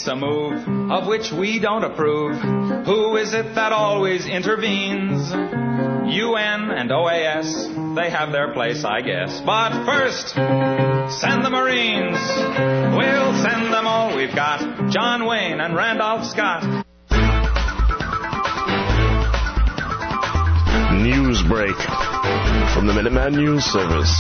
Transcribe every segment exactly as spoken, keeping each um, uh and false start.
makes a move of which we don't approve, who is it that always intervenes? U N and O A S, they have their place, I guess. But first, send the Marines. We'll send them all we've got. John Wayne and Randolph Scott. News break from the Minuteman News Service.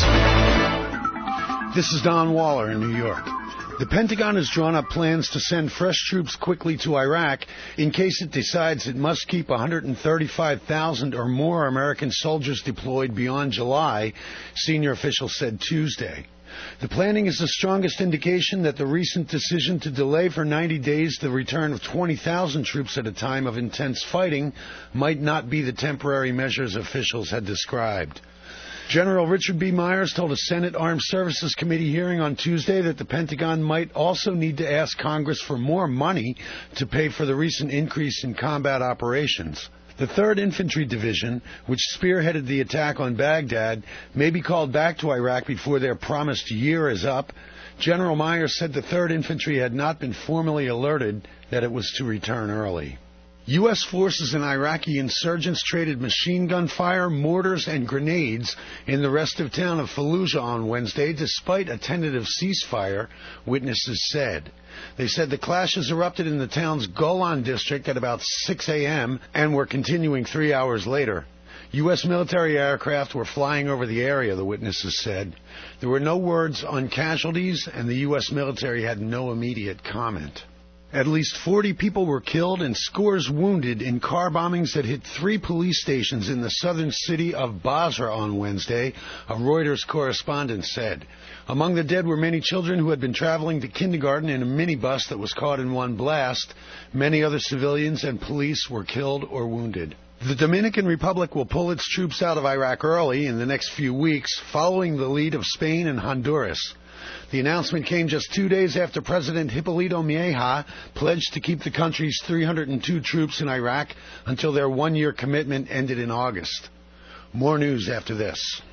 This is Don Waller in New York. The Pentagon has drawn up plans to send fresh troops quickly to Iraq in case it decides it must keep one hundred thirty-five thousand or more American soldiers deployed beyond July, senior officials said Tuesday. The planning is the strongest indication that the recent decision to delay for ninety days the return of twenty thousand troops at a time of intense fighting might not be the temporary measures officials had described. General Richard B. Myers told a Senate Armed Services Committee hearing on Tuesday that the Pentagon might also need to ask Congress for more money to pay for the recent increase in combat operations. The third Infantry Division, which spearheaded the attack on Baghdad, may be called back to Iraq before their promised year is up. General Myers said the third Infantry had not been formally alerted that it was to return early. U S forces and Iraqi insurgents traded machine gun fire, mortars, and grenades in the rest of town of Fallujah on Wednesday, despite a tentative ceasefire, witnesses said. They said the clashes erupted in the town's Golan district at about six a.m. and were continuing three hours later. U S military aircraft were flying over the area, the witnesses said. There were no words on casualties, and the U S military had no immediate comment. At least forty people were killed and scores wounded in car bombings that hit three police stations in the southern city of Basra on Wednesday, a Reuters correspondent said. Among the dead were many children who had been traveling to kindergarten in a minibus that was caught in one blast. Many other civilians and police were killed or wounded. The Dominican Republic will pull its troops out of Iraq early in the next few weeks, following the lead of Spain and Honduras. The announcement came just two days after President Hipólito Mejia pledged to keep the country's three hundred two troops in Iraq until their one-year commitment ended in August. More news after this.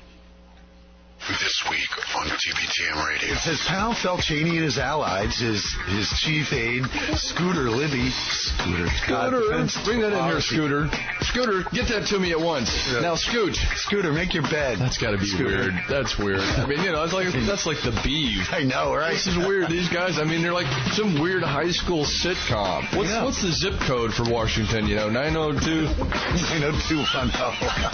This week on T B T M Radio. It says Pal felt Cheney and his allies, his his chief aide, Scooter Libby. Scooter. Scooter. Bring that in here, Scooter. Scooter, get that to me at once. Yeah. Now, Scooch. Scooter, make your bed. That's got to be Scooter. weird. That's weird. I mean, you know, it's like that's like the Beeve. I know, right? This is weird. These guys, I mean, they're like some weird high school sitcom. What's what's the zip code for Washington? You know, nine oh two. nine oh two, I know.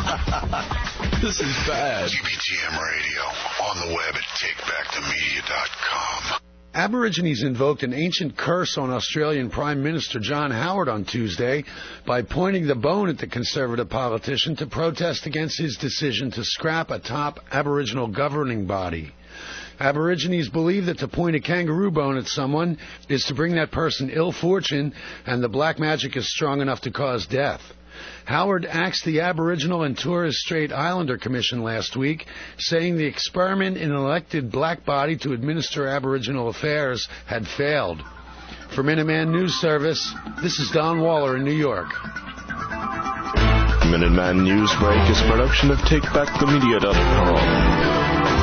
This is bad. T B T M Radio. On the web at take back the media dot com. Aborigines invoked an ancient curse on Australian Prime Minister John Howard on Tuesday by pointing the bone at the Conservative politician to protest against his decision to scrap a top Aboriginal governing body. Aborigines believe that to point a kangaroo bone at someone is to bring that person ill fortune, and the black magic is strong enough to cause death. Howard axed the Aboriginal and Torres Strait Islander Commission last week, saying the experiment in an elected black body to administer Aboriginal affairs had failed. For Minuteman News Service, this is Don Waller in New York. Minuteman News Break is a production of take back the media dot com.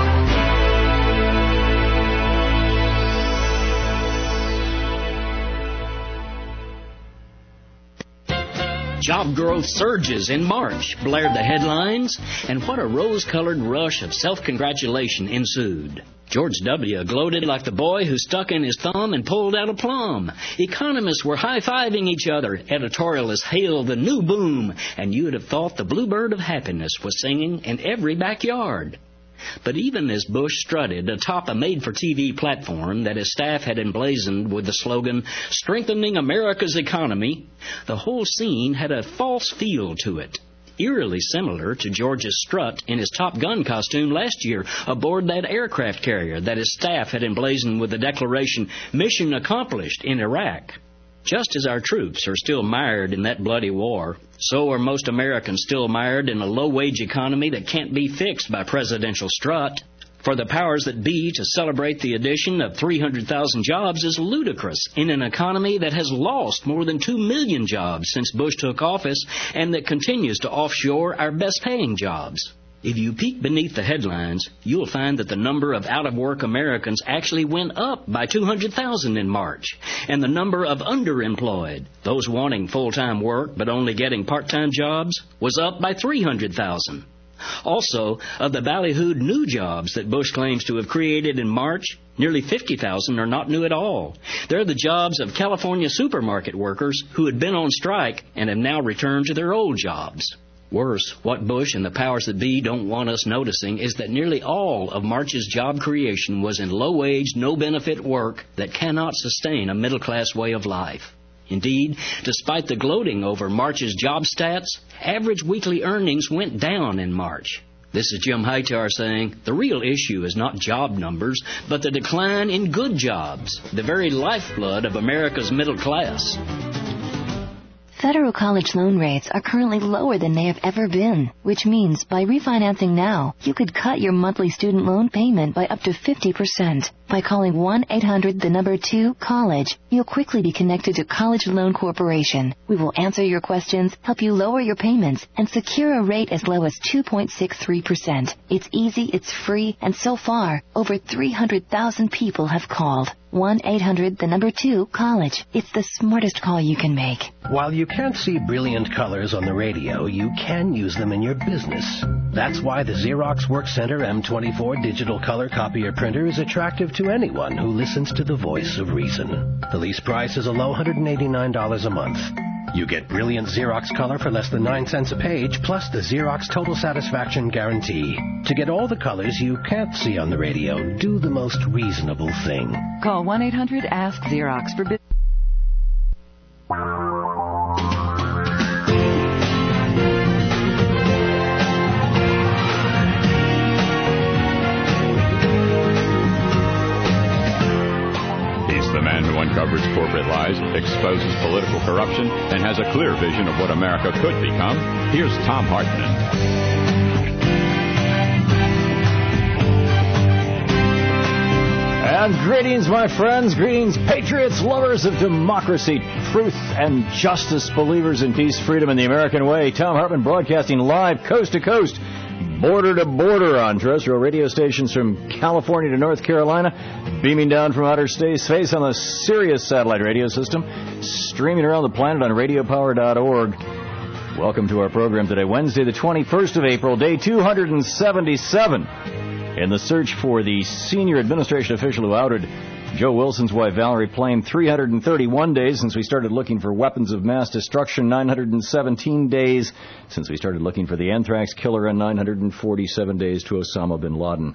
Job growth surges in March, blared the headlines, and what a rose-colored rush of self-congratulation ensued. George W. gloated like the boy who stuck in his thumb and pulled out a plum. Economists were high-fiving each other. Editorialists hailed the new boom, and you'd have thought the bluebird of happiness was singing in every backyard. But even as Bush strutted atop a made-for-T V platform that his staff had emblazoned with the slogan, "Strengthening America's Economy," the whole scene had a false feel to it, eerily similar to George's strut in his Top Gun costume last year aboard that aircraft carrier that his staff had emblazoned with the declaration, "Mission accomplished" in Iraq. Just as our troops are still mired in that bloody war, so are most Americans still mired in a low-wage economy that can't be fixed by presidential strut. For the powers that be to celebrate the addition of three hundred thousand jobs is ludicrous in an economy that has lost more than two million jobs since Bush took office and that continues to offshore our best-paying jobs. If you peek beneath the headlines, you'll find that the number of out-of-work Americans actually went up by two hundred thousand in March, and the number of underemployed, those wanting full-time work but only getting part-time jobs, was up by three hundred thousand. Also, of the ballyhooed new jobs that Bush claims to have created in March, nearly fifty thousand are not new at all. They're the jobs of California supermarket workers who had been on strike and have now returned to their old jobs. Worse, what Bush and the powers that be don't want us noticing is that nearly all of March's job creation was in low-wage, no-benefit work that cannot sustain a middle-class way of life. Indeed, despite the gloating over March's job stats, average weekly earnings went down in March. This is Jim Hightower saying the real issue is not job numbers, but the decline in good jobs, the very lifeblood of America's middle class. Federal college loan rates are currently lower than they have ever been, which means by refinancing now, you could cut your monthly student loan payment by up to fifty percent. By calling one eight hundred the number two college, you'll quickly be connected to College Loan Corporation. We will answer your questions, help you lower your payments, and secure a rate as low as two point six three percent. It's easy, it's free, and so far, over three hundred thousand people have called. one eight hundred the number two college. It's the smartest call you can make. While you can't see brilliant colors on the radio, you can use them in your business. That's why the Xerox WorkCenter M twenty-four digital color copier printer is attractive to anyone who listens to the voice of reason. The lease price is a low one hundred eighty-nine dollars a month. You get brilliant Xerox color for less than nine cents a page, plus the Xerox Total Satisfaction Guarantee. To get all the colors you can't see on the radio, do the most reasonable thing. Call one eight hundred ask Xerox for business. The man who uncovers corporate lies, exposes political corruption, and has a clear vision of what America could become. Here's Thom Hartmann. And greetings, my friends. Greetings, patriots, lovers of democracy, truth, and justice, believers in peace, freedom, and the American way. Thom Hartmann broadcasting live coast to coast, border to border on terrestrial radio stations from California to North Carolina, beaming down from outer space on the Sirius satellite radio system, streaming around the planet on radio power dot org. Welcome to our program today, Wednesday, the twenty-first of April, day two hundred seventy-seven. In the search for the senior administration official who outed Joe Wilson's wife, Valerie Plame, three hundred thirty-one days since we started looking for weapons of mass destruction, nine hundred seventeen days since we started looking for the anthrax killer, and nine hundred forty-seven days to Osama bin Laden.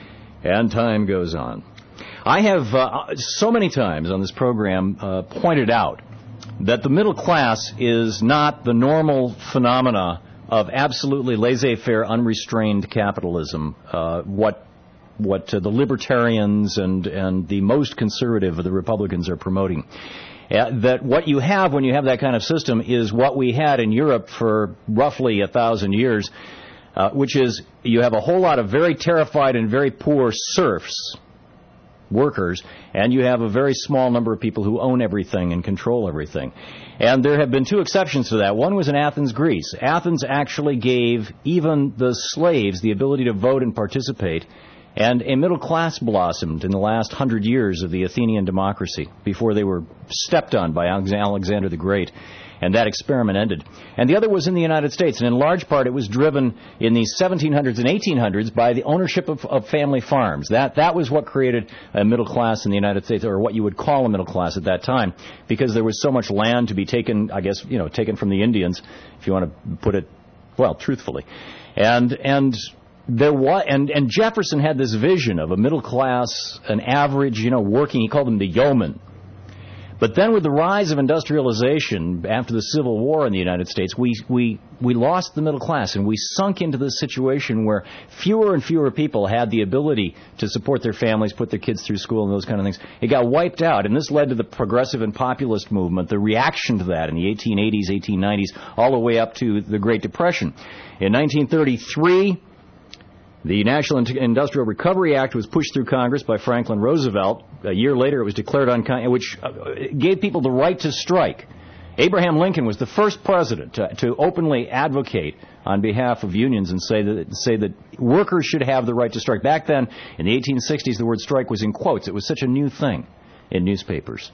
And time goes on. I have uh, so many times on this program uh, pointed out that the middle class is not the normal phenomena of absolutely laissez-faire, unrestrained capitalism, uh, what what uh, the libertarians and, and the most conservative of the Republicans are promoting. Uh, that what you have when you have that kind of system is what we had in Europe for roughly a thousand years, uh, which is you have a whole lot of very terrified and very poor serfs, workers, and you have a very small number of people who own everything and control everything. And there have been two exceptions to that. One was in Athens, Greece. Athens actually gave even the slaves the ability to vote and participate, and a middle class blossomed in the last hundred years of the Athenian democracy before they were stepped on by Alexander the Great. And that experiment ended. And the other was in the United States, and in large part it was driven in the seventeen hundreds and eighteen hundreds by the ownership of, of family farms. That that was what created a middle class in the United States, or what you would call a middle class at that time, because there was so much land to be taken, I guess, you know, taken from the Indians, if you want to put it, well, truthfully. And and there was, and, and Jefferson had this vision of a middle class, an average, you know, working, he called them the yeoman. But then with the rise of industrialization after the Civil War in the United States, we, we, we lost the middle class, and we sunk into this situation where fewer and fewer people had the ability to support their families, put their kids through school, and those kind of things. It got wiped out, and this led to the progressive and populist movement, the reaction to that in the eighteen eighties, eighteen nineties, all the way up to the Great Depression. In nineteen thirty-three, the National Industrial Recovery Act was pushed through Congress by Franklin Roosevelt. A year later, it was declared uncon- which gave people the right to strike. Abraham Lincoln was the first president to, to openly advocate on behalf of unions and say that say that workers should have the right to strike. Back then, in the eighteen sixties, the word strike was in quotes. It was such a new thing in newspapers.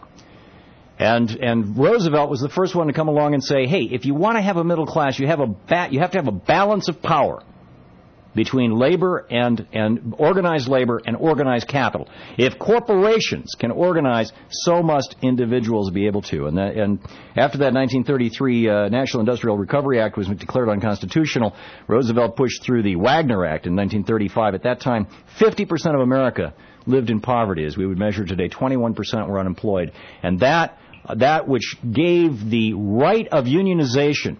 And and Roosevelt was the first one to come along and say, hey, if you want to have a middle class, you have a ba- you have to have a balance of power between labor and, and organized labor and organized capital. If corporations can organize, so must individuals be able to. And, that, and after that nineteen thirty-three uh, National Industrial Recovery Act was declared unconstitutional, Roosevelt pushed through the Wagner Act in nineteen thirty-five. At that time, fifty percent of America lived in poverty. As we would measure today, twenty-one percent were unemployed. And that, that which gave the right of unionization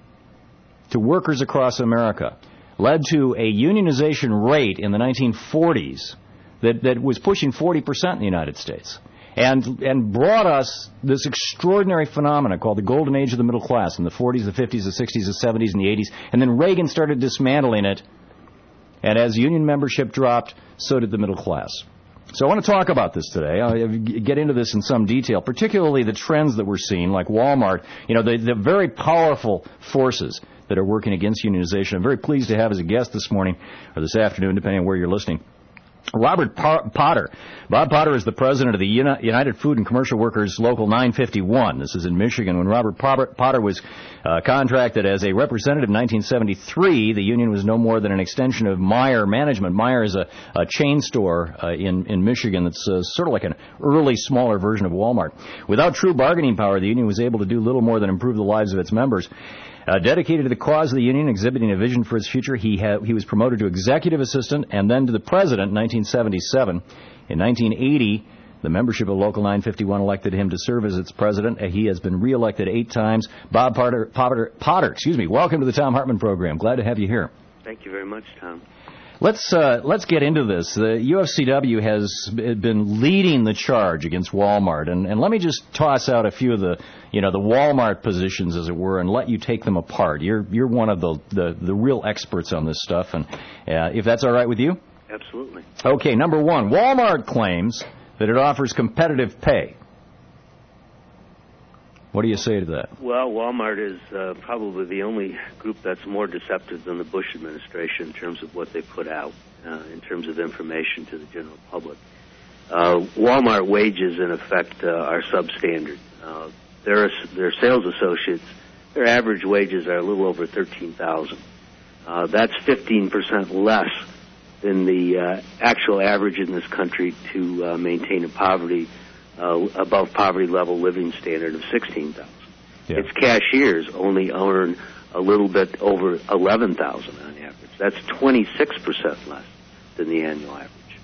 to workers across America led to a unionization rate in the nineteen forties that, that was pushing forty percent in the United States, and and brought us this extraordinary phenomenon called the golden age of the middle class in the forties, the fifties, the sixties, the seventies, and the eighties. And then Reagan started dismantling it, and as union membership dropped, so did the middle class. So I want to talk about this today. I'll get into this in some detail, particularly the trends that we're seeing, like Walmart, you know, the, the very powerful forces that are working against unionization. I'm very pleased to have as a guest this morning, or this afternoon, depending on where you're listening, Robert Potter. Bob Potter is the president of the United Food and Commercial Workers Local nine fifty-one. This is in Michigan. When Robert Potter was uh, contracted as a representative in nineteen seventy-three, the union was no more than an extension of Meijer Management. Meijer is a, a chain store uh, in, in Michigan that's uh, sort of like an early, smaller version of Walmart. Without true bargaining power, the union was able to do little more than improve the lives of its members. Uh, dedicated to the cause of the union, exhibiting a vision for its future, he ha- he was promoted to executive assistant and then to the president in nineteen seventy-seven. In nineteen eighty, the membership of Local nine fifty-one elected him to serve as its president. Uh, he has been reelected eight times. Bob Potter, Potter, Potter, excuse me, welcome to the Thom Hartmann program. Glad to have you here. Thank you very much, Tom. Let's uh, let's get into this. The U F C W has been leading the charge against Walmart, and, and let me just toss out a few of the you know the Walmart positions, as it were, and let you take them apart. You're you're one of the the, the real experts on this stuff, and uh, if that's all right with you. Absolutely. Okay, number one, Walmart claims that it offers competitive pay. What do you say to that? Well, Walmart is uh, probably the only group that's more deceptive than the Bush administration in terms of what they put out, uh, in terms of information to the general public. Uh, Walmart wages, in effect, uh, are substandard. Uh, their, their sales associates, their average wages are a little over thirteen thousand dollars. Uh, that's fifteen percent less than the uh, actual average in this country to uh, maintain a poverty Uh, above poverty level living standard of sixteen thousand dollars. Yeah. Its cashiers only earn a little bit over eleven thousand dollars on average. That's twenty-six percent less than the annual average.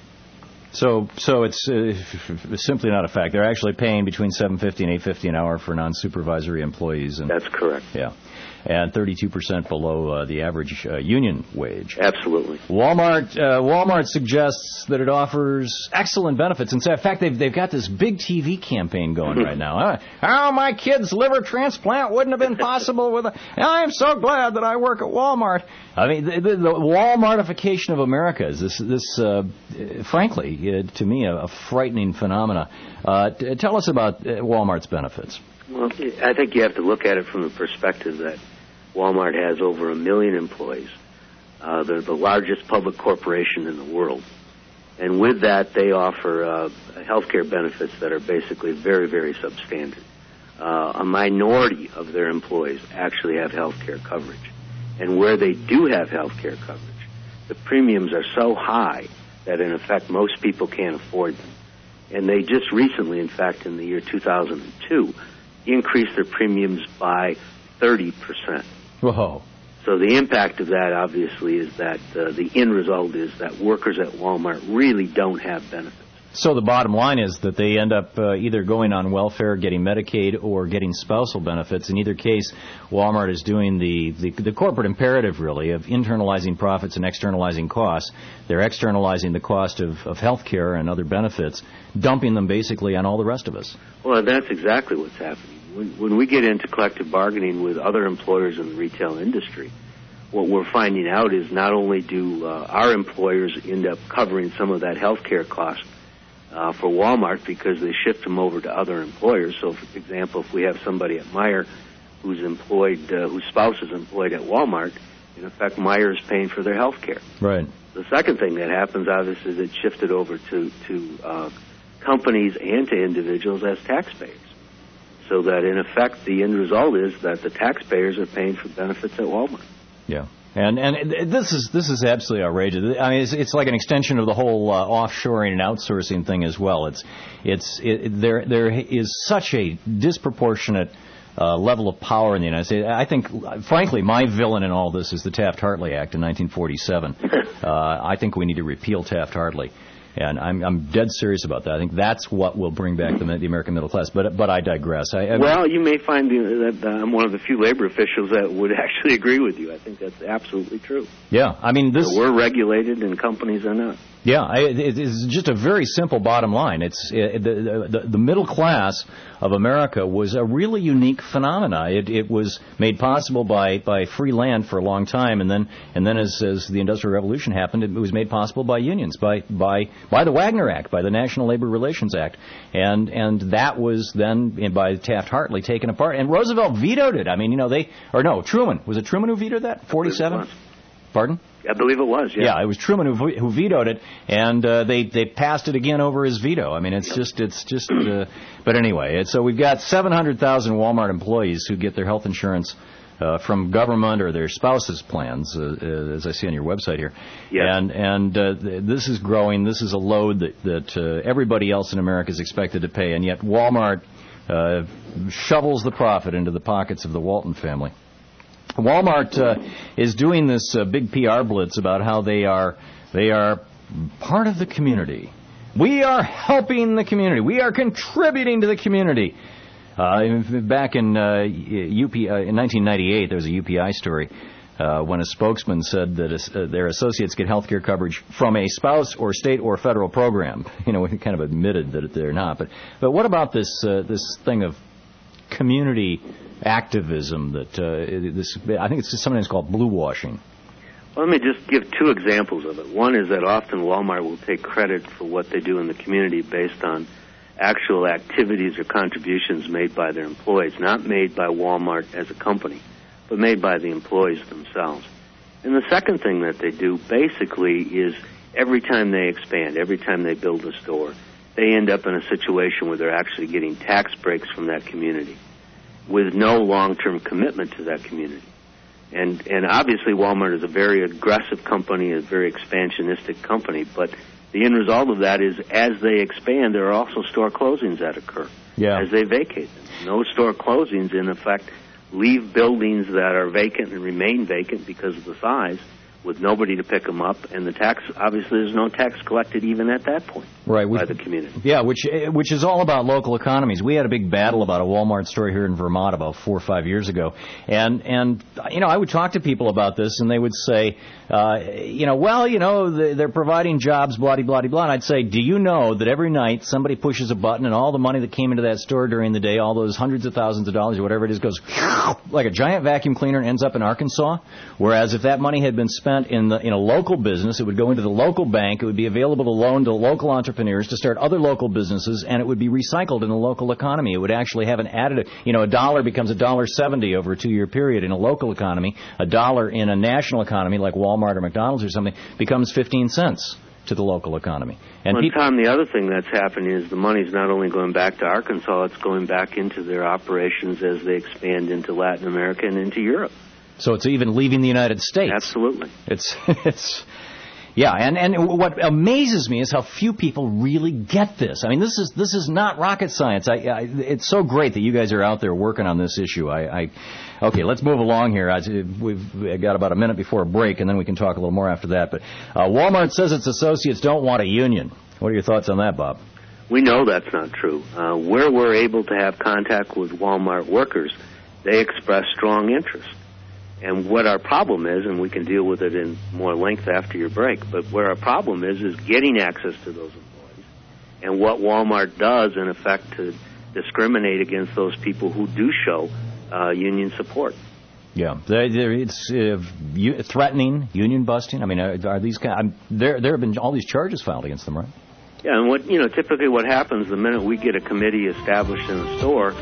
So, so it's uh, simply not a fact. They're actually paying between seven fifty and eight fifty an hour for non-supervisory employees. And, that's correct. Yeah. And thirty-two percent below uh, the average uh, union wage. Absolutely. Walmart uh, Walmart suggests that it offers excellent benefits. In fact, they've they've got this big T V campaign going right now. Oh, my kid's liver transplant wouldn't have been possible with a... I am so glad that I work at Walmart. I mean, the, the, the Walmartification of America is this, this uh, frankly, uh, to me, a, a frightening phenomena. Uh, t- tell us about uh, Walmart's benefits. Well, I think you have to look at it from the perspective that Walmart has over a million employees. Uh, they're the largest public corporation in the world. And with that, they offer uh, health care benefits that are basically very, very substandard. Uh, a minority of their employees actually have health care coverage. And where they do have health care coverage, the premiums are so high that, in effect, most people can't afford them. And they just recently, in fact, in the year two thousand two, increased their premiums by thirty percent. Whoa. So the impact of that, obviously, is that uh, the end result is that workers at Walmart really don't have benefits. So the bottom line is that they end up uh, either going on welfare, getting Medicaid, or getting spousal benefits. In either case, Walmart is doing the, the, the corporate imperative, really, of internalizing profits and externalizing costs. They're externalizing the cost of, of health care and other benefits, dumping them basically on all the rest of us. Well, that's exactly what's happening. When, when we get into collective bargaining with other employers in the retail industry, what we're finding out is not only do uh, our employers end up covering some of that health care cost uh, for Walmart because they shift them over to other employers. So, for example, if we have somebody at Meijer who's employed, uh, whose spouse is employed at Walmart, in effect, Meijer is paying for their health care. Right. The second thing that happens, obviously, is it shifted over to, to uh, companies and to individuals as taxpayers. So that, in effect, the end result is that the taxpayers are paying for benefits at Walmart. Yeah. And and this is this is absolutely outrageous. I mean, it's, it's like an extension of the whole uh, offshoring and outsourcing thing as well. It's it's it, there there is such a disproportionate uh, level of power in the United States. I think, frankly, my villain in all this is the Taft-Hartley Act in nineteen forty-seven. uh, I think we need to repeal Taft-Hartley. And I'm I'm dead serious about that. I think that's what will bring back the, the American middle class. But but I digress. I, I well, you may find that uh, I'm one of the few labor officials that would actually agree with you. I think that's absolutely true. Yeah, I mean this. So we're regulated, and companies are not. Yeah, I, it, it's just a very simple bottom line. It's it, the, the the middle class of America was a really unique phenomena. It it was made possible by, by free land for a long time, and then and then as as the Industrial Revolution happened, it was made possible by unions, by by by the Wagner Act, by the National Labor Relations Act, and and that was then by Taft-Hartley taken apart, and Roosevelt vetoed it. I mean, you know, they or no, Truman was it Truman who vetoed that? forty-seven. Pardon? I believe it was, yeah. Yeah, it was Truman who, who vetoed it, and uh, they they passed it again over his veto. I mean, it's just, it's just, uh, but anyway, it's, so we've got seven hundred thousand Walmart employees who get their health insurance uh, from government or their spouses' plans, uh, uh, as I see on your website here. Yeah. And and uh, th- this is growing. This is a load that, that uh, everybody else in America is expected to pay, and yet Walmart uh, shovels the profit into the pockets of the Walton family. Walmart uh, is doing this uh, big P R blitz about how they are they are part of the community. We are helping the community. We are contributing to the community. Uh, back in uh, U P, uh, in nineteen ninety-eight, there was a U P I story uh, when a spokesman said that uh, their associates get health care coverage from a spouse or state or federal program. You know, we kind of admitted that they're not. But but what about this uh, this thing of community activism that uh, this, I think it's sometimes called blue washing? Well, let me just give two examples of it. One is that often Walmart will take credit for what they do in the community based on actual activities or contributions made by their employees, not made by Walmart as a company, but made by the employees themselves. And the second thing that they do basically is every time they expand, every time they build a store, they end up in a situation where they're actually getting tax breaks from that community with no long-term commitment to that community. And and obviously Walmart is a very aggressive company, a very expansionistic company, but the end result of that is as they expand, there are also store closings that occur yeah. as they vacate them. Those store closings, in effect, leave buildings that are vacant and remain vacant because of the size with nobody to pick them up, and the tax, obviously there's no tax collected even at that point right, which, by the community. Yeah, which which is all about local economies. We had a big battle about a Walmart store here in Vermont about four or five years ago, and, and you know, I would talk to people about this, and they would say, uh, you know, well, you know, they're providing jobs, blah, blah, blah, blah, and I'd say, do you know that every night somebody pushes a button and all the money that came into that store during the day, all those hundreds of thousands of dollars or whatever it is, goes like a giant vacuum cleaner and ends up in Arkansas, whereas if that money had been spent in the in a local business, it would go into the local bank, it would be available to loan to local entrepreneurs to start other local businesses, and it would be recycled in the local economy. It would actually have an additive, you know, a dollar becomes a dollar seventy over a two-year period in a local economy. A dollar in a national economy like Walmart or McDonald's or something becomes fifteen cents to the local economy. And well, people, Tom, the other thing that's happening is the money's not only going back to Arkansas, it's going back into their operations as they expand into Latin America and into Europe. So it's even leaving the United States. Absolutely. It's, it's, yeah, and, and what amazes me is how few people really get this. I mean, this is this is not rocket science. I, I, it's so great that you guys are out there working on this issue. I, I okay, let's move along here. I, we've got about a minute before a break, and then we can talk a little more after that. But uh, Walmart says its associates don't want a union. What are your thoughts on that, Bob? We know that's not true. Uh, where we're able to have contact with Walmart workers, they express strong interest. And what our problem is, and we can deal with it in more length after your break, but where our problem is, is getting access to those employees. And what Walmart does, in effect, to discriminate against those people who do show uh, union support. Yeah, they're, they're, it's uh, u- threatening, union busting. I mean, are, are these kind? I'm, there, there have been all these charges filed against them, right? Yeah, and what you know, typically what happens the minute we get a committee established in a store,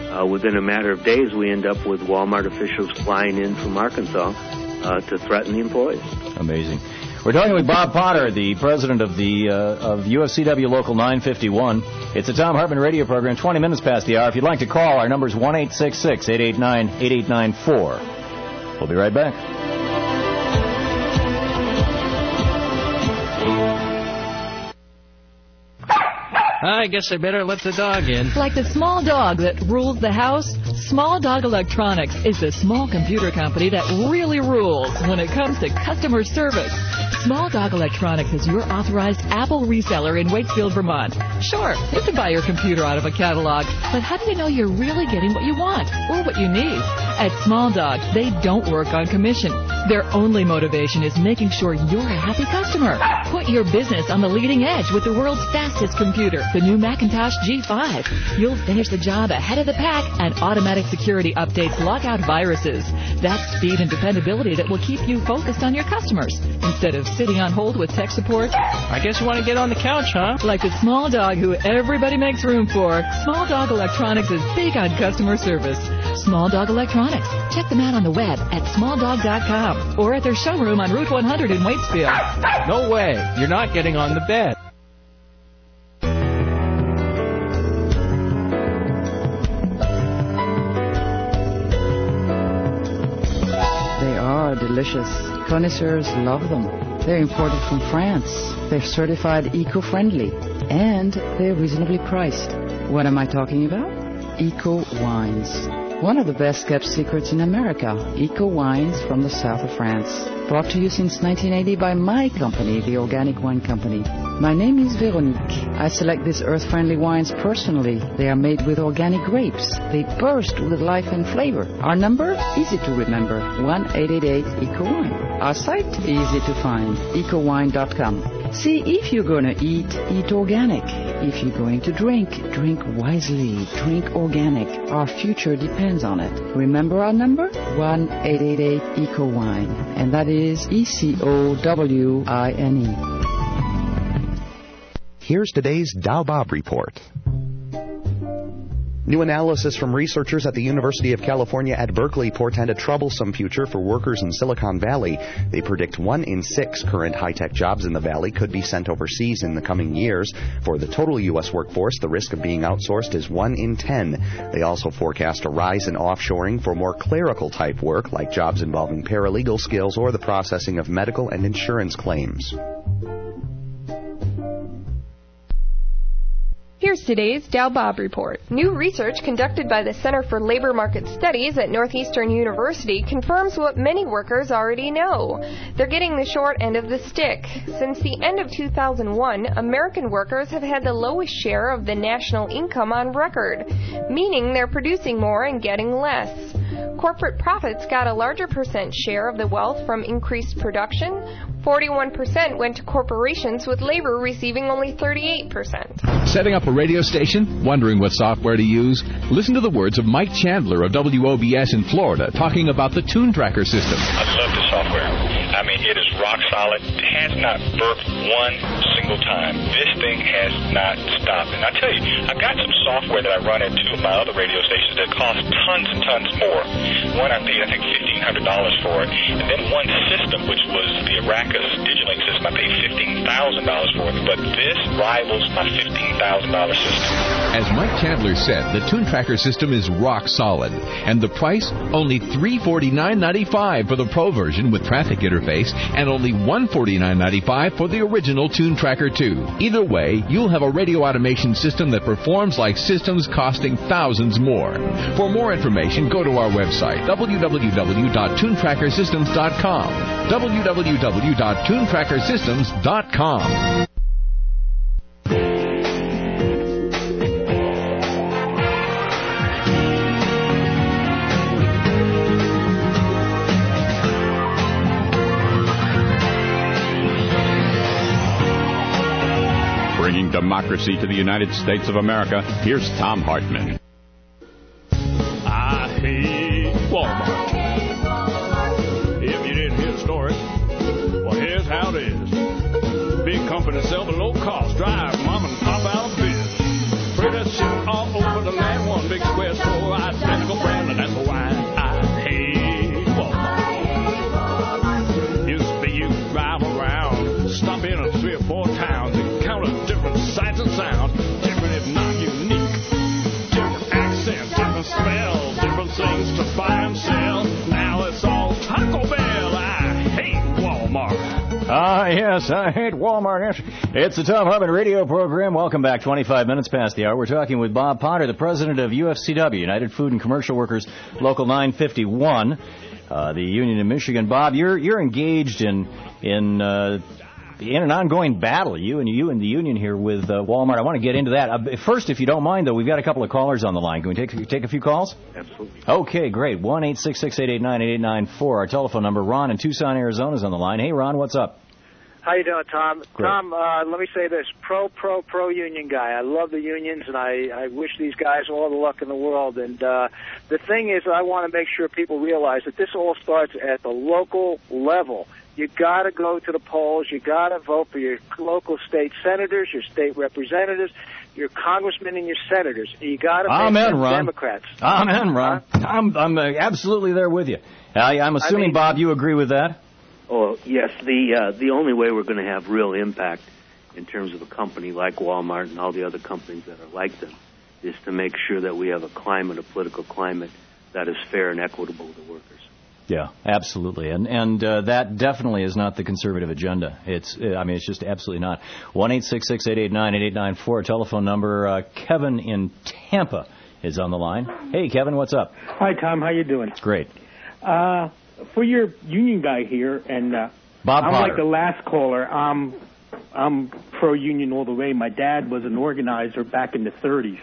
uh, within a matter of days, we end up with Walmart officials flying in from Arkansas uh, to threaten the employees. Amazing. We're talking with Bob Potter, the president of the uh, of U F C W Local nine fifty-one. It's a Thom Hartmann radio program, twenty minutes past the hour. If you'd like to call, our number is one eight six six, eight eight nine, eight eight nine four. We'll be right back. I guess I better let the dog in. Like the small dog that rules the house, Small Dog Electronics is the small computer company that really rules when it comes to customer service. Small Dog Electronics is your authorized Apple reseller in Waitsfield, Vermont. Sure, you can buy your computer out of a catalog, but how do you know you're really getting what you want or what you need? At Small Dog, they don't work on commission. Their only motivation is making sure you're a happy customer. Put your business on the leading edge with the world's fastest computer, the new Macintosh G five. You'll finish the job ahead of the pack, and automatic security updates lock out viruses. That's speed and dependability that will keep you focused on your customers instead of sitting on hold with tech support. I guess you want to get on the couch, huh? Like the small dog who everybody makes room for, Small Dog Electronics is big on customer service. Small Dog Electronics. Check them out on the web at small dog dot com or at their showroom on Route one hundred in Waitsfield. No way. You're not getting on the bed. They are delicious. Connoisseurs love them. They're imported from France. They're certified eco-friendly. And they're reasonably priced. What am I talking about? Eco Wines. One of the best-kept secrets in America, Eco Wines from the south of France. Brought to you since nineteen eighty by my company, the Organic Wine Company. My name is Veronique. I select these earth-friendly wines personally. They are made with organic grapes. They burst with life and flavor. Our number? Easy to remember. one eight eight eight eco wine. Our site? Easy to find. eco wine dot com. See, if you're going to eat, eat organic. If you're going to drink, drink wisely. Drink organic. Our future depends on it. Remember our number? one eight eight eight eco wine. And that is E C O W I N E. Here's today's Dow Bob Report. New analysis from researchers at the University of California at Berkeley portend a troublesome future for workers in Silicon Valley. They predict one in six current high-tech jobs in the valley could be sent overseas in the coming years. For the total U S workforce, the risk of being outsourced is one in ten. They also forecast a rise in offshoring for more clerical-type work, like jobs involving paralegal skills or the processing of medical and insurance claims. Here's today's Dow Bob Report. New research conducted by the Center for Labor Market Studies at Northeastern University confirms what many workers already know. They're getting the short end of the stick. Since the end of two thousand one, American workers have had the lowest share of the national income on record, meaning they're producing more and getting less. Corporate profits got a larger percent share of the wealth from increased production. forty-one percent went to corporations, with labor receiving only thirty-eight percent. Setting up a radio station? Wondering what software to use? Listen to the words of Mike Chandler of W O B S in Florida talking about the Tune Tracker system. I love the software. I mean, it is rock solid. It has not burped one single time. This thing has not stopped. And I tell you, I've got some software that I run at two of my other radio stations that cost tons and tons more. One I paid, I think, fifteen hundred dollars for it. And then one system, which was the Aracus Digilink system, I paid fifteen thousand dollars for it. But this rivals my fifteen thousand dollars system. As Mike Chandler said, the Tune Tracker system is rock solid. And the price? Only three hundred forty-nine dollars and ninety-five cents for the Pro version with traffic interface, and only one hundred forty-nine dollars and ninety-five cents for the original Tune Tracker two. Either way, you'll have a radio automation system that performs like systems costing thousands more. For more information, go to our website, w w w dot tune tracker systems dot com. w w w dot tune tracker systems dot com. Bringing democracy to the United States of America, here's Thom Hartmann. I hate Walmart. If you didn't hear the story, well, here's how it is. Big company sell a low-cost, drive mom and pop out of business. Spread that shit all over the land, one big square store. I Ah, yes, I hate Walmart. It's the Tom Hartman radio program. Welcome back. twenty-five minutes past the hour. We're talking with Bob Potter, the president of U F C W, United Food and Commercial Workers, Local nine fifty-one, uh, the union in Michigan. Bob, you're you're engaged in in uh, in an ongoing battle, you and you and the union here with uh, Walmart. I want to get into that. Uh, first, if you don't mind, though, we've got a couple of callers on the line. Can we take take a few calls? Absolutely. Okay, great. one eight six six, eight eight nine, eight eight nine four. Our telephone number. Ron in Tucson, Arizona is on the line. Hey, Ron, what's up? How you doing, Tom? Great. Tom, uh, let me say this. Pro, pro, pro union guy. I love the unions, and I, I wish these guys all the luck in the world. And uh, the thing is, I want to make sure people realize that this all starts at the local level. You got to go to the polls. You got to vote for your local state senators, your state representatives, your congressmen, and your senators. You got to make Amen, them Ron. Democrats. Amen, Ron. Huh? I'm I'm uh, absolutely there with you. Uh, I'm assuming, I mean, Bob, you agree with that? Oh, yes. The uh, the only way we're going to have real impact in terms of a company like Walmart and all the other companies that are like them is to make sure that we have a climate, a political climate that is fair and equitable to workers. Yeah, absolutely, and and uh, that definitely is not the conservative agenda. It's, I mean, it's just absolutely not. One eight six six eight eight nine eight eight nine four telephone number. Uh, Kevin in Tampa is on the line. Hey, Kevin, what's up? Hi, Tom. How you doing? It's great. Uh, for your union guy here, and uh, Bob I'm Potter. like the last caller. I'm I'm pro-union all the way. My dad was an organizer back in the thirties.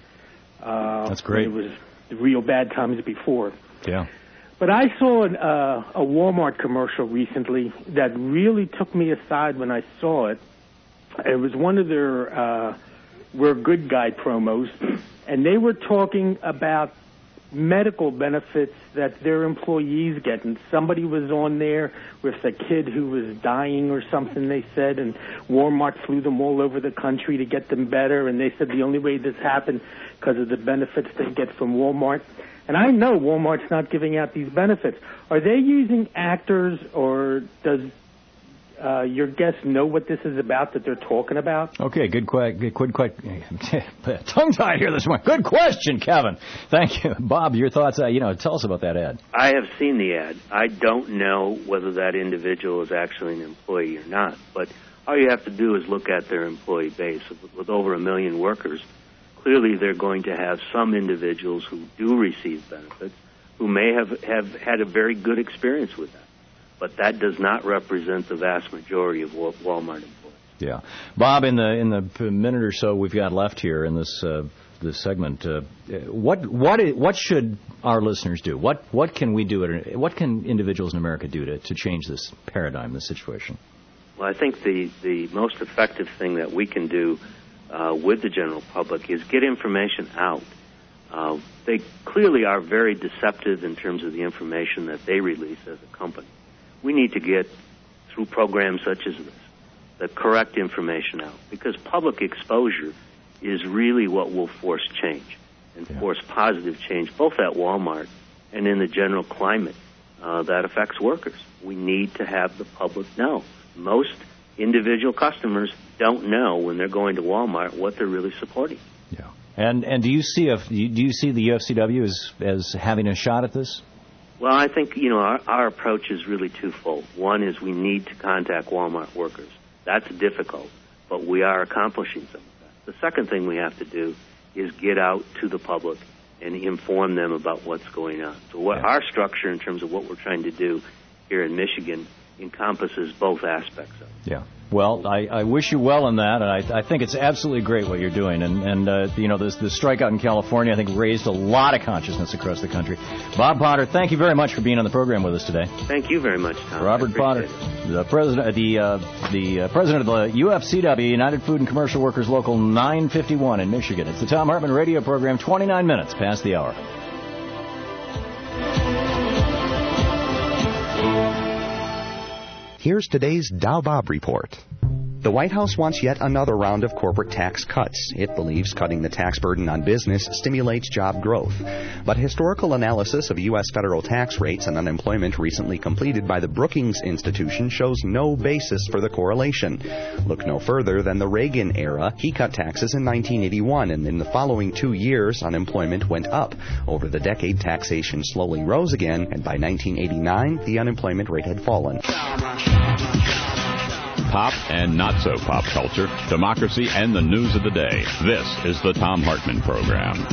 Uh, That's great. It was the real bad times before. Yeah. But I saw an, uh, a Walmart commercial recently that really took me aside when I saw it. It was one of their uh, We're Good Guy promos, and they were talking about medical benefits that their employees get. And somebody was on there with a kid who was dying or something, they said, and Walmart flew them all over the country to get them better. And they said the only way this happened because of the benefits they get from Walmart. And I know Walmart's not giving out these benefits. Are they using actors, or does uh, your guest know what this is about that they're talking about? Okay, good question. Good question. Tongue-tied here this morning. Good question, Kevin. Thank you. Bob, your thoughts, uh, you know, tell us about that ad. I have seen the ad. I don't know whether that individual is actually an employee or not, but all you have to do is look at their employee base. With over a million workers, clearly they're going to have some individuals who do receive benefits who may have, have had a very good experience with that. But that does not represent the vast majority of Walmart employees. Yeah. Bob, in the in the minute or so we've got left here in this uh, this segment, uh, what what is, what should our listeners do? What what can we do? At, what can individuals in America do to, to change this paradigm, this situation? Well, I think the, the most effective thing that we can do uh, with the general public is get information out. Uh, they clearly are very deceptive in terms of the information that they release as a company. We need to get, through programs such as this, the correct information out, because public exposure is really what will force change and yeah. force positive change, both at Walmart and in the general climate uh, that affects workers. We need to have the public know. Most individual customers don't know when they're going to Walmart what they're really supporting. Yeah. And and do you see a, do you see the U F C W as as having a shot at this? Well, I think, you know, our, our approach is really twofold. One is we need to contact Walmart workers. That's difficult, but we are accomplishing some of that. The second thing we have to do is get out to the public and inform them about what's going on. So what yeah. our structure in terms of what we're trying to do here in Michigan encompasses both aspects of it. Yeah. Well, I, I wish you well in that, and I, I think it's absolutely great what you're doing. And, and uh, you know, this, the strikeout in California, I think, raised a lot of consciousness across the country. Bob Potter, thank you very much for being on the program with us today. Thank you very much, Tom. Robert Potter, it. the president, the uh, the uh, president of the U F C W, United Food and Commercial Workers Local nine fifty-one in Michigan. It's the Tom Hartman radio program, twenty-nine minutes past the hour. Here's today's Dow Bob report. The White House wants yet another round of corporate tax cuts. It believes cutting the tax burden on business stimulates job growth. But historical analysis of U S federal tax rates and unemployment recently completed by the Brookings Institution shows no basis for the correlation. Look no further than the Reagan era. He cut taxes in nineteen eighty-one, and in the following two years, unemployment went up. Over the decade, taxation slowly rose again, and by nineteen eighty-nine, the unemployment rate had fallen. pop and not so pop culture, democracy, and the news of the day. This is the Thom Hartmann Program.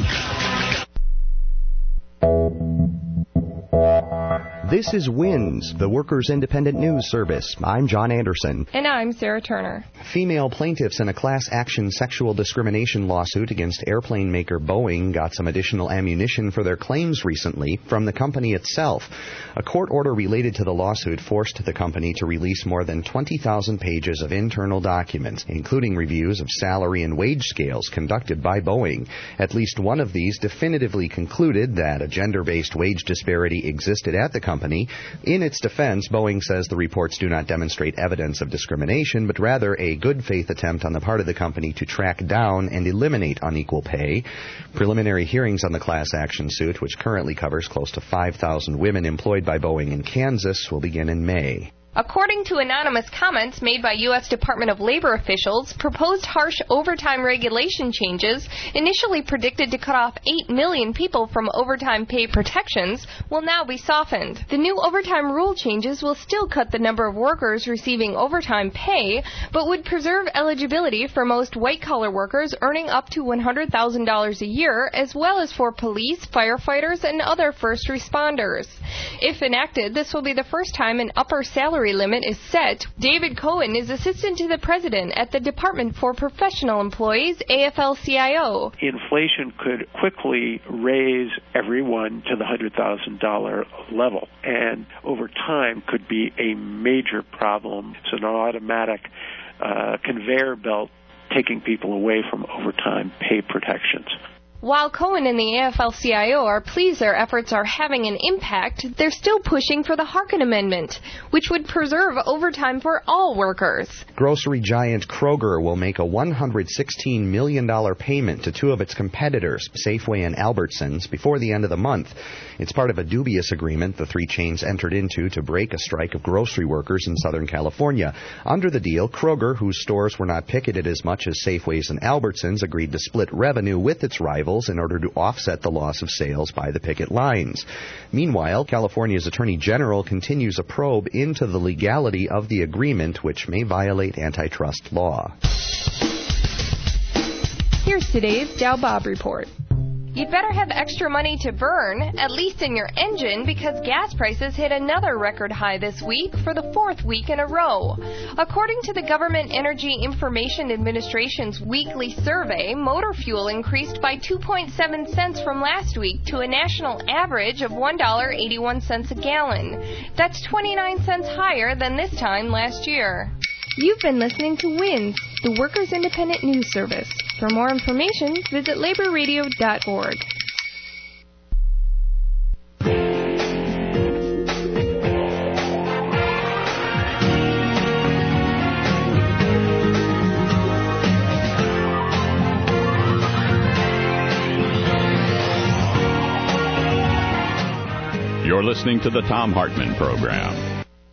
This is WINS, the Workers' Independent News Service. I'm John Anderson. And I'm Sarah Turner. Female plaintiffs in a class action sexual discrimination lawsuit against airplane maker Boeing got some additional ammunition for their claims recently from the company itself. A court order related to the lawsuit forced the company to release more than twenty thousand pages of internal documents, including reviews of salary and wage scales conducted by Boeing. At least one of these definitively concluded that a gender-based wage disparity existed at the company. In its defense, Boeing says the reports do not demonstrate evidence of discrimination, but rather a good faith attempt on the part of the company to track down and eliminate unequal pay. Preliminary hearings on the class action suit, which currently covers close to five thousand women employed by Boeing in Kansas, will begin in May. According to anonymous comments made by U S Department of Labor officials, proposed harsh overtime regulation changes, initially predicted to cut off eight million people from overtime pay protections, will now be softened. The new overtime rule changes will still cut the number of workers receiving overtime pay, but would preserve eligibility for most white-collar workers earning up to one hundred thousand dollars a year, as well as for police, firefighters, and other first responders. If enacted, this will be the first time an upper salary limit is set. David Cohen is assistant to the president at the Department for Professional Employees, A F L C I O. Inflation could quickly raise everyone to the one hundred thousand dollars level, and over time could be a major problem. It's an automatic uh, conveyor belt taking people away from overtime pay protections. While Cohen and the A F L C I O are pleased their efforts are having an impact, they're still pushing for the Harkin Amendment, which would preserve overtime for all workers. Grocery giant Kroger will make a one hundred sixteen million dollars payment to two of its competitors, Safeway and Albertsons, before the end of the month. It's part of a dubious agreement the three chains entered into to break a strike of grocery workers in Southern California. Under the deal, Kroger, whose stores were not picketed as much as Safeway's and Albertsons, agreed to split revenue with its rivals in order to offset the loss of sales by the picket lines. Meanwhile, California's Attorney General continues a probe into the legality of the agreement, which may violate antitrust law. Here's today's Dow Bob report. You'd better have extra money to burn, at least in your engine, because gas prices hit another record high this week for the fourth week in a row. According to the Government Energy Information Administration's weekly survey, motor fuel increased by two point seven cents from last week to a national average of one dollar and eighty-one cents a gallon. That's twenty-nine cents higher than this time last year. You've been listening to WINS, the Workers' Independent News Service. For more information, visit labor radio dot org. You're listening to the Thom Hartmann Program.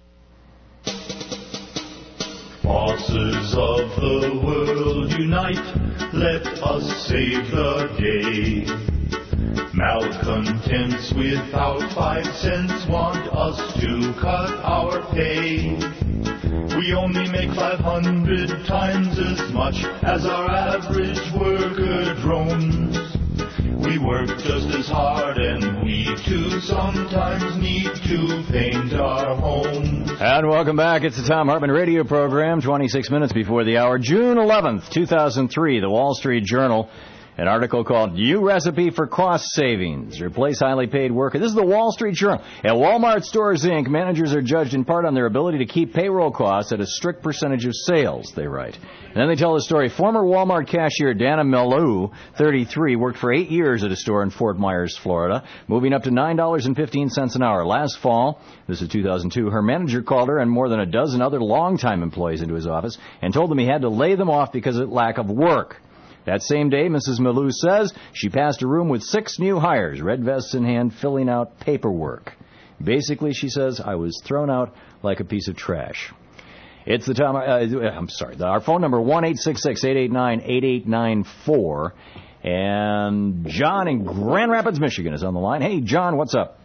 Bosses of the world unite, let us save the day. Malcontents without five cents want us to cut our pay. We only make five hundred times as much as our average worker drones. We work just as hard, and we too sometimes need to paint our homes. And welcome back. It's the Thom Hartmann radio program, twenty-six minutes before the hour. June eleventh, two thousand three, the Wall Street Journal. An article called New Recipe for Cost Savings. Replace highly paid workers. This is the Wall Street Journal. At Walmart Stores, Incorporated, managers are judged in part on their ability to keep payroll costs at a strict percentage of sales, they write. And then they tell the story. Former Walmart cashier Dana Melou, thirty-three, worked for eight years at a store in Fort Myers, Florida, moving up to nine dollars and fifteen cents an hour. Last fall, this is two thousand two, her manager called her and more than a dozen other longtime employees into his office and told them he had to lay them off because of lack of work. That same day, Missus Melou says she passed a room with six new hires, red vests in hand, filling out paperwork. Basically, she says, I was thrown out like a piece of trash. It's the Tom, uh, I'm sorry, the, our phone number, one eight six six, eight eight nine, eight eight nine four. And John in Grand Rapids, Michigan is on the line. Hey, John, what's up?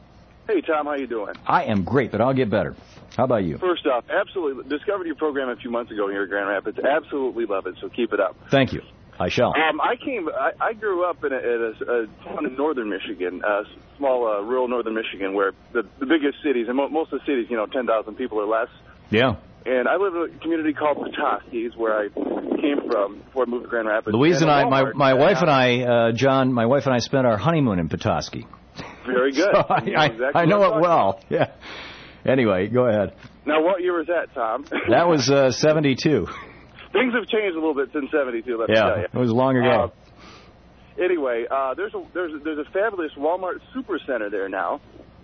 Hey, Tom, how you doing? I am great, but I'll get better. How about you? First off, absolutely. Discovered your program a few months ago here at Grand Rapids. Absolutely love it, so keep it up. Thank you. I shall. Um, I came. I, I grew up in a, in a, a town in northern Michigan, a small uh, rural northern Michigan, where the, the biggest cities, and mo- most of the cities, you know, ten thousand people or less. Yeah. And I live in a community called Petoskey, is where I came from before I moved to Grand Rapids. Louise and, and I, my, my wife and I, I, uh, John, my wife and I spent our honeymoon in Petoskey. Very good. So I, you know I, exactly I know it well. About. Yeah. Anyway, go ahead. Now, what year was that, Tom? That was uh, seventy-two. Things have changed a little bit since seventy-two, let me yeah, tell you. It was long ago. Uh, anyway, uh, there's a there's a, there's a fabulous Walmart Supercenter there now.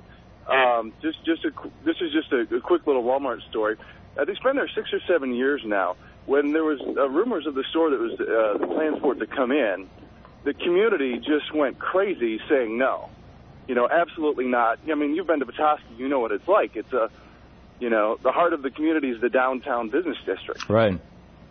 Um, just just a, this is just a, a quick little Walmart story. Uh, they've been there six or seven years now. When there was uh, rumors of the store that was uh, the plans for it to come in, the community just went crazy saying no. You know, absolutely not. I mean, you've been to Petoskey, you know what it's like. It's a, you know, the heart of the community is the downtown business district. Right.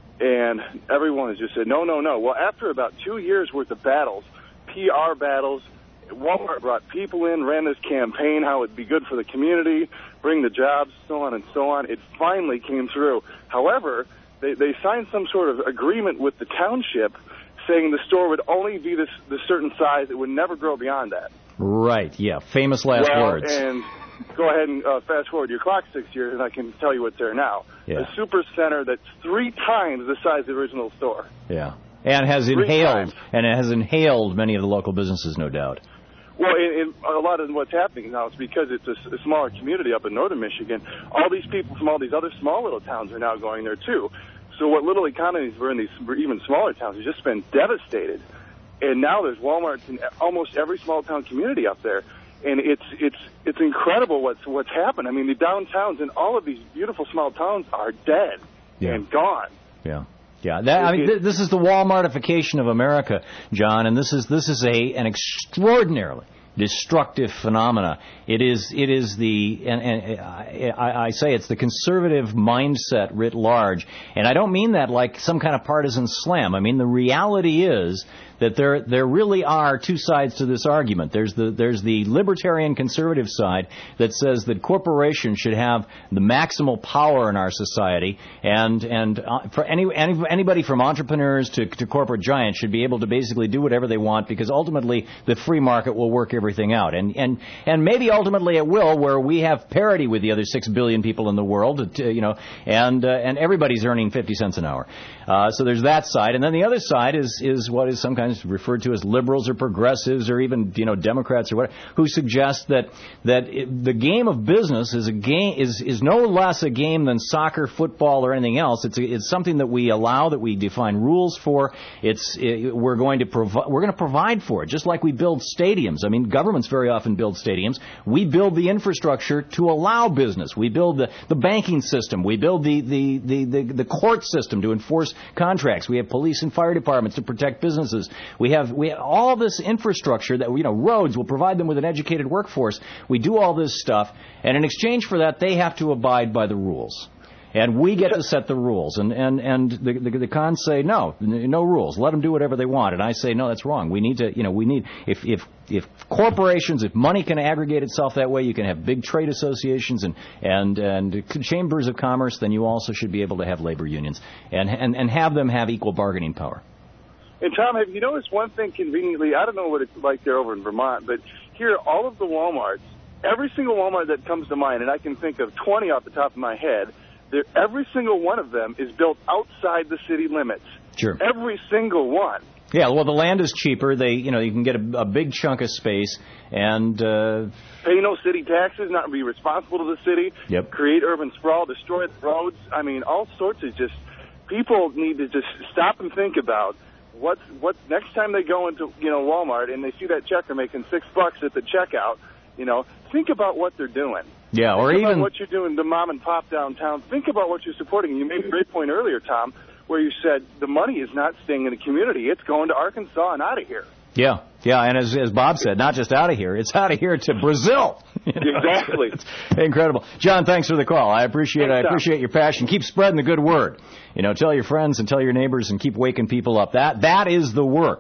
And everyone has just said, no, no, no. Well, after about two years' worth of battles, P R battles, Walmart brought people in, ran this campaign, how it'd be good for the community, bring the jobs, so on and so on. It finally came through. However, they, they signed some sort of agreement with the township saying the store would only be this, this certain size. It would never grow beyond that. Right, yeah. Famous last well, words. And go ahead and uh, fast forward your clock six years, and I can tell you what's there now. Yeah. A super center that's three times the size of the original store. Yeah. And has Three inhaled, times. and it has inhaled many of the local businesses, no doubt. Well, in, in a lot of what's happening now is because it's a, a smaller community up in northern Michigan. All these people from all these other small little towns are now going there, too. So what little economies were in these even smaller towns has just been devastated. And now there's Walmarts in almost every small town community up there. And it's it's it's incredible what's what's happened. I mean, the downtowns in all of these beautiful small towns are dead Yeah. and gone. Yeah. Yeah, that, I mean, th- this is the Walmartification of America, John, and this is this is a an extraordinarily destructive phenomena. It is it is the and, and I, I say it's the conservative mindset writ large, and I don't mean that like some kind of partisan slam. I mean the reality is that there there really are two sides to this argument. There's the there's the libertarian conservative side that says that corporations should have the maximal power in our society, and and uh, for any, any anybody from entrepreneurs to to corporate giants should be able to basically do whatever they want because ultimately the free market will work everything out, and and and maybe ultimately it will, where we have parity with the other six billion people in the world, you know, and uh, and everybody's earning fifty cents an hour. Uh, so there's that side, and then the other side is is what is sometimes referred to as liberals or progressives or even, you know, Democrats or whatever, who suggest that that it, the game of business is a game is is no less a game than soccer, football, or anything else. It's a, it's something that we allow, that we define rules for. It's it, we're going to provide we're going to provide for it, just like we build stadiums. I mean, governments very often build stadiums. We build the infrastructure to allow business. We build the, the banking system. We build the the, the the the court system to enforce contracts. We have police and fire departments to protect businesses. We have we have all this infrastructure that, you know, roads will provide them with an educated workforce. We do all this stuff, and in exchange for that, they have to abide by the rules. And we get to set the rules. And, and, and the, the, the cons say, no, no rules. Let them do whatever they want. And I say, no, that's wrong. We need to, you know, we need, if, if, if corporations, if money can aggregate itself that way, you can have big trade associations and, and, and chambers of commerce, then you also should be able to have labor unions and, and, and have them have equal bargaining power. And, Tom, have you noticed one thing conveniently? I don't know what it's like there over in Vermont, but here, all of the Walmarts, every single Walmart that comes to mind, and I can think of twenty off the top of my head, every single one of them is built outside the city limits. Sure. Every single one. Yeah, well, the land is cheaper. They, you know, you can get a, a big chunk of space and uh, pay no city taxes, not be responsible to the city. Yep. Create urban sprawl, destroy the roads. I mean, all sorts of just people need to just stop and think about what's what's next time they go into, you know, Walmart and they see that checker making six bucks at the checkout. You know, think about what they're doing. Yeah, or Think even about what you're doing to mom and pop downtown. Think about what you're supporting. You made a great point earlier, Tom, where you said the money is not staying in the community. It's going to Arkansas and out of here. Yeah, yeah, and as as Bob said, not just out of here, it's out of here to Brazil. You know? Exactly. It's incredible. John, thanks for the call. I appreciate Thanks, I appreciate your passion. Keep spreading the good word. You know, tell your friends and tell your neighbors and keep waking people up. That that is the work.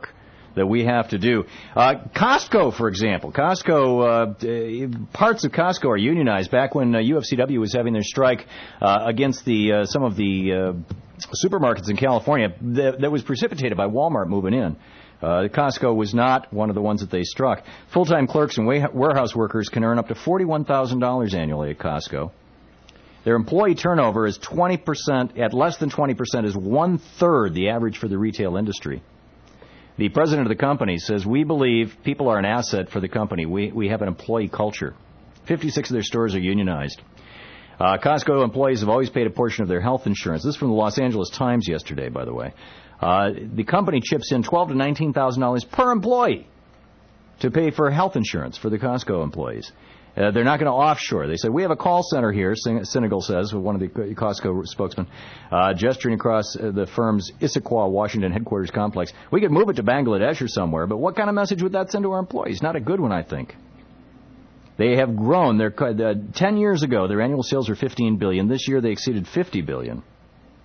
that we have to do. Uh, Costco, for example. Costco, uh, parts of Costco are unionized. Back when uh, U F C W was having their strike uh, against the uh, some of the uh, supermarkets in California, that, that was precipitated by Walmart moving in. Uh, Costco was not one of the ones that they struck. Full-time clerks and wa- warehouse workers can earn up to forty-one thousand dollars annually at Costco. Their employee turnover is twenty percent, at less than twenty percent, is one-third the average for the retail industry. The president of the company says, we believe people are an asset for the company. We, we have an employee culture. fifty-six of their stores are unionized. Uh, Costco employees have always paid a portion of their health insurance. This is from the Los Angeles Times yesterday, by the way. Uh, the company chips in twelve thousand to nineteen thousand dollars per employee to pay for health insurance for the Costco employees. Uh, they're not going to offshore. They say, we have a call center here, Senegal says, one of the Costco spokesmen, uh, gesturing across uh, the firm's Issaquah, Washington headquarters complex. We could move it to Bangladesh or somewhere, but what kind of message would that send to our employees? Not a good one, I think. They have grown. They're, uh, ten years ago, their annual sales were fifteen billion dollars. This year, they exceeded fifty billion dollars.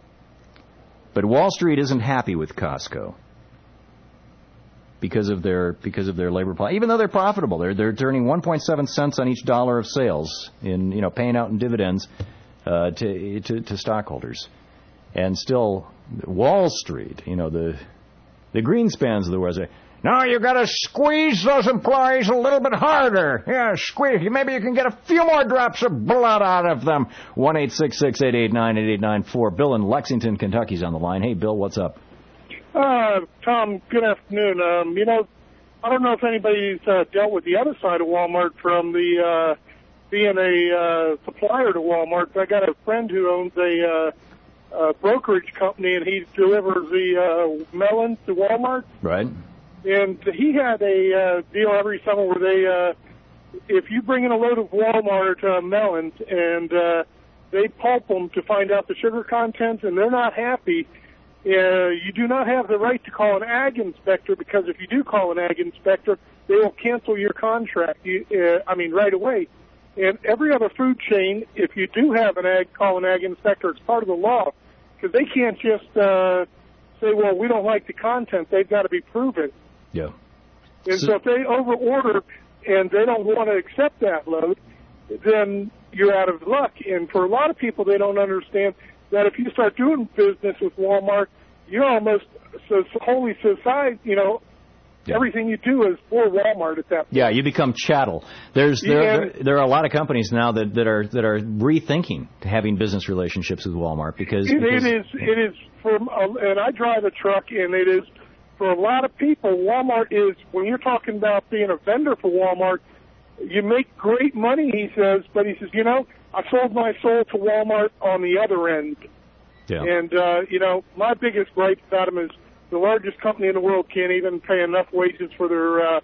But Wall Street isn't happy with Costco because of their because of their labor policy. Even though they're profitable, they're they're earning one point seven cents on each dollar of sales in you know paying out in dividends uh, to, to to stockholders, and still Wall Street, you know the the Greenspans of the world say, no, you got to squeeze those employees a little bit harder. Yeah, squeeze. Maybe you can get a few more drops of blood out of them. One eight six six eight eight nine eight eight nine four. Bill in Lexington, Kentucky's on the line. Hey, Bill, what's up? Uh, Tom, good afternoon. Um, you know, I don't know if anybody's uh, dealt with the other side of Walmart from the uh, being a uh, supplier to Walmart. I got a friend who owns a uh, uh, brokerage company, and he delivers the uh, melons to Walmart. Right. And he had a uh, deal every summer where they, uh, if you bring in a load of Walmart uh, melons and uh, they pulp them to find out the sugar content, and they're not happy, uh, you do not have the right to call an ag inspector, because if you do call an ag inspector, they will cancel your contract. You, uh, I mean, right away. And every other food chain, if you do have an ag, call an ag inspector, it's part of the law, because they can't just uh, say, well, we don't like the content. They've got to be proven. Yeah. And so, so if they over-order and they don't want to accept that load, then you're out of luck. And for a lot of people, they don't understand that if you start doing business with Walmart, you're almost so wholly society, you know, yeah. Everything you do is for Walmart at that point. Yeah, you become chattel. There's there, yeah. there, there are a lot of companies now that, that are that are rethinking having business relationships with Walmart because it, because, it is it is from uh, and I drive a truck, and it is for a lot of people. Walmart is, when you're talking about being a vendor for Walmart, you make great money, he says, but he says, you know, I sold my soul to Walmart on the other end. Yeah. And, uh, you know, my biggest gripe about them is the largest company in the world can't even pay enough wages for their uh,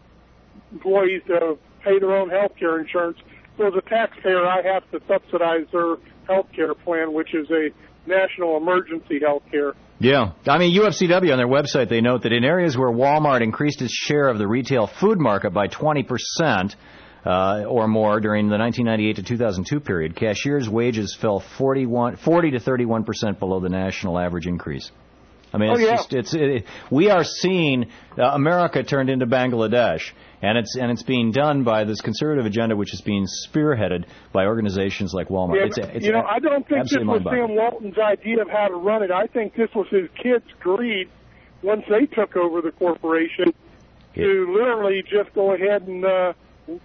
employees to pay their own health care insurance. So as a taxpayer, I have to subsidize their health care plan, which is a national emergency health care. Yeah. I mean, U F C W on their website, they note that in areas where Walmart increased its share of the retail food market by twenty percent uh, or more during the nineteen ninety-eight to two thousand two period, cashiers' wages fell forty-one, forty to thirty-one percent below the national average increase. I mean, it's oh, yeah. just, it's, it, we are seeing uh, America turned into Bangladesh, and it's and it's being done by this conservative agenda, which is being spearheaded by organizations like Walmart. Yeah, it's, it's you know, I don't think this was Sam Walton's idea of how to run it. I think this was his kids' greed once they took over the corporation yeah. to literally just go ahead and uh,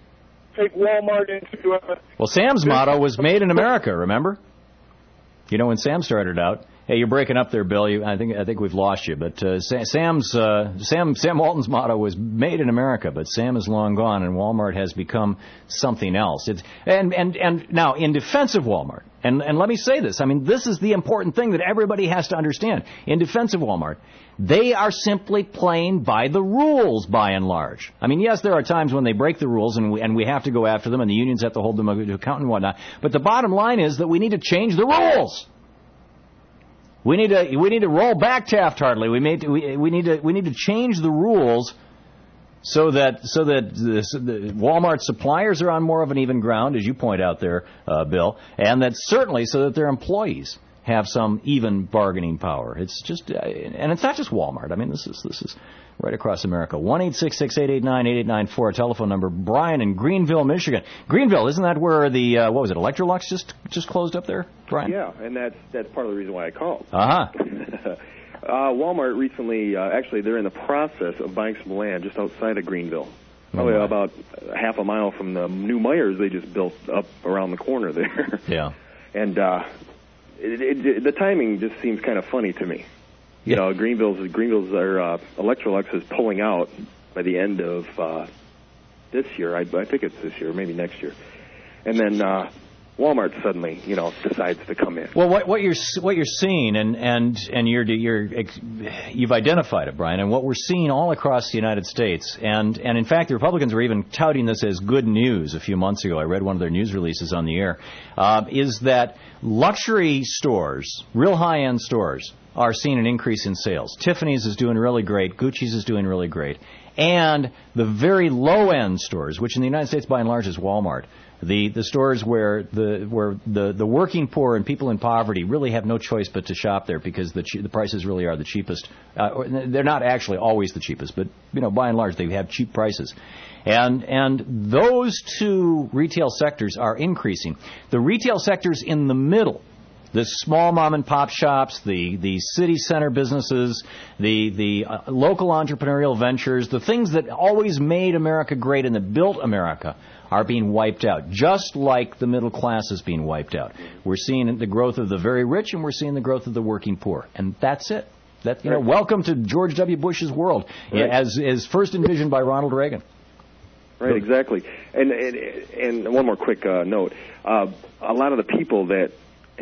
take Walmart into. Uh, well, Sam's motto was "Made in America." Remember? You know, when Sam started out. Hey, you're breaking up there, Bill. You, I think I think we've lost you. But uh, Sam's uh, Sam Sam Walton's motto was "Made in America," but Sam is long gone, and Walmart has become something else. It's and and and now in defense of Walmart, and and let me say this. I mean, this is the important thing that everybody has to understand. In defense of Walmart, they are simply playing by the rules, by and large. I mean, yes, there are times when they break the rules, and we and we have to go after them, and the unions have to hold them to account and whatnot. But the bottom line is that we need to change the rules. We need to we need to roll back Taft-Hartley. We made we we need to we need to change the rules so that so that the, the Walmart suppliers are on more of an even ground, as you point out there, uh, Bill, and that certainly so that their employees have some even bargaining power. It's just, uh, and it's not just Walmart. I mean, this is this is right across America. one eight six six, eight eight nine, eight eight nine four, telephone number. Brian in Greenville, Michigan. Greenville, isn't that where the, uh, what was it, Electrolux just just closed up there, Brian? Yeah, and that's that's part of the reason why I called. Uh-huh. uh, Walmart recently, uh, actually, they're in the process of buying some land just outside of Greenville. Probably oh, about half a mile from the new Myers they just built up around the corner there. Yeah. And uh, it, it, it, the timing just seems kind of funny to me. You yeah. know, Greenville's Greenville's or uh, Electrolux is pulling out by the end of uh, this year. I, I think it's this year, maybe next year. And then uh, Walmart suddenly, you know, decides to come in. Well, what, what you're what you're seeing, and and and you're you're you've identified it, Brian, and what we're seeing all across the United States, and and in fact, the Republicans were even touting this as good news a few months ago. I read one of their news releases on the air. Uh, is that luxury stores, real high-end stores, are seeing an increase in sales. Tiffany's is doing really great. Gucci's is doing really great, and the very low-end stores, which in the United States by and large is Walmart. The the stores where the where the, the working poor and people in poverty really have no choice but to shop there because the the prices really are the cheapest. Uh, they're not actually always the cheapest, but you know by and large they have cheap prices, and and those two retail sectors are increasing. The retail sectors in the middle, the small mom and pop shops, the the city center businesses, the the uh, local entrepreneurial ventures, the things that always made America great and that built America, are being wiped out, just like the middle class is being wiped out. We're seeing the growth of the very rich, and we're seeing the growth of the working poor, and that's it. That you know, welcome to George W. Bush's world, right. as as first envisioned by Ronald Reagan. Right, exactly. And and, and one more quick uh, note: uh, a lot of the people that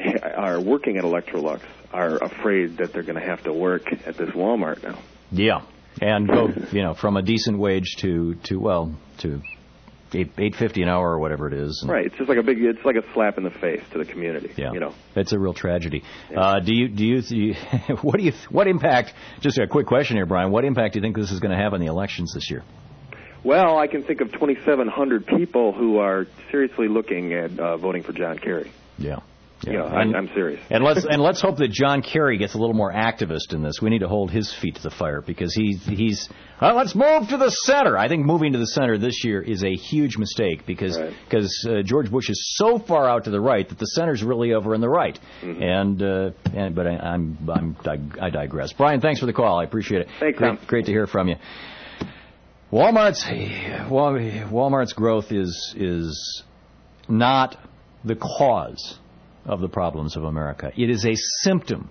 are working at Electrolux are afraid that they're going to have to work at this Walmart now. Yeah, and go you know from a decent wage to to well to. Eight eight fifty an hour or whatever it is. Right. It's just like a big. It's like a slap in the face to the community. Yeah. You know. It's a real tragedy. Yeah. Uh, do you do you, do you what do you what impact? Just a quick question here, Brian. What impact do you think this is going to have on the elections this year? Well, I can think of twenty-seven hundred people who are seriously looking at uh, voting for John Kerry. Yeah. Yeah, you know, I'm, I'm serious. And let's and let's hope that John Kerry gets a little more activist in this. We need to hold his feet to the fire because he's he's. Well, let's move to the center. I think moving to the center this year is a huge mistake because because right. uh, George Bush is so far out to the right that the center's really over in the right. Mm-hmm. And uh, and but I, I'm I'm I digress. Brian, thanks for the call. I appreciate it. Thanks, great, Tom. Great to hear from you. Walmart's Walmart's growth is is not the cause of the problems of America. It is a symptom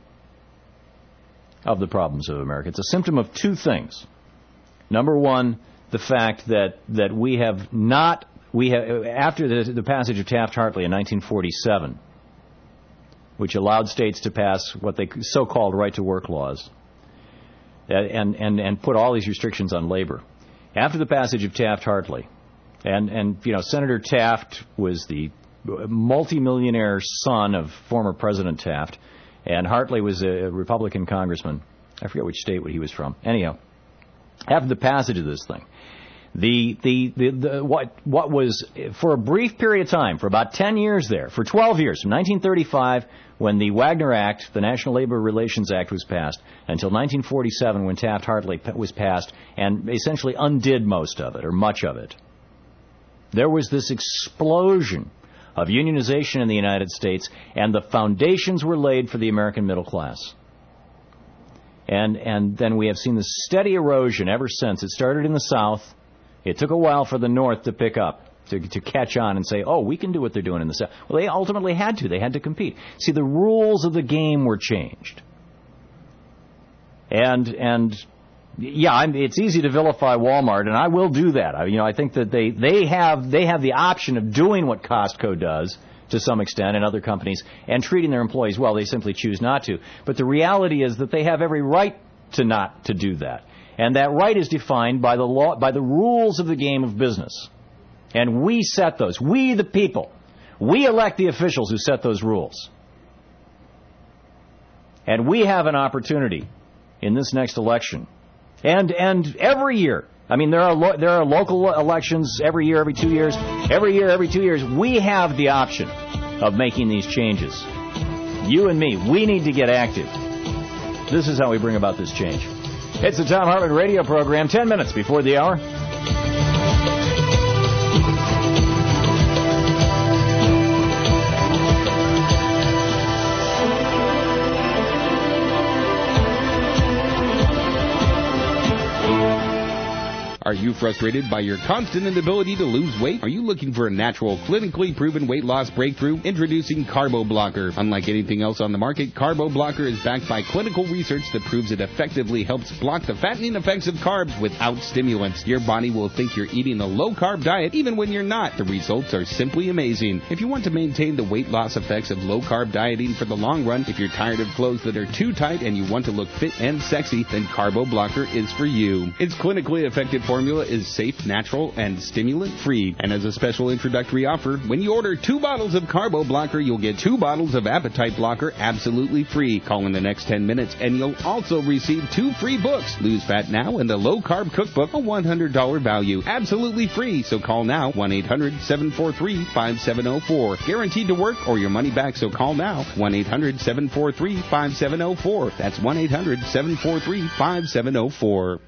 of the problems of America. It's a symptom of two things. Number one, the fact that, that we have not, we have, after the, the passage of Taft-Hartley in nineteen forty-seven, which allowed states to pass what they so-called right-to-work laws and, and, and put all these restrictions on labor. After the passage of Taft-Hartley, and, and, you know, Senator Taft was the multimillionaire son of former President Taft, and Hartley was a Republican congressman. I forget which state he was from. Anyhow, after the passage of this thing, the the, the, the what what was for a brief period of time, for about ten years there, for twelve years, from nineteen thirty-five, when the Wagner Act, the National Labor Relations Act, was passed, until nineteen forty-seven, when Taft-Hartley was passed, and essentially undid most of it, or much of it. There was this explosion of unionization in the United States, and the foundations were laid for the American middle class. And and then we have seen this steady erosion ever since. It started in the South. It took a while for the North to pick up, to, to catch on and say, oh, we can do what they're doing in the South. Well, they ultimately had to. They had to compete. See, the rules of the game were changed. And and... Yeah, I'm, it's easy to vilify Walmart, and I will do that. I, you know, I think that they, they have they have the option of doing what Costco does to some extent, and other companies, and treating their employees well. They simply choose not to. But the reality is that they have every right to not to do that, and that right is defined by the law, by the rules of the game of business, and we set those. We, the people, we elect the officials who set those rules, and we have an opportunity in this next election. And and every year, I mean, there are lo- there are local elections every year, every two years, every year, every two years. We have the option of making these changes. You and me, we need to get active. This is how we bring about this change. It's the Thom Hartmann radio program, ten minutes before the hour. Are you frustrated by your constant inability to lose weight? Are you looking for a natural, clinically proven weight loss breakthrough? Introducing Carbo Blocker. Unlike anything else on the market, Carbo Blocker is backed by clinical research that proves it effectively helps block the fattening effects of carbs without stimulants. Your body will think you're eating a low-carb diet even when you're not. The results are simply amazing. If you want to maintain the weight loss effects of low-carb dieting for the long run, if you're tired of clothes that are too tight and you want to look fit and sexy, then Carbo Blocker is for you. It's clinically effective for formula is safe, natural, and stimulant-free. And as a special introductory offer, when you order two bottles of Carbo Blocker, you'll get two bottles of Appetite Blocker absolutely free. Call in the next ten minutes, and you'll also receive two free books, Lose Fat Now and the Low Carb Cookbook, a one hundred dollars value. Absolutely free, so call now, one eight hundred seven four three five seven zero four. Guaranteed to work or your money back, so call now, one eight hundred seven four three five seven zero four. That's one eight hundred seven four three five seven zero four.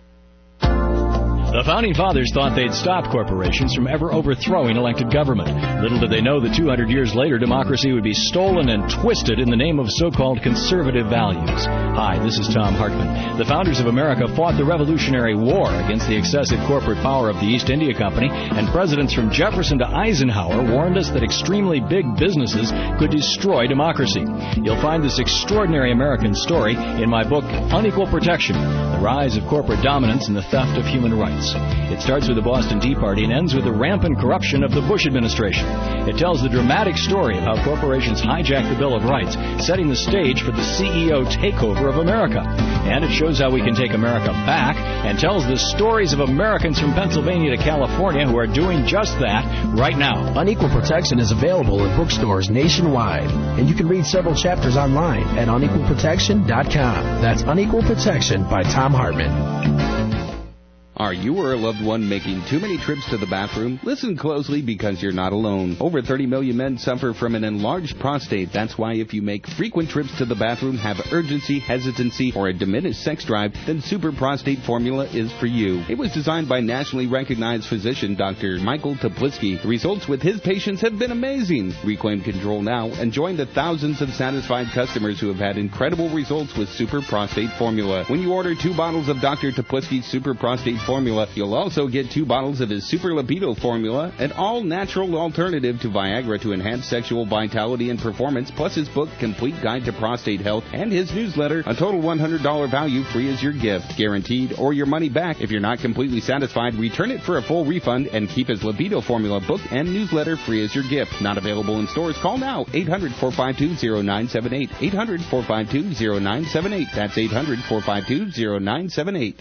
The Founding Fathers thought they'd stop corporations from ever overthrowing elected government. Little did they know that two hundred years later, democracy would be stolen and twisted in the name of so-called conservative values. Hi, this is Thom Hartmann. The founders of America fought the Revolutionary War against the excessive corporate power of the East India Company, and presidents from Jefferson to Eisenhower warned us that extremely big businesses could destroy democracy. You'll find this extraordinary American story in my book, Unequal Protection, The Rise of Corporate Dominance and the Theft of Human Rights. It starts with the Boston Tea Party and ends with the rampant corruption of the Bush administration. It tells the dramatic story of how corporations hijacked the Bill of Rights, setting the stage for the C E O takeover of America. And it shows how we can take America back and tells the stories of Americans from Pennsylvania to California who are doing just that right now. Unequal Protection is available in bookstores nationwide, and you can read several chapters online at unequal protection dot com. That's Unequal Protection by Thom Hartmann. Are you or a loved one making too many trips to the bathroom? Listen closely because you're not alone. Over thirty million men suffer from an enlarged prostate. That's why if you make frequent trips to the bathroom, have urgency, hesitancy, or a diminished sex drive, then Super Prostate Formula is for you. It was designed by nationally recognized physician Doctor Michael Toplitzky. The results with his patients have been amazing. Reclaim control now and join the thousands of satisfied customers who have had incredible results with Super Prostate Formula. When you order two bottles of Doctor Toplitzky's Super Prostate Formula, you'll also get two bottles of his Super Libido Formula, an all-natural alternative to Viagra to enhance sexual vitality and performance, plus his book, Complete Guide to Prostate Health, and his newsletter, a total one hundred dollars value, free as your gift. Guaranteed or your money back. If you're not completely satisfied, return it for a full refund and keep his Libido Formula book and newsletter free as your gift. Not available in stores? Call now, eight hundred four five two zero nine seven eight, eight hundred four five two zero nine seven eight. That's eight hundred four five two zero nine seven eight.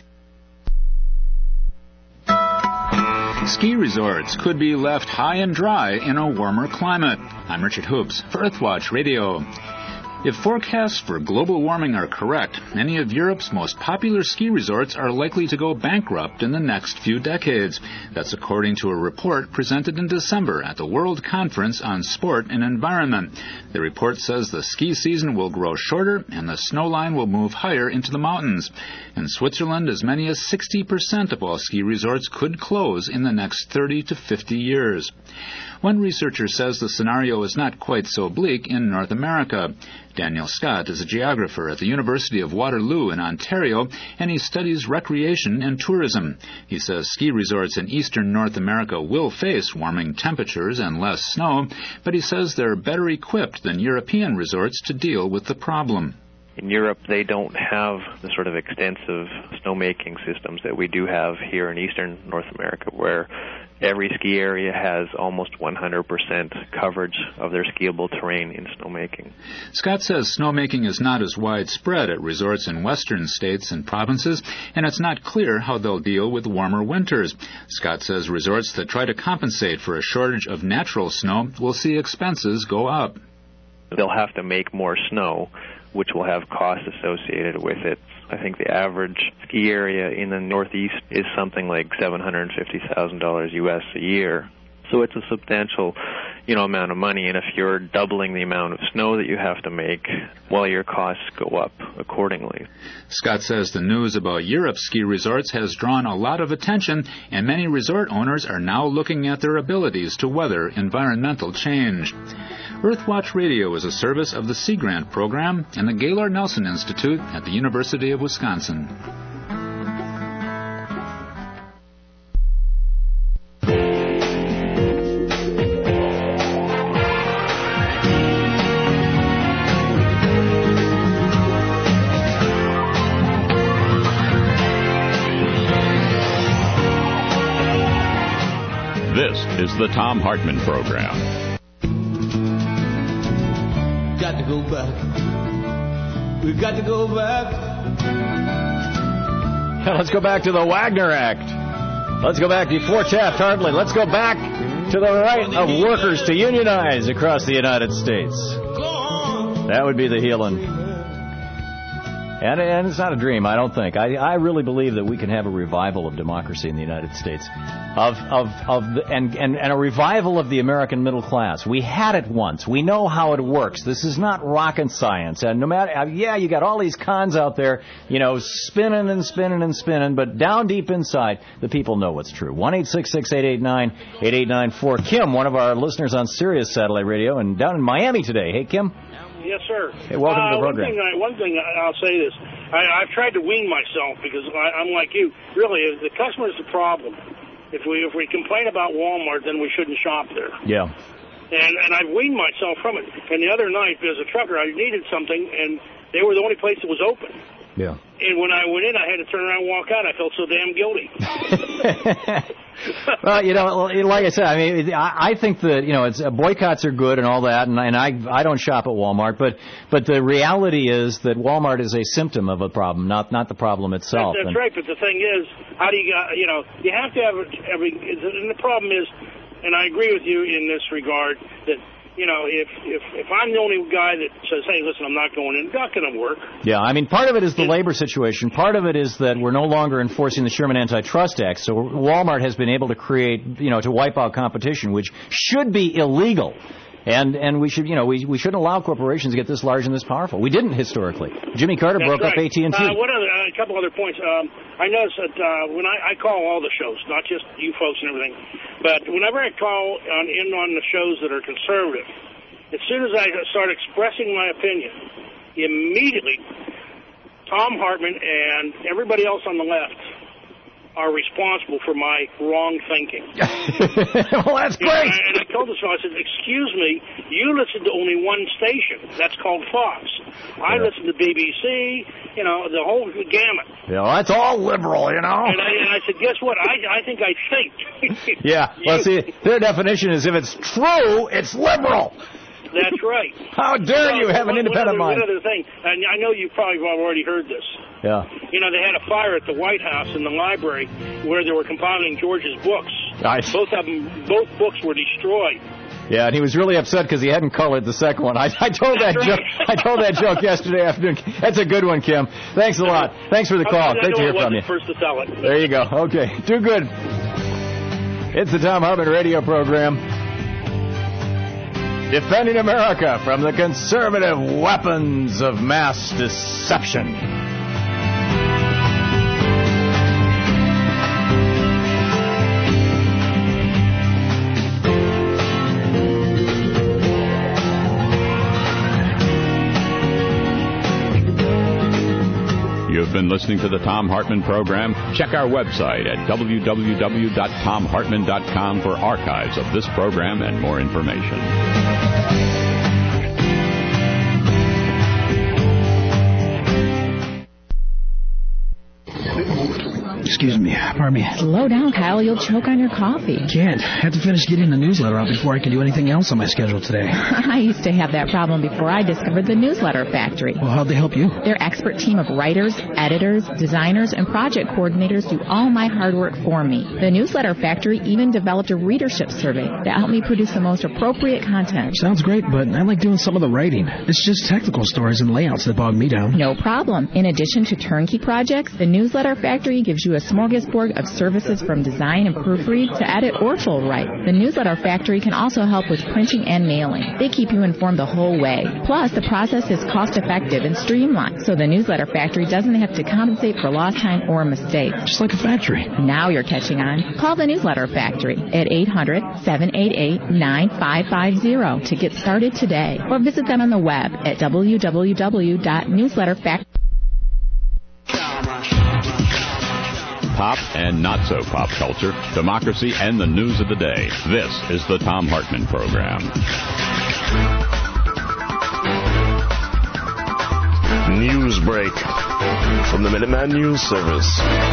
Ski resorts could be left high and dry in a warmer climate. I'm Richard Hoops for Earthwatch Radio. If forecasts for global warming are correct, many of Europe's most popular ski resorts are likely to go bankrupt in the next few decades. That's according to a report presented in December at the World Conference on Sport and Environment. The report says the ski season will grow shorter and the snow line will move higher into the mountains. In Switzerland, as many as sixty percent of all ski resorts could close in the next thirty to fifty years. One researcher says the scenario is not quite so bleak in North America. Daniel Scott is a geographer at the University of Waterloo in Ontario, and he studies recreation and tourism. He says ski resorts in eastern North America will face warming temperatures and less snow, but he says they're better equipped than European resorts to deal with the problem. In Europe, they don't have the sort of extensive snowmaking systems that we do have here in eastern North America, where every ski area has almost one hundred percent coverage of their skiable terrain in snowmaking. Scott says snowmaking is not as widespread at resorts in western states and provinces, and it's not clear how they'll deal with warmer winters. Scott says resorts that try to compensate for a shortage of natural snow will see expenses go up. They'll have to make more snow, which will have costs associated with it. I think the average ski area in the Northeast is something like seven hundred fifty thousand dollars U S a year. So it's a substantial you know, amount of money. And if you're doubling the amount of snow that you have to make, well, your costs go up accordingly. Scott says the news about Europe's ski resorts has drawn a lot of attention, and many resort owners are now looking at their abilities to weather environmental change. Earthwatch Radio is a service of the Sea Grant Program and the Gaylord Nelson Institute at the University of Wisconsin. This is the Thom Hartmann Program. Got to go back. We've got to go back. Let's go back to the Wagner Act. Let's go back before Taft-Hartley. Let's go back to the right of workers to unionize across the United States. That would be the healing. And, and it's not a dream, I don't think. I, I really believe that we can have a revival of democracy in the United States, of of of the, and, and and a revival of the American middle class. We had it once. We know how it works. This is not rocket science. And no matter, yeah, you got all these cons out there, you know, spinning and spinning and spinning, but down deep inside, the people know what's true. one eight six six, eight eight nine, eight eight nine four. Kim, one of our listeners on Sirius Satellite Radio, and down in Miami today. Hey, Kim. Yes, sir. Hey, welcome uh, to the program. One thing, I, one thing I'll say this. I, I've tried to wean myself because I, I'm like you. Really, the customer is the problem. If we if we complain about Walmart, then we shouldn't shop there. Yeah. And and I've weaned myself from it. And the other night, as a trucker, I needed something, and they were the only place that was open. Yeah. And when I went in, I had to turn around and walk out. I felt so damn guilty. Well, you know, like I said, I mean, I think that, you know, it's uh, boycotts are good and all that, and, and I I don't shop at Walmart, but but the reality is that Walmart is a symptom of a problem, not not the problem itself. That's, that's and, right, but the thing is, how do you, uh, you know, you have to have every, and the problem is, and I agree with you in this regard, that, you know, if, if if I'm the only guy that says, hey, listen, I'm not going in, it's not going to work. Yeah, I mean, part of it is the labor situation. Part of it is that we're no longer enforcing the Sherman Antitrust Act. So Walmart has been able to create, you know, to wipe out competition, which should be illegal. And and we should, you know, we we shouldn't allow corporations to get this large and this powerful. We didn't historically. Jimmy Carter That's broke right. up A T and T. Uh, one other, uh, a couple other points. Um, I noticed that uh, when I, I call all the shows, not just you folks and everything, but whenever I call on in on the shows that are conservative, as soon as I start expressing my opinion, immediately Thom Hartmann and everybody else on the left are responsible for my wrong thinking. Well, that's great. And I, and I told this fellow, I said, excuse me, you listen to only one station. That's called Fox. I Yeah. listen to B B C, you know, the whole gamut. Yeah, well, that's all liberal, you know. And I, and I said, guess what? I, I think I think. Yeah, well, see, their definition is if it's true, it's liberal. That's right. How dare Well, you have an one, independent one other, mind? One other thing, and I know you probably have already heard this. Yeah. You know, they had a fire at the White House in the library where they were compiling George's books. Nice. Both of them, both books were destroyed. Yeah, and he was really upset because he hadn't colored the second one. I, I told that That's joke. right. I told that joke yesterday afternoon. That's a good one, Kim. Thanks a lot. Thanks for the call. I, I Great to know hear I from you. wasn't first to tell it. There you go. Okay, do good. It's the Thom Hartmann Radio Program. Defending America from the conservative weapons of mass deception. You've been listening to the Thom Hartmann Program. Check our website at w w w dot tom hartmann dot com for archives of this program and more information. Excuse me. Pardon me. Slow down, Kyle. You'll choke on your coffee. Can't. Have to finish getting the newsletter out before I can do anything else on my schedule today. I used to have that problem before I discovered the Newsletter Factory. Well, how'd they help you? Their expert team of writers, editors, designers, and project coordinators do all my hard work for me. The Newsletter Factory even developed a readership survey that helped me produce the most appropriate content. Sounds great, but I like doing some of the writing. It's just technical stories and layouts that bog me down. No problem. In addition to turnkey projects, the Newsletter Factory gives you a smorgasbord of services from design and proofread to edit or full write. The Newsletter Factory can also help with printing and mailing. They keep you informed the whole way. Plus, the process is cost-effective and streamlined, so the Newsletter Factory doesn't have to compensate for lost time or mistakes. Just like a factory. Now you're catching on. Call the Newsletter Factory at eight hundred, seven eight eight, nine five five zero to get started today, or visit them on the web at w w w dot newsletter factory. Pop and not so pop culture, democracy, and the news of the day. This is the Thom Hartmann Program. News break from the Minuteman News Service.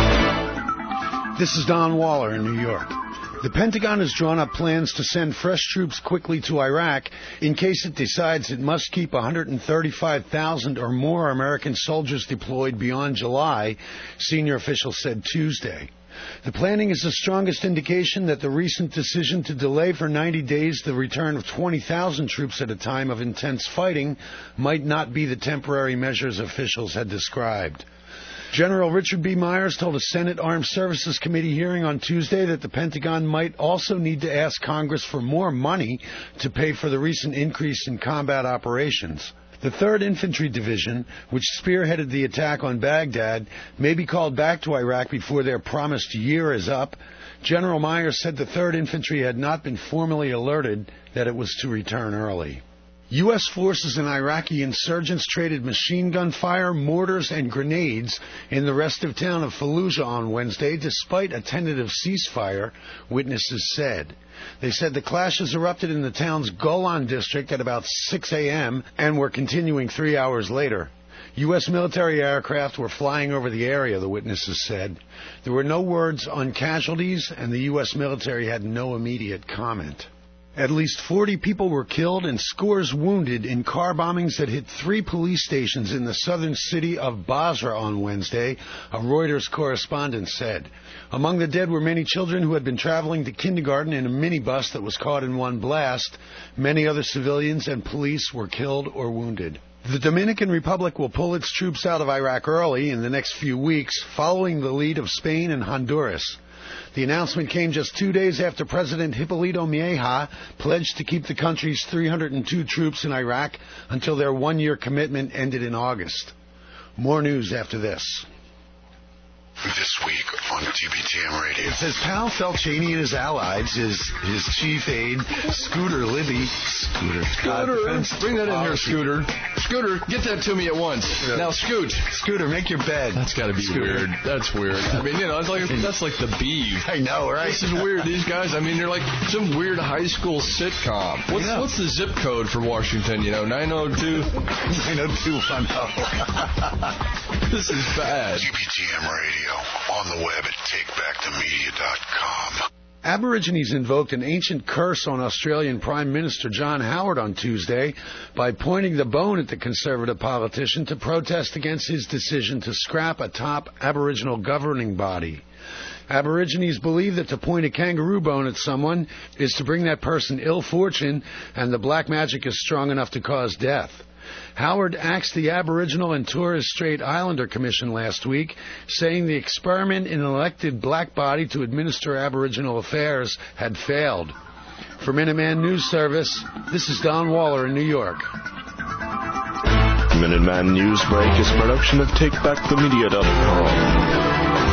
This is Don Waller in New York. The Pentagon has drawn up plans to send fresh troops quickly to Iraq in case it decides it must keep one hundred thirty-five thousand or more American soldiers deployed beyond July, senior officials said Tuesday. The planning is the strongest indication that the recent decision to delay for ninety days the return of twenty thousand troops at a time of intense fighting might not be the temporary measures officials had described. General Richard B. Myers told a Senate Armed Services Committee hearing on Tuesday that the Pentagon might also need to ask Congress for more money to pay for the recent increase in combat operations. The third Infantry Division, which spearheaded the attack on Baghdad, may be called back to Iraq before their promised year is up. General Myers said the third Infantry had not been formally alerted that it was to return early. U S forces and Iraqi insurgents traded machine gun fire, mortars, and grenades in the restive town of Fallujah on Wednesday, despite a tentative ceasefire, witnesses said. They said the clashes erupted in the town's Golan district at about six a.m. and were continuing three hours later. U S military aircraft were flying over the area, the witnesses said. There were no words on casualties, and the U S military had no immediate comment. At least forty people were killed and scores wounded in car bombings that hit three police stations in the southern city of Basra on Wednesday, a Reuters correspondent said. Among the dead were many children who had been traveling to kindergarten in a minibus that was caught in one blast. Many other civilians and police were killed or wounded. The Dominican Republic will pull its troops out of Iraq early in the next few weeks, following the lead of Spain and Honduras. The announcement came just two days after President Hipólito Mejia pledged to keep the country's three hundred two troops in Iraq until their one-year commitment ended in August. More news after this. This week on T B T M Radio. It says pal Felchaney and his allies, his his chief aide, Scooter Libby. Scooter. Scooter. Bring that in here, Scooter. Scooter, get that to me at once. Yeah. Now, Scoot. Scooter, make your bed. That's got to be Scooter. Weird. That's weird. I mean, you know, it's like, that's like the Beeve. I know, right? This is weird. These guys, I mean, they're like some weird high school sitcom. What's what's the zip code for Washington, you know, nine oh two? nine oh two, I know. This is bad. T B T M Radio. On the web at take back the media dot com. Aborigines invoked an ancient curse on Australian Prime Minister John Howard on Tuesday by pointing the bone at the Conservative politician to protest against his decision to scrap a top Aboriginal governing body. Aborigines believe that to point a kangaroo bone at someone is to bring that person ill fortune, and the black magic is strong enough to cause death. Howard axed the Aboriginal and Torres Strait Islander Commission last week, saying the experiment in an elected black body to administer Aboriginal affairs had failed. For Minuteman News Service, this is Don Waller in New York. Minuteman News Break is a production of take back the media dot com.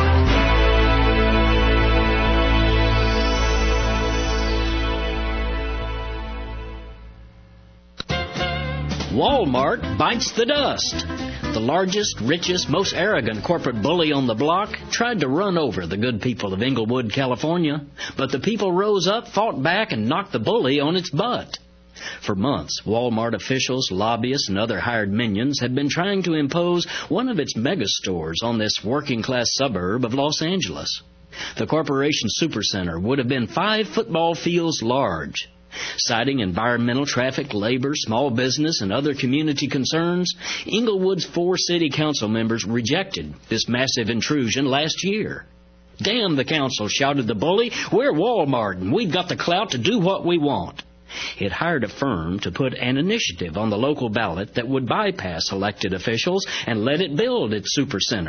Walmart bites the dust. The largest, richest, most arrogant corporate bully on the block tried to run over the good people of Inglewood, California, but the people rose up, fought back, and knocked the bully on its butt. For months, Walmart officials, lobbyists, and other hired minions had been trying to impose one of its megastores on this working-class suburb of Los Angeles. The corporation's supercenter would have been five football fields large. Citing environmental, traffic, labor, small business, and other community concerns, Inglewood's four city council members rejected this massive intrusion last year. "Damn the council," shouted the bully. "We're Walmart, and we've got the clout to do what we want." It hired a firm to put an initiative on the local ballot that would bypass elected officials and let it build its supercenter.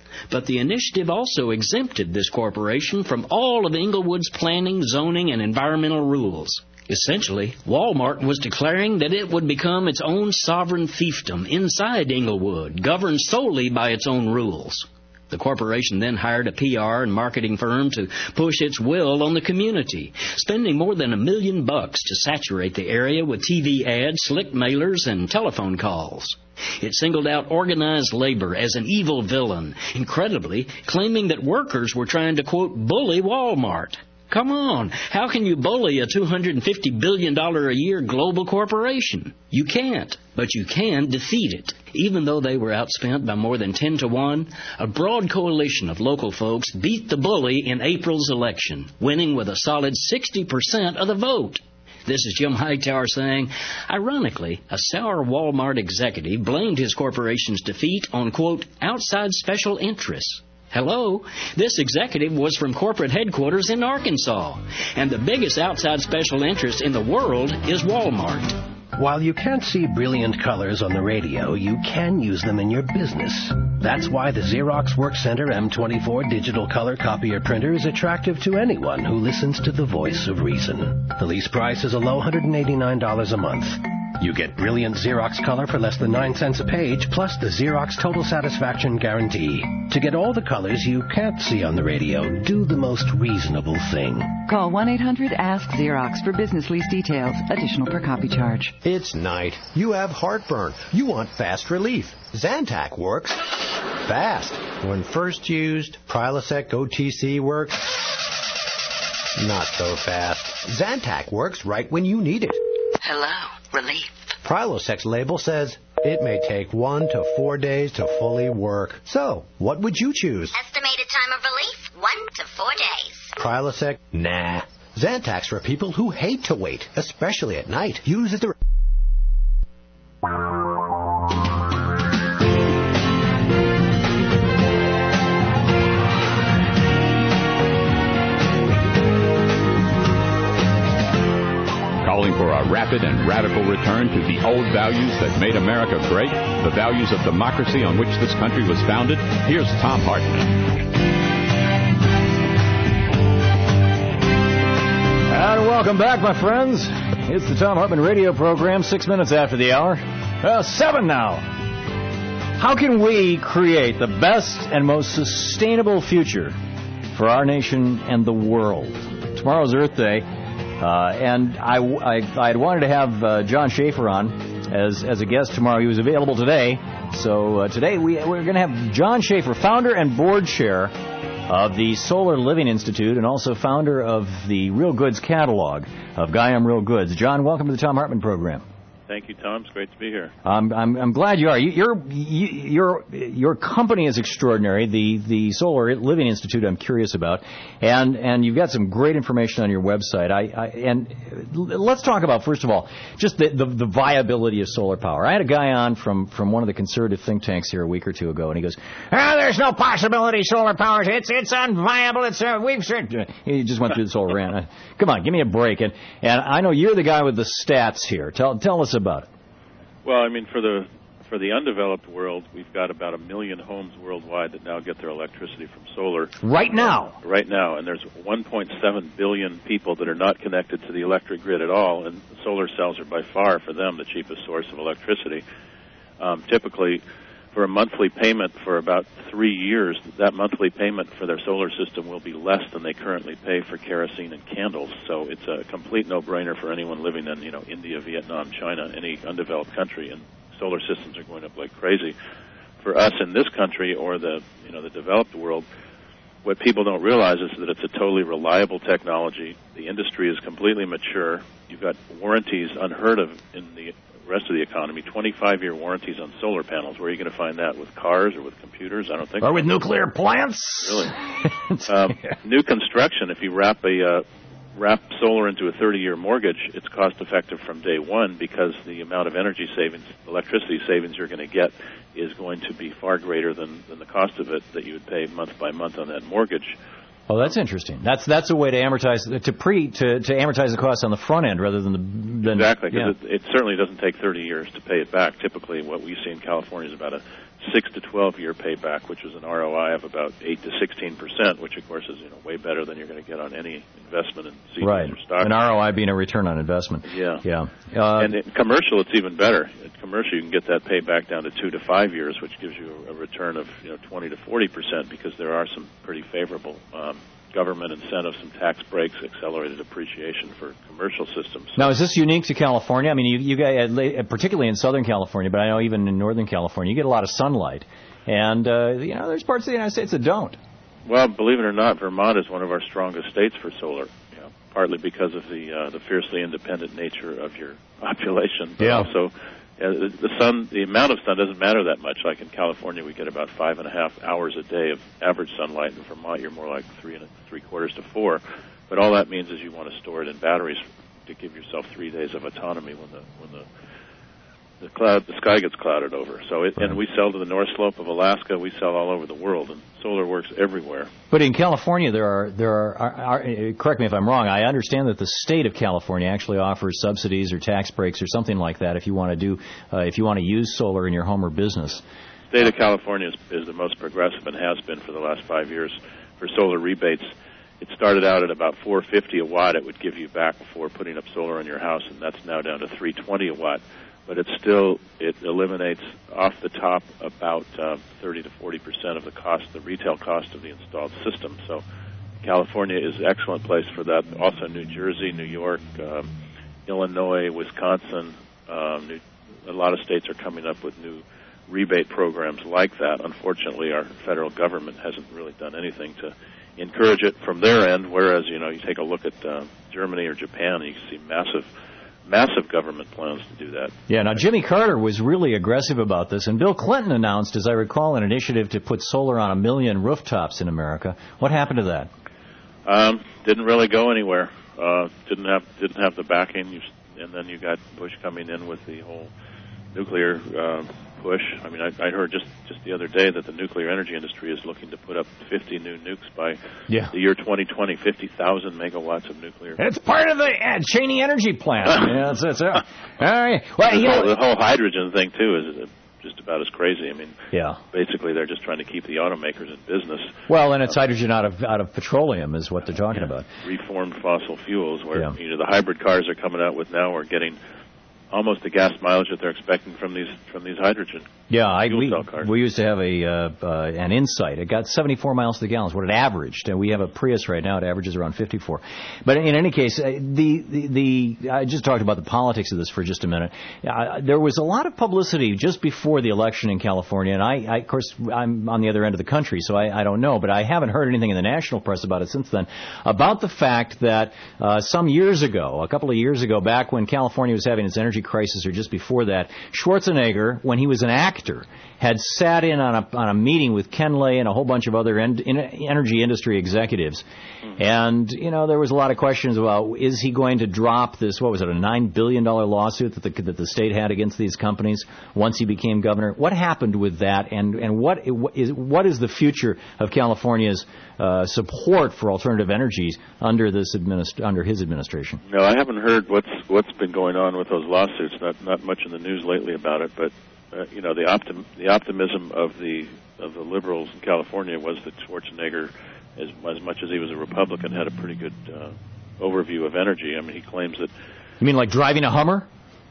But the initiative also exempted this corporation from all of Inglewood's planning, zoning, and environmental rules. Essentially, Walmart was declaring that it would become its own sovereign fiefdom inside Inglewood, governed solely by its own rules. The corporation then hired a P R and marketing firm to push its will on the community, spending more than a million bucks to saturate the area with T V ads, slick mailers, and telephone calls. It singled out organized labor as an evil villain, incredibly claiming that workers were trying to, quote, bully Walmart. Come on, how can you bully a two hundred fifty billion dollars a year global corporation? You can't, but you can defeat it. Even though they were outspent by more than ten to one, a broad coalition of local folks beat the bully in April's election, winning with a solid sixty percent of the vote. This is Jim Hightower saying, ironically, a sour Walmart executive blamed his corporation's defeat on, quote, outside special interests. Hello, this executive was from corporate headquarters in Arkansas, and the biggest outside special interest in the world is Walmart. While you can't see brilliant colors on the radio, you can use them in your business. That's why the Xerox WorkCenter M twenty-four digital color copier printer is attractive to anyone who listens to the voice of reason. The lease price is a low one hundred eighty-nine dollars a month. You get brilliant Xerox color for less than nine cents a page, plus the Xerox Total Satisfaction Guarantee. To get all the colors you can't see on the radio, do the most reasonable thing. Call one eight hundred ask Xerox for business lease details. Additional per copy charge. It's night. You have heartburn. You want fast relief. Zantac works fast. When first used, Prilosec O T C works not so fast. Zantac works right when you need it. Hello, relief. Prilosec's label says it may take one to four days to fully work. So, what would you choose? Estimated time of relief, one to four days. Prilosec? Nah. Zantac's for people who hate to wait, especially at night. Use it to... Calling for a rapid and radical return to the old values that made America great, the values of democracy on which this country was founded. Here's Thom Hartmann. And welcome back, my friends. It's the Thom Hartmann radio program, six minutes after the hour. Uh, seven now. How can we create the best and most sustainable future for our nation and the world? Tomorrow's Earth Day. Uh, and I, I, I had wanted to have uh, John Schaefer on as as a guest tomorrow. He was available today. So uh, today we, we're going to have John Schaefer, founder and board chair of the Solar Living Institute and also founder of the Real Goods catalog of Guyam Real Goods. John, welcome to the Thom Hartmann program. Thank you, Tom. It's great to be here. Um, I'm I'm glad you are. You, your you, your your company is extraordinary. The the Solar Living Institute. I'm curious about, and and you've got some great information on your website. I, I and let's talk about first of all just the, the the viability of solar power. I had a guy on from from one of the conservative think tanks here a week or two ago, and he goes, "Ah, there's no possibility solar power. It's it's unviable. It's uh, we've he just went through this whole rant. Come on, give me a break. And and I know you're the guy with the stats here. Tell tell us about it. Well, I mean, for the for the undeveloped world, we've got about a million homes worldwide that now get their electricity from solar. Right now? Right now, and there's one point seven billion people that are not connected to the electric grid at all, and solar cells are by far, for them, the cheapest source of electricity. Um, typically, for a monthly payment for about three years, that monthly payment for their solar system will be less than they currently pay for kerosene and candles. So it's a complete no-brainer for anyone living in, you know, India, Vietnam, China, any undeveloped country, and solar systems are going up like crazy. For us in this country or the, you know, the developed world, what people don't realize is that it's a totally reliable technology. The industry is completely mature. You've got warranties unheard of in the rest of the economy, twenty-five year warranties on solar panels. Where are you going to find that? With cars or with computers? I don't think Or so. with nuclear plants? Really. um, new construction, if you wrap a uh, wrap solar into a thirty year mortgage, it's cost effective from day one because the amount of energy savings, electricity savings you're going to get is going to be far greater than, than the cost of it that you would pay month by month on that mortgage. Oh, that's interesting. That's that's a way to amortize to pre to, to amortize the cost on the front end rather than the than, exactly because yeah. it, it certainly doesn't take thirty years to pay it back. Typically, what we see in California is about a six to twelve year payback, which is an R O I of about eight to sixteen percent, which of course is, you know, way better than you're going to get on any investment in C Ds right. or stocks. An R O I being a return on investment. Yeah. Yeah. Uh, and in commercial, it's even better. In commercial, you can get that payback down to two to five years, which gives you a, a return of, you know, twenty to forty percent, because there are some pretty favorable um, government incentives, some tax breaks, accelerated appreciation for commercial systems. Now, is this unique to California? I mean, you, you guys, particularly in Southern California, but I know even in Northern California, you get a lot of sunlight, and uh, you know, there's parts of the United States that don't. Well, believe it or not, Vermont is one of our strongest states for solar. You know, partly because of the uh, the fiercely independent nature of your population, but yeah. also uh, the sun. The amount of sun doesn't matter that much. Like in California, we get about five and a half hours a day of average sunlight. In Vermont, you're more like three and a, three quarters to four. But all that means is you want to store it in batteries to give yourself three days of autonomy when the when the the cloud the sky gets clouded over. So it, and we sell to the North Slope of Alaska. We sell all over the world, and solar works everywhere. But in California, there are there are, are, are correct me if I'm wrong. I understand that the state of California actually offers subsidies or tax breaks or something like that if you want to do uh, if you want to use solar in your home or business. The state of California is, is the most progressive and has been for the last five years for solar rebates. It started out at about four hundred fifty a watt. It would give you back before putting up solar in your house, and that's now down to three hundred twenty a watt. But it still it eliminates off the top about uh, thirty to forty percent of the cost, the retail cost of the installed system. So California is an excellent place for that. Also New Jersey, New York, um, Illinois, Wisconsin, um, New, a lot of states are coming up with new rebate programs like that. Unfortunately, our federal government hasn't really done anything to encourage it from their end, whereas, you know, you take a look at uh, Germany or Japan, and you see massive massive government plans to do that. Yeah, now Jimmy Carter was really aggressive about this, and Bill Clinton announced, as I recall, an initiative to put solar on a million rooftops in America. What happened to that? Um, didn't really go anywhere. Uh, didn't have didn't have the backing, you, and then you got Bush coming in with the whole nuclear uh, push. I mean, I, I heard just, just the other day that the nuclear energy industry is looking to put up fifty new nukes by yeah. the year twenty twenty, fifty thousand megawatts of nuclear. It's part of the uh, Cheney energy plan. yeah, that's, that's, uh, all right. Well, you whole, know, the whole hydrogen thing, too, is just about as crazy. I mean, yeah. basically they're just trying to keep the automakers in business. Well, and it's uh, hydrogen out of out of petroleum is what they're talking yeah, about. Reformed fossil fuels, where yeah. you know the hybrid cars are coming out with now are getting almost the gas mileage that they're expecting from these from these hydrogen yeah, I, fuel we, cell cars. We used to have a uh, uh, an Insight. It got seventy-four miles to the gallon, what it averaged. And we have a Prius right now. It averages around fifty-four. But in any case, uh, the, the the I just talked about the politics of this for just a minute. Uh, there was a lot of publicity just before the election in California, and I, I of course, I'm on the other end of the country, so I, I don't know, but I haven't heard anything in the national press about it since then, about the fact that uh, some years ago, a couple of years ago, back when California was having its energy crisis, or just before that, Schwarzenegger, when he was an actor, had sat in on a on a meeting with Ken Lay and a whole bunch of other en- in- energy industry executives, mm-hmm. and you know there was a lot of questions about, is he going to drop this? What was it, a nine billion dollar lawsuit that the that the state had against these companies once he became governor? What happened with that, and and what is what is the future of California's uh, support for alternative energies under this administ- under his administration? No, I haven't heard what's what's been going on with those lawsuits. Not not much in the news lately about it, but. Uh, you know, the optim- the optimism of the of the liberals in California was that Schwarzenegger, as as much as he was a Republican, had a pretty good uh, overview of energy. I mean, he claims that. You mean like driving a Hummer?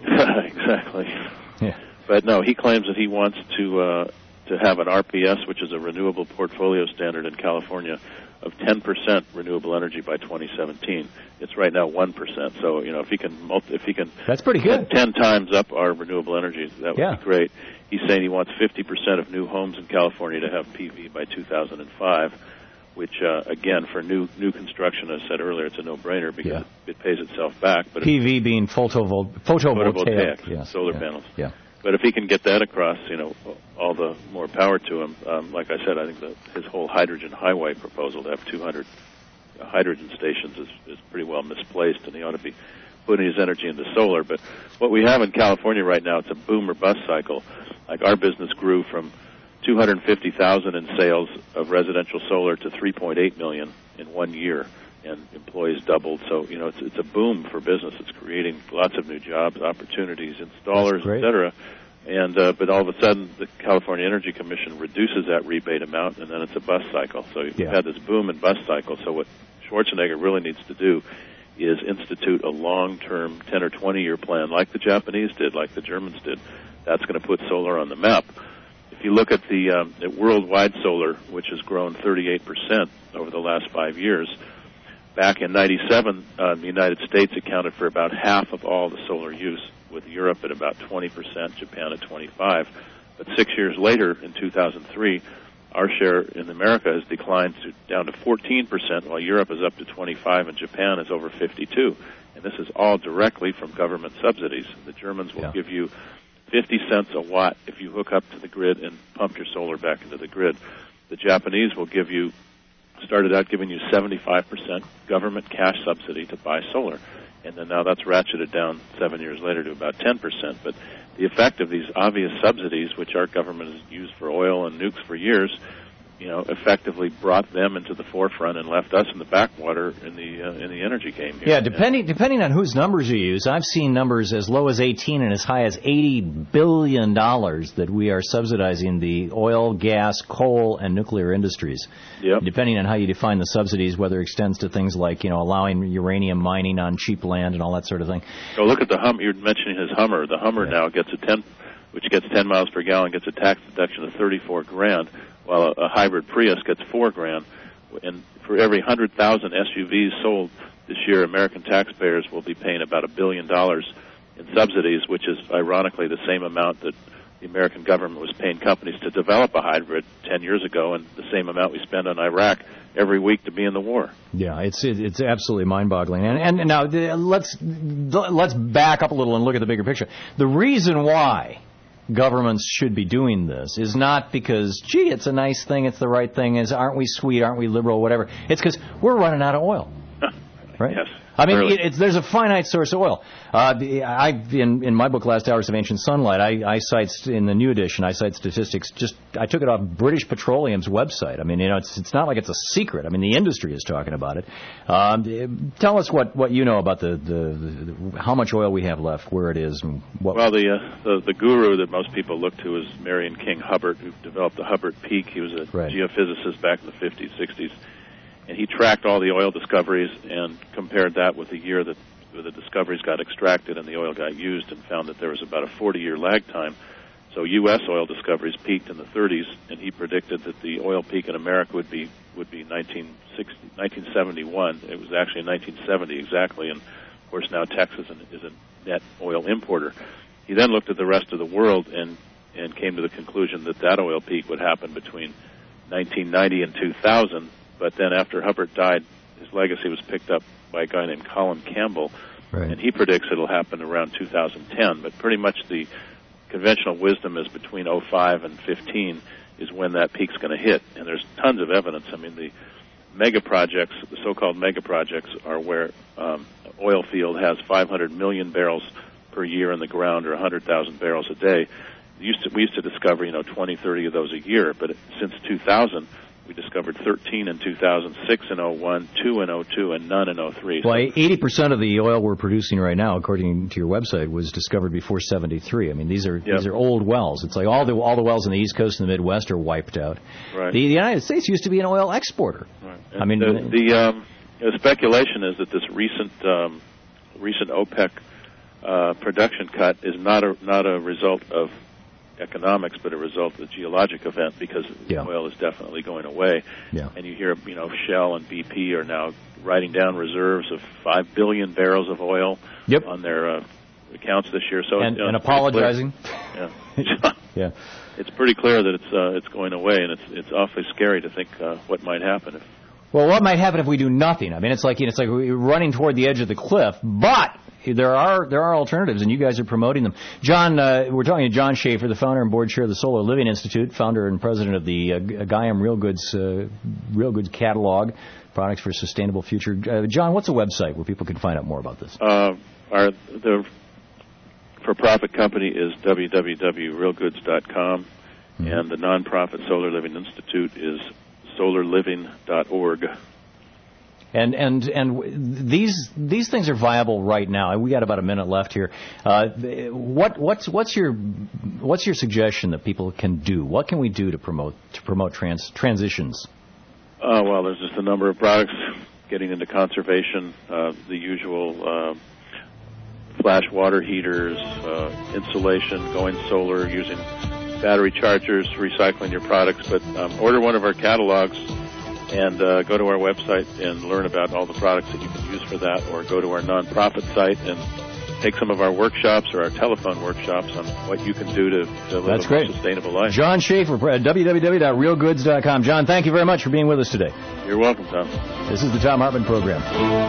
Exactly. Yeah. But no, he claims that he wants to uh, to have an R P S, which is a renewable portfolio standard in California, of ten percent renewable energy by twenty seventeen. It's right now one percent. So, you know, if he can multi- if he can That's pretty good. ten times up our renewable energy, that would yeah. be great. He's saying he wants fifty percent of new homes in California to have P V by two thousand five, which, uh, again, for new new construction, as I said earlier, it's a no-brainer because yeah. it, it pays itself back. But P V being photovol- photovoltaic. Photovoltaic, yeah. solar yeah. panels. Yeah. But if he can get that across, you know, all the more power to him. Um, like I said, I think that his whole hydrogen highway proposal to have two hundred hydrogen stations is, is pretty well misplaced, and he ought to be putting his energy into solar. But what we have in California right now, it's a boom or bust cycle. Like our business grew from two hundred fifty thousand in sales of residential solar to three point eight million in one year, and employees doubled. So, you know, it's it's a boom for business. It's creating lots of new jobs, opportunities, installers, et cetera. And uh, but all of a sudden, the California Energy Commission reduces that rebate amount, and then it's a bust cycle. So you've Yeah. had this boom and bust cycle. So what Schwarzenegger really needs to do is institute a long-term ten or twenty-year plan, like the Japanese did, like the Germans did. That's going to put solar on the map. If you look at the um, at worldwide solar, which has grown thirty-eight percent over the last five years, back in ninety-seven, uh, the United States accounted for about half of all the solar use, with Europe at about twenty percent, Japan at twenty-five percent. But six years later, in two thousand three, our share in America has declined to, down to fourteen percent, while Europe is up to twenty-five percent and Japan is over fifty-two percent. And this is all directly from government subsidies. The Germans will Yeah. give you fifty cents a watt if you hook up to the grid and pump your solar back into the grid. The Japanese will give you, started out giving you seventy-five percent government cash subsidy to buy solar. And then now that's ratcheted down seven years later to about ten percent. But the effect of these obvious subsidies, which our government has used for oil and nukes for years, you know, effectively brought them into the forefront and left us in the backwater in the uh, in the energy game here. Yeah, depending depending on whose numbers you use, I've seen numbers as low as eighteen and as high as eighty billion dollars that we are subsidizing the oil, gas, coal, and nuclear industries. Yep. Depending on how you define the subsidies, whether it extends to things like, you know, allowing uranium mining on cheap land and all that sort of thing. So look at the Hummer. You're mentioning his Hummer. The Hummer Yeah. now gets a ten, which gets ten miles per gallon, gets a tax deduction of thirty-four grand, while a, a hybrid Prius gets four grand. And for every hundred thousand S U Vs sold this year, American taxpayers will be paying about a billion dollars in subsidies, which is ironically the same amount that the American government was paying companies to develop a hybrid ten years ago, and the same amount we spend on Iraq every week to be in the war. Yeah, it's it, it's absolutely mind-boggling. And and now the, let's let's back up a little and look at the bigger picture. The reason why governments should be doing this is not because, gee, it's a nice thing, it's the right thing, is aren't we sweet, aren't we liberal, whatever. It's because we're running out of oil. Right? Yes. I mean, Clearly. it, it's, there's a finite source of oil. Uh, the- I, in, in my book, Last Hours of Ancient Sunlight, I, I cite, in the new edition, I cite statistics. Just I took it off British Petroleum's website. I mean, you know, it's it's not like it's a secret. I mean, the industry is talking about it. Um, tell us what, what you know about the, the, the how much oil we have left, where it is, and what. Well, the, uh, the the guru that most people look to is Marion King Hubbert, who developed the Hubbert Peak. He was a Right. geophysicist back in the fifties, sixties. And he tracked all the oil discoveries and compared that with the year that the discoveries got extracted and the oil got used, and found that there was about a forty-year lag time. So U S oil discoveries peaked in the thirties, and he predicted that the oil peak in America would be would be nineteen seventy-one. It was actually nineteen seventy exactly, and of course now Texas is a net oil importer. He then looked at the rest of the world and and came to the conclusion that that oil peak would happen between nineteen ninety and two thousand. But then after Hubbert died, his legacy was picked up by a guy named Colin Campbell, Right. and he predicts it'll happen around two thousand ten. But pretty much the conventional wisdom is between oh five and fifteen is when that peak's going to hit. And there's tons of evidence. I mean, the mega projects, the so-called mega projects, are where um, oil field has five hundred million barrels per year in the ground, or one hundred thousand barrels a day. We used to, we used to discover, you know, twenty, thirty of those a year, but since two thousand, we discovered thirteen in two thousand, six in oh one, two in oh two, and none in oh three. Well, eighty percent of the oil we're producing right now, according to your website, was discovered before seventy-three. I mean, these are Yep. these are old wells. It's like all the all the wells in the East Coast and the Midwest are wiped out. Right. The, the United States used to be an oil exporter. Right. I mean, the, the, um, the speculation is that this recent um, recent OPEC uh, production cut is not a not a result of economics, but a result of the geologic event, because Yeah. oil is definitely going away. Yeah. And you hear, you know, Shell and B P are now writing down reserves of five billion barrels of oil Yep. on their uh, accounts this year. So and, you know, and it's pretty clear- apologizing. Yeah. Yeah. It's pretty clear that it's uh, it's going away, and it's it's awfully scary to think uh, what might happen if. Well, what might happen if we do nothing? I mean, it's like you know, it's like we're running toward the edge of the cliff, but there are there are alternatives, and you guys are promoting them. John, uh, we're talking to John Schaefer, the founder and board chair of the Solar Living Institute, founder and president of the uh, Gaiam Real Goods uh, Real Goods Catalog, Products for a Sustainable Future. Uh, John, what's a website where people can find out more about this? Uh, our the for-profit company is w w w dot real goods dot com, mm-hmm. and the nonprofit Solar Living Institute is solar living dot org. And and and these these things are viable right now. We got about a minute left here. Uh, what what's what's your what's your suggestion that people can do? What can we do to promote to promote trans transitions? Uh, well, there's just a number of products getting into conservation, uh, the usual uh, flash water heaters, uh, insulation, going solar, using battery chargers, recycling your products. But um, order one of our catalogs and uh, go to our website and learn about all the products that you can use for that, or go to our nonprofit site and take some of our workshops or our telephone workshops on what you can do to, to live That's a great. more sustainable life. John Schaefer at w w w dot real goods dot com. John, thank you very much for being with us today. You're welcome, Tom. This is the Tom Hartman Program.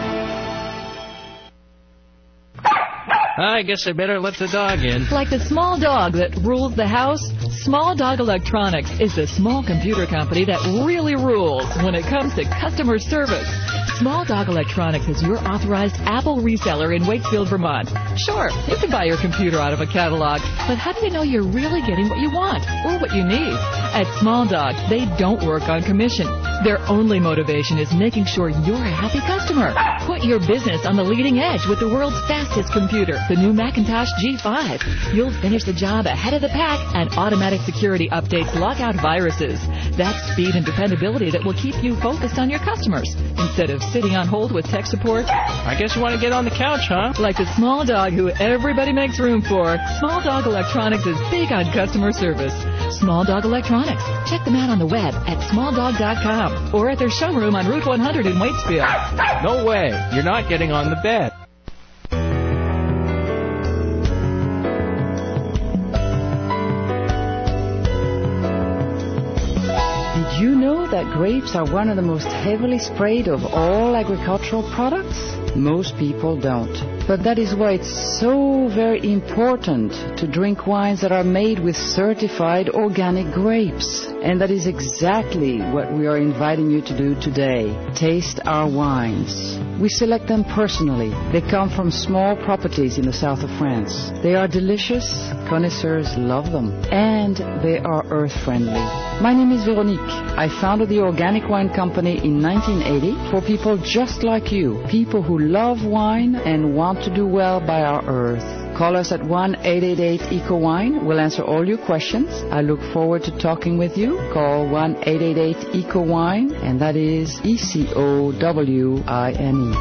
I guess I better let the dog in. Like the small dog that rules the house, Small Dog Electronics is the small computer company that really rules when it comes to customer service. Small Dog Electronics is your authorized Apple reseller in Wakefield, Vermont. Sure, you can buy your computer out of a catalog, but how do you know you're really getting what you want or what you need? At Small Dog, they don't work on commission. Their only motivation is making sure you're a happy customer. Put your business on the leading edge with the world's fastest computer, the new Macintosh G five. You'll finish the job ahead of the pack, and automatic security updates lock out viruses. That's speed and dependability that will keep you focused on your customers instead of sitting on hold with tech support. I guess you want to get on the couch, huh? Like the small dog who everybody makes room for, Small Dog Electronics is big on customer service. Small Dog Electronics. Check them out on the web at small dog dot com or at their showroom on Route one hundred in Waitsfield. No way. You're not getting on the bed. Did you know that grapes are one of the most heavily sprayed of all agricultural products? Most people don't. But that is why it's so very important to drink wines that are made with certified organic grapes. And that is exactly what we are inviting you to do today. Taste our wines. We select them personally. They come from small properties in the south of France. They are delicious. Connoisseurs love them. And they are earth-friendly. My name is Veronique. I founded the Organic Wine Company in nineteen eighty for people just like you, people who love wine and want to do well by our earth. Call us at one eight eight eight E C O wine. We'll answer all your questions. I look forward to talking with you. Call one eight eight eight E C O wine, and that is E C O W I N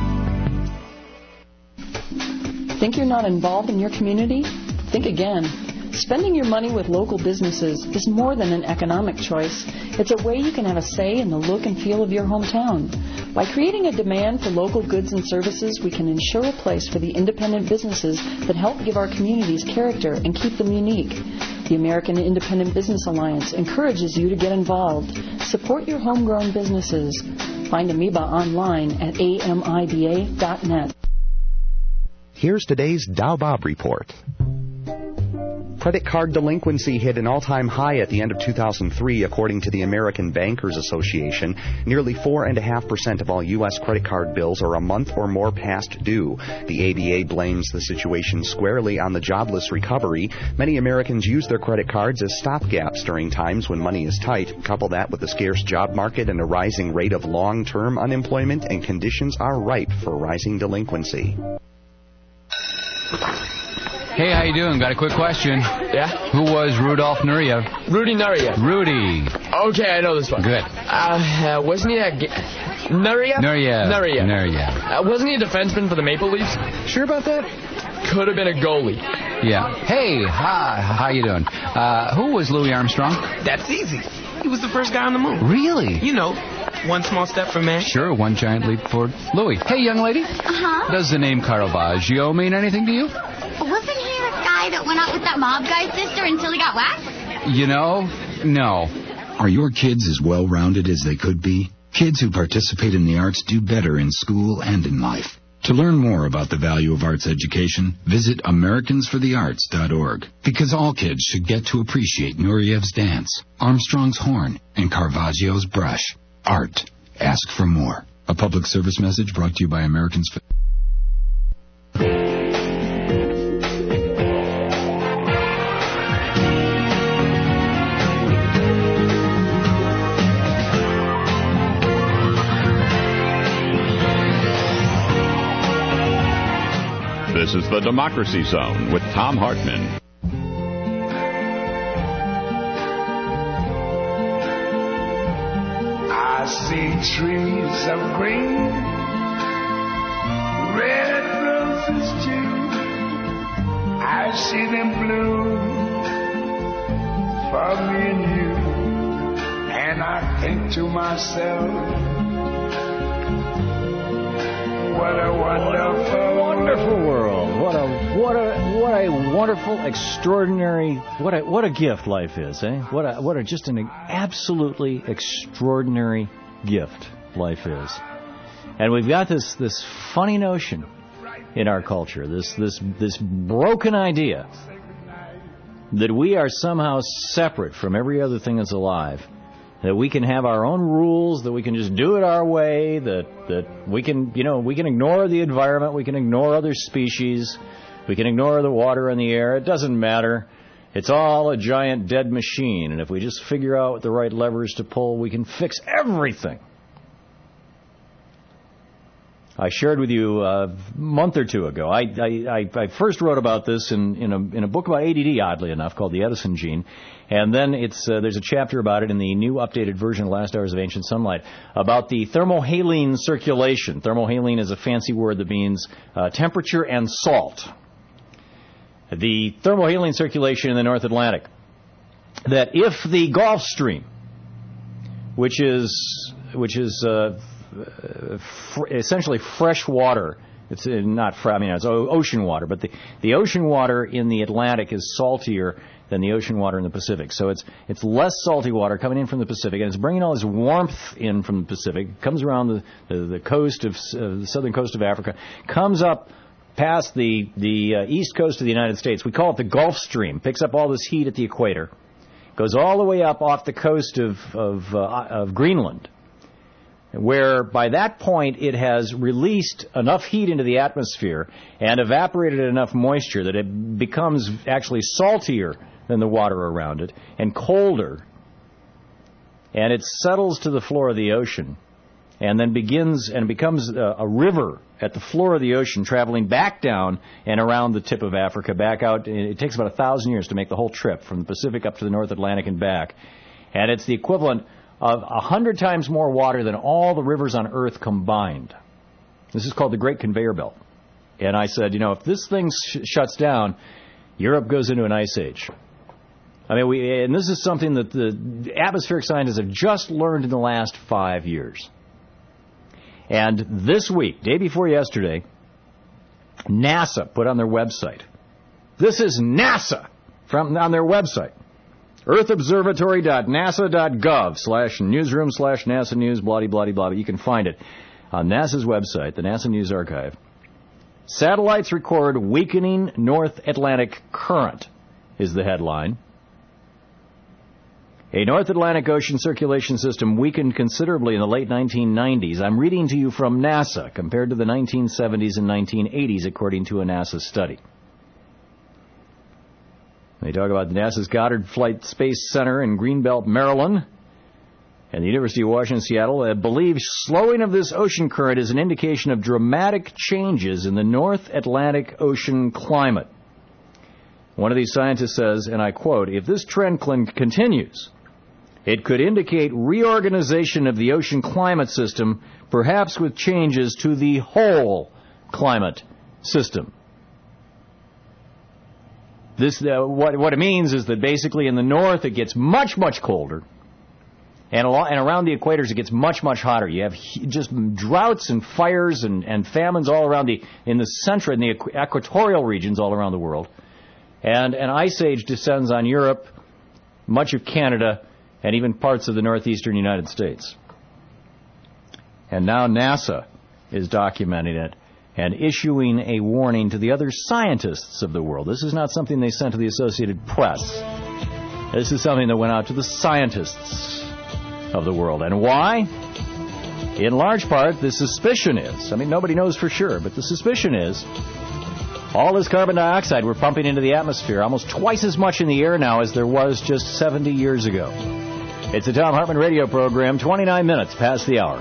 E. Think you're not involved in your community? Think again. Spending your money with local businesses is more than an economic choice. It's a way you can have a say in the look and feel of your hometown. By creating a demand for local goods and services, we can ensure a place for the independent businesses that help give our communities character and keep them unique. The American Independent Business Alliance encourages you to get involved. Support your homegrown businesses. Find Amoeba online at A M I B A dot net. Here's today's Dow Bob report. Credit card delinquency hit an all-time high at the end of two thousand three, according to the American Bankers Association. Nearly four point five percent of all U S credit card bills are a month or more past due. The A B A blames the situation squarely on the jobless recovery. Many Americans use their credit cards as stopgaps during times when money is tight. Couple that with the scarce job market and a rising rate of long-term unemployment, and conditions are ripe for rising delinquency. Hey, how you doing? Got a quick question. Yeah? Who was Rudolf Nureyev? Rudy Nureyev. Rudy. Okay, I know this one. Good. Uh, uh wasn't he a... G- Nureyev? Nureyev. Nureyev. Nureyev. Uh, wasn't he a defenseman for the Maple Leafs? Sure about that? Could have been a goalie. Yeah. Hey, hi, how you doing? Uh, who was Louis Armstrong? That's easy. He was the first guy on the moon. Really? You know, one small step for man. Sure, one giant leap for Louis. Hey, young lady. Uh-huh. Does the name Caravaggio mean anything to you? Wasn't he the guy that went out with that mob guy's sister until he got whacked? You know, no. Are your kids as well-rounded as they could be? Kids who participate in the arts do better in school and in life. To learn more about the value of arts education, visit Americans for the Arts dot org. Because all kids should get to appreciate Nureyev's dance, Armstrong's horn, and Caravaggio's brush. Art. Ask for more. A public service message brought to you by Americans for... This is the Democracy Zone with Thom Hartmann. I see trees of green, red roses too. I see them bloom for me and you. And I think to myself, what a wonderful, wonderful world. What a what a what a wonderful, extraordinary, what a what a gift life is, eh? What a what a just an absolutely extraordinary gift life is. And we've got this this funny notion in our culture, this this this broken idea that we are somehow separate from every other thing that's alive. That we can have our own rules, that we can just do it our way, that that we can, you know, we can ignore the environment, we can ignore other species, we can ignore the water and the air. It doesn't matter. It's all a giant dead machine, and if we just figure out the right levers to pull, we can fix everything. I shared with you a month or two ago. I, I, I first wrote about this in, in, a, in a book about A D D, oddly enough, called The Edison Gene. And then it's uh, there's a chapter about it in the new updated version of Last Hours of Ancient Sunlight about the thermohaline circulation. Thermohaline is a fancy word that means uh, temperature and salt. The thermohaline circulation in the North Atlantic. That if the Gulf Stream, which is which is uh, Uh, fr- essentially fresh water. It's uh, not fresh, I mean, it's o- ocean water, but the, the ocean water in the Atlantic is saltier than the ocean water in the Pacific. So it's it's less salty water coming in from the Pacific, and it's bringing all this warmth in from the Pacific. It comes around the, the, the coast of uh, the southern coast of Africa, comes up past the, the uh, east coast of the United States. We call it the Gulf Stream. Picks up all this heat at the equator, goes all the way up off the coast of, of, uh, of Greenland, where by that point it has released enough heat into the atmosphere and evaporated enough moisture that it becomes actually saltier than the water around it and colder. And it settles to the floor of the ocean and then begins and becomes a, a river at the floor of the ocean, traveling back down and around the tip of Africa, back out. It takes about a thousand years to make the whole trip from the Pacific up to the North Atlantic and back. And it's the equivalent of a hundred times more water than all the rivers on Earth combined. This is called the Great Conveyor Belt. And I said, you know, if this thing sh- shuts down, Europe goes into an ice age. I mean, we, and this is something that the atmospheric scientists have just learned in the last five years. And this week, day before yesterday, NASA put on their website. This is NASA from on their website. earthobservatory.nasa.gov slash newsroom slash NASA news, blah, blah, blah, blah. You can find it on NASA's website, the NASA News Archive. Satellites record weakening North Atlantic current is the headline. A North Atlantic Ocean circulation system weakened considerably in the late nineteen nineties. I'm reading to you from NASA compared to the nineteen seventies and nineteen eighties, according to a NASA study. They talk about NASA's Goddard Flight Space Center in Greenbelt, Maryland, and the University of Washington, Seattle, uh, believes slowing of this ocean current is an indication of dramatic changes in the North Atlantic Ocean climate. One of these scientists says, and I quote, if this trend continues, it could indicate reorganization of the ocean climate system, perhaps with changes to the whole climate system. This, uh, what, what it means is that basically in the north it gets much, much colder, and, along, and around the equators it gets much, much hotter. You have just droughts and fires and, and famines all around the, in the central, in the equatorial regions all around the world. And an ice age descends on Europe, much of Canada, and even parts of the northeastern United States. And now NASA is documenting it and issuing a warning to the other scientists of the world. This is not something they sent to the Associated Press. This is something that went out to the scientists of the world. And why? In large part, the suspicion is, I mean, nobody knows for sure, but the suspicion is all this carbon dioxide we're pumping into the atmosphere, almost twice as much in the air now as there was just seventy years ago. It's the Thom Hartmann radio program, twenty-nine minutes past the hour.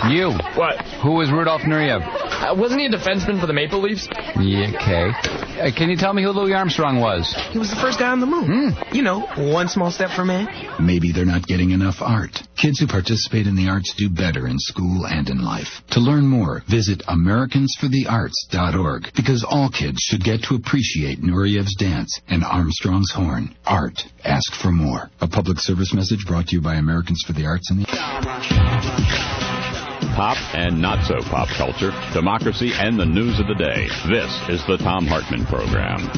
You. What? Who was Rudolph Nureyev? Uh, wasn't he a defenseman for the Maple Leafs? Yeah, okay. Uh, can you tell me who Louis Armstrong was? He was the first guy on the moon. Hmm. You know, one small step for man. Maybe they're not getting enough art. Kids who participate in the arts do better in school and in life. To learn more, visit Americans for the Arts dot org, because all kids should get to appreciate Nureyev's dance and Armstrong's horn. Art. Ask for more. A public service message brought to you by Americans for the Arts and the... Pop and not-so-pop culture, democracy, and the news of the day. This is the Thom Hartmann Program.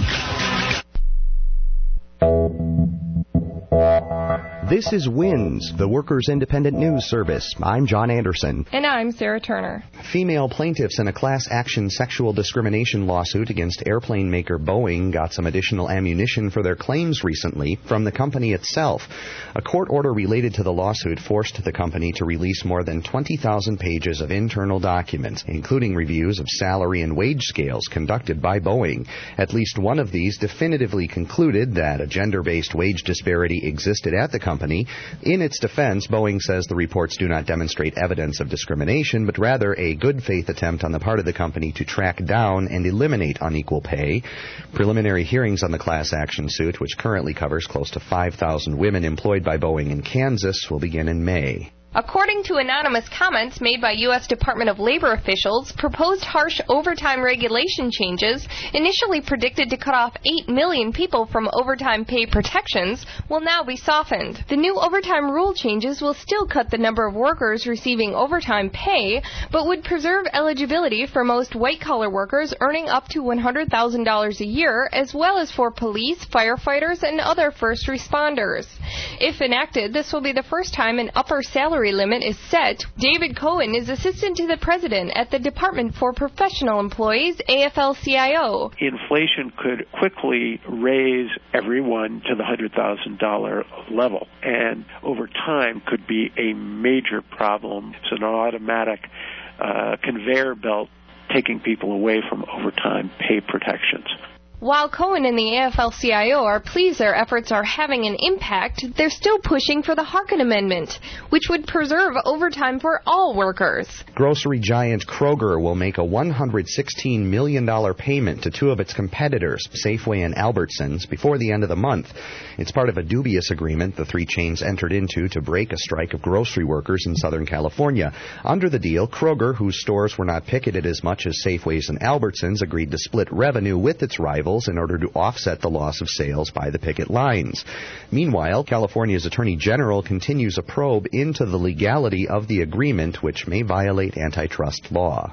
This is WINS, the Workers' Independent News Service. I'm John Anderson. And I'm Sarah Turner. Female plaintiffs in a class action sexual discrimination lawsuit against airplane maker Boeing got some additional ammunition for their claims recently from the company itself. A court order related to the lawsuit forced the company to release more than twenty thousand pages of internal documents, including reviews of salary and wage scales conducted by Boeing. At least one of these definitively concluded that a gender-based wage disparity existed at the company. In its defense, Boeing says the reports do not demonstrate evidence of discrimination, but rather a good faith attempt on the part of the company to track down and eliminate unequal pay. Preliminary hearings on the class action suit, which currently covers close to five thousand women employed by Boeing in Kansas, will begin in May. According to anonymous comments made by U S Department of Labor officials, proposed harsh overtime regulation changes, initially predicted to cut off eight million people from overtime pay protections, will now be softened. The new overtime rule changes will still cut the number of workers receiving overtime pay, but would preserve eligibility for most white-collar workers earning up to one hundred thousand dollars a year, as well as for police, firefighters, and other first responders. If enacted, this will be the first time an upper salary limit is set. David Cohen is assistant to the president at the Department for Professional Employees, A F L C I O. Inflation could quickly raise everyone to the one hundred thousand dollars level, and over time could be a major problem. It's an automatic uh, conveyor belt taking people away from overtime pay protections. While Cohen and the A F L C I O are pleased their efforts are having an impact, they're still pushing for the Harkin Amendment, which would preserve overtime for all workers. Grocery giant Kroger will make a one hundred sixteen million dollars payment to two of its competitors, Safeway and Albertsons, before the end of the month. It's part of a dubious agreement the three chains entered into to break a strike of grocery workers in Southern California. Under the deal, Kroger, whose stores were not picketed as much as Safeway's and Albertsons, agreed to split revenue with its rivals in order to offset the loss of sales by the picket lines. Meanwhile, California's Attorney General continues a probe into the legality of the agreement, which may violate antitrust law.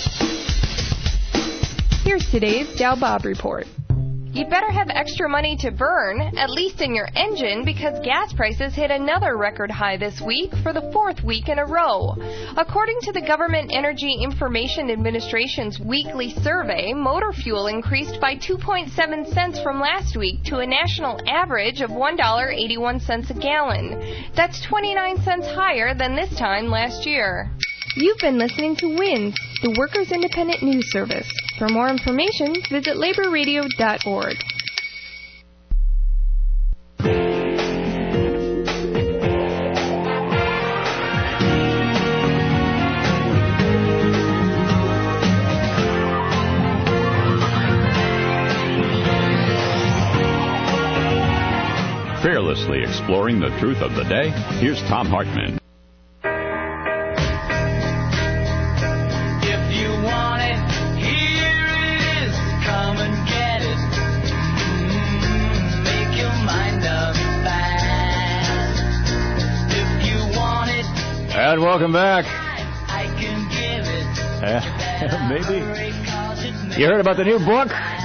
Here's today's Dow Bob Report. You'd better have extra money to burn, at least in your engine, because gas prices hit another record high this week for the fourth week in a row. According to the Government Energy Information Administration's weekly survey, motor fuel increased by two point seven cents from last week to a national average of one dollar and eighty-one cents a gallon. That's twenty-nine cents higher than this time last year. You've been listening to WINS, the Workers' Independent News Service. For more information, visit labor radio dot org. Fearlessly exploring the truth of the day, here's Thom Hartmann. And welcome back. Uh, maybe. You heard about the new book?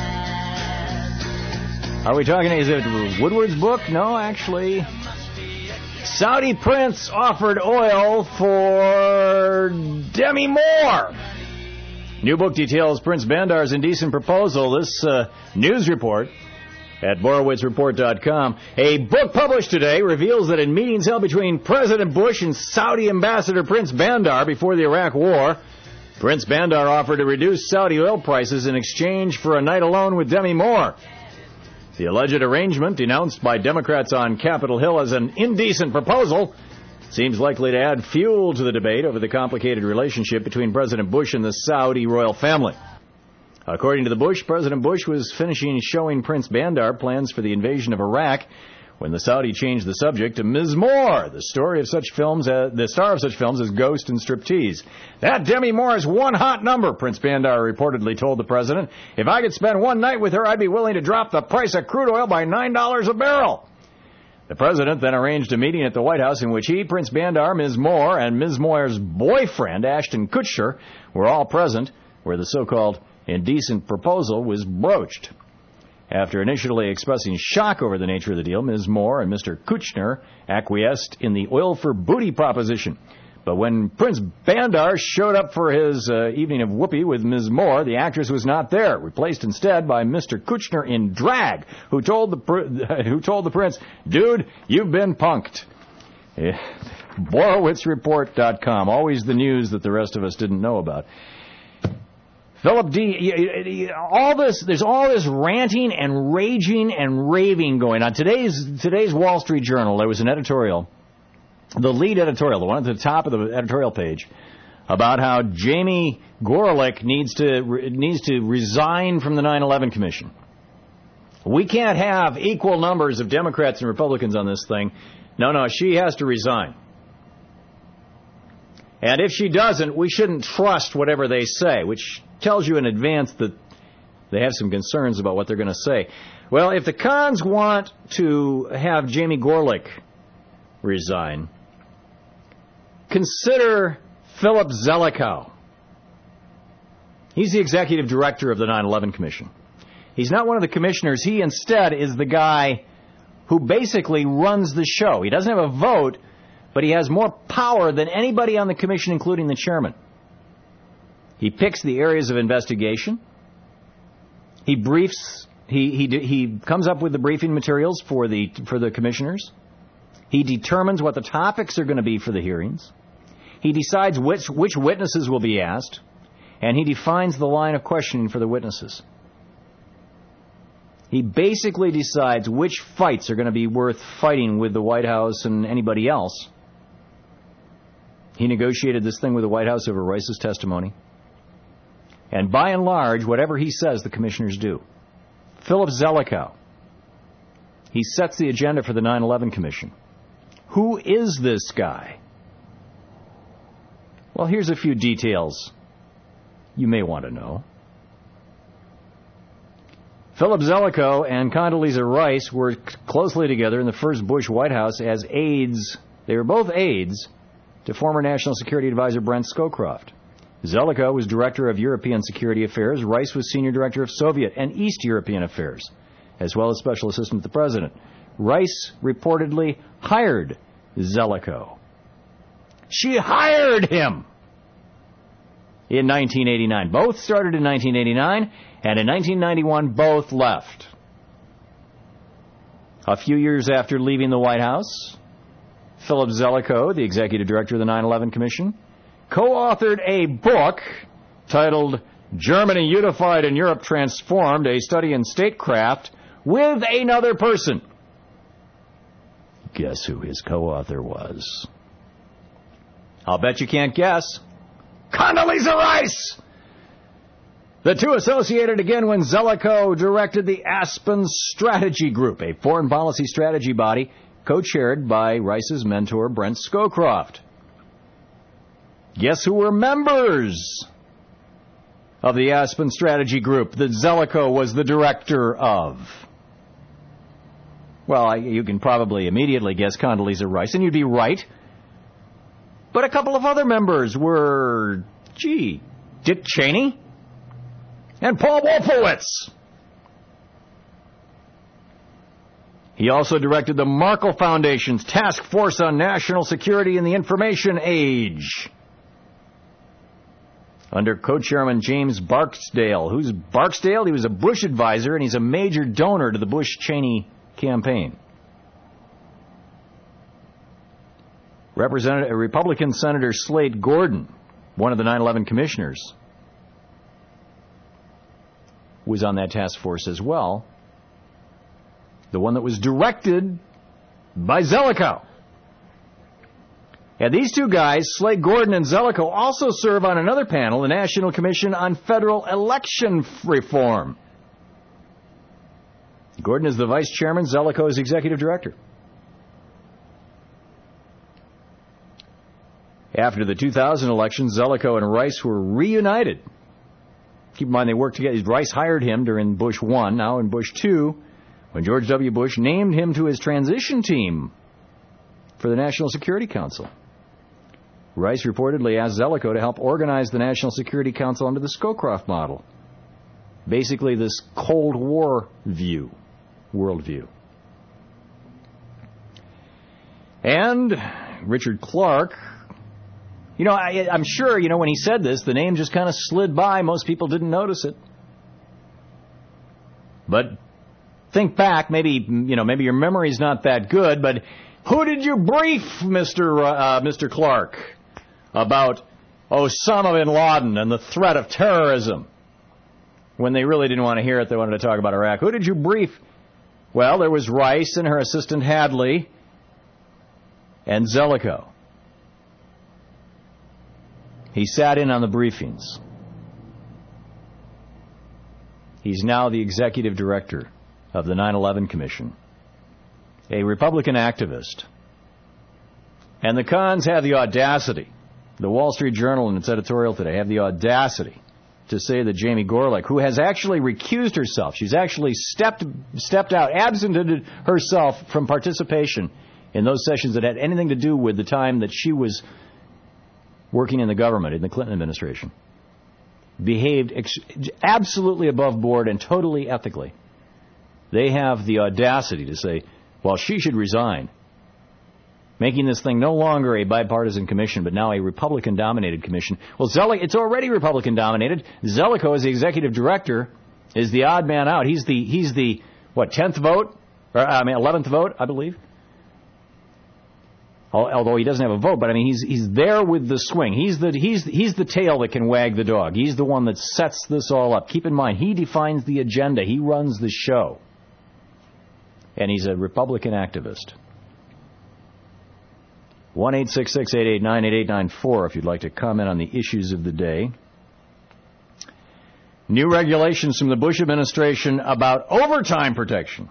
Are we talking, is it Woodward's book? No, actually. Saudi prince offered oil for Demi Moore. New book details Prince Bandar's indecent proposal. This uh, news report at Borowitz Report dot com. A book published today reveals that in meetings held between President Bush and Saudi Ambassador Prince Bandar before the Iraq War, Prince Bandar offered to reduce Saudi oil prices in exchange for a night alone with Demi Moore. The alleged arrangement, denounced by Democrats on Capitol Hill as an indecent proposal, seems likely to add fuel to the debate over the complicated relationship between President Bush and the Saudi royal family. According to the Bush, President Bush was finishing showing Prince Bandar plans for the invasion of Iraq when the Saudi changed the subject to Miz Moore, the story of such films, uh, the star of such films as Ghost and Striptease. That Demi Moore is one hot number, Prince Bandar reportedly told the president. If I could spend one night with her, I'd be willing to drop the price of crude oil by nine dollars a barrel. The president then arranged a meeting at the White House in which he, Prince Bandar, Miz Moore, and Miz Moore's boyfriend, Ashton Kutcher, were all present, where the so-called indecent proposal was broached. After initially expressing shock over the nature of the deal, Miz Moore and Mister Kutcher acquiesced in the oil for booty proposition. But when Prince Bandar showed up for his uh, evening of whoopee with Miz Moore, the actress was not there, replaced instead by Mister Kutcher in drag, who told the pr- who told the prince, "Dude, you've been punked." Yeah. Borowitz Report dot com, always the news that the rest of us didn't know about. Philip D., all this, there's all this ranting and raging and raving going on. Today's today's Wall Street Journal, there was an editorial, the lead editorial, the one at the top of the editorial page, about how Jamie Gorelick needs to needs to resign from the nine eleven Commission. We can't have equal numbers of Democrats and Republicans on this thing. No, no, she has to resign. And if she doesn't, we shouldn't trust whatever they say, which tells you in advance that they have some concerns about what they're going to say. Well, if the cons want to have Jamie Gorelick resign, consider Philip Zelikow. He's the executive director of the nine eleven Commission. He's not one of the commissioners. He instead is the guy who basically runs the show. He doesn't have a vote, but he has more power than anybody on the commission, including the chairman. He picks the areas of investigation. He briefs. He he he comes up with the briefing materials for the for the commissioners. He determines what the topics are going to be for the hearings. He decides which which witnesses will be asked, and he defines the line of questioning for the witnesses. He basically decides which fights are going to be worth fighting with the White House and anybody else. He negotiated this thing with the White House over Rice's testimony. And by and large, whatever he says, the commissioners do. Philip Zelikow. He sets the agenda for the nine eleven Commission. Who is this guy? Well, here's a few details you may want to know. Philip Zelikow and Condoleezza Rice worked closely together in the first Bush White House as aides. They were both aides to former National Security Advisor Brent Scowcroft. Zelikow was Director of European Security Affairs. Rice was Senior Director of Soviet and East European Affairs, as well as Special Assistant to the President. Rice reportedly hired Zelikow. She hired him in nineteen eighty-nine. Both started in nineteen eighty-nine, and in nineteen ninety-one, both left. A few years after leaving the White House, Philip Zelikow, the Executive Director of the nine eleven Commission, co-authored a book titled Germany Unified and Europe Transformed, a Study in Statecraft, with another person. Guess who his co-author was? I'll bet you can't guess. Condoleezza Rice! The two associated again when Zelikow directed the Aspen Strategy Group, a foreign policy strategy body co-chaired by Rice's mentor, Brent Scowcroft. Guess who were members of the Aspen Strategy Group that Zelikow was the director of? Well, I, you can probably immediately guess Condoleezza Rice, and you'd be right. But a couple of other members were, gee, Dick Cheney and Paul Wolfowitz. He also directed the Markle Foundation's Task Force on National Security in the Information Age, under co-chairman James Barksdale. Who's Barksdale? He was a Bush advisor, and he's a major donor to the Bush-Cheney campaign. Representative, Republican Senator Slade Gordon, one of the nine eleven commissioners, was on that task force as well. The one that was directed by Zelikow. And these two guys, Slade Gordon and Zelikow, also serve on another panel, the National Commission on Federal Election Reform. Gordon is the vice chairman, Zelikow is executive director. After the two thousand election, Zelikow and Rice were reunited. Keep in mind they worked together. Rice hired him during Bush one, now in Bush two, when George W. Bush named him to his transition team for the National Security Council. Rice reportedly asked Zelikow to help organize the National Security Council under the Scowcroft model. Basically this Cold War view, worldview. And Richard Clark, you know, I, I'm sure, you know, when he said this, the name just kind of slid by. Most people didn't notice it. But think back, maybe, you know, maybe your memory's not that good, but who did you brief, Mister Uh, Mister Clark, about Osama bin Laden and the threat of terrorism? When they really didn't want to hear it, they wanted to talk about Iraq. Who did you brief? Well, there was Rice and her assistant Hadley and Zelikow. He sat in on the briefings. He's now the executive director of the nine eleven Commission, a Republican activist. And the cons have the audacity, the Wall Street Journal in its editorial today, have the audacity to say that Jamie Gorelick, who has actually recused herself, she's actually stepped stepped out, absented herself from participation in those sessions that had anything to do with the time that she was working in the government, in the Clinton administration, behaved ex- absolutely above board and totally ethically. They have the audacity to say, well, she should resign, making this thing no longer a bipartisan commission, but now a Republican-dominated commission. Well, Zelikow, it's already Republican-dominated. Zelikow, as the executive director, is the odd man out. He's the, he's the what, tenth vote? Or, I mean, eleventh vote, I believe. Although he doesn't have a vote, but I mean, he's he's there with the swing. He's the he's he's the tail that can wag the dog. He's the one that sets this all up. Keep in mind, he defines the agenda. He runs the show. And he's a Republican activist. one eight six six, eight eight nine, eight eight nine four if you'd like to comment on the issues of the day. New regulations from the Bush administration about overtime protection.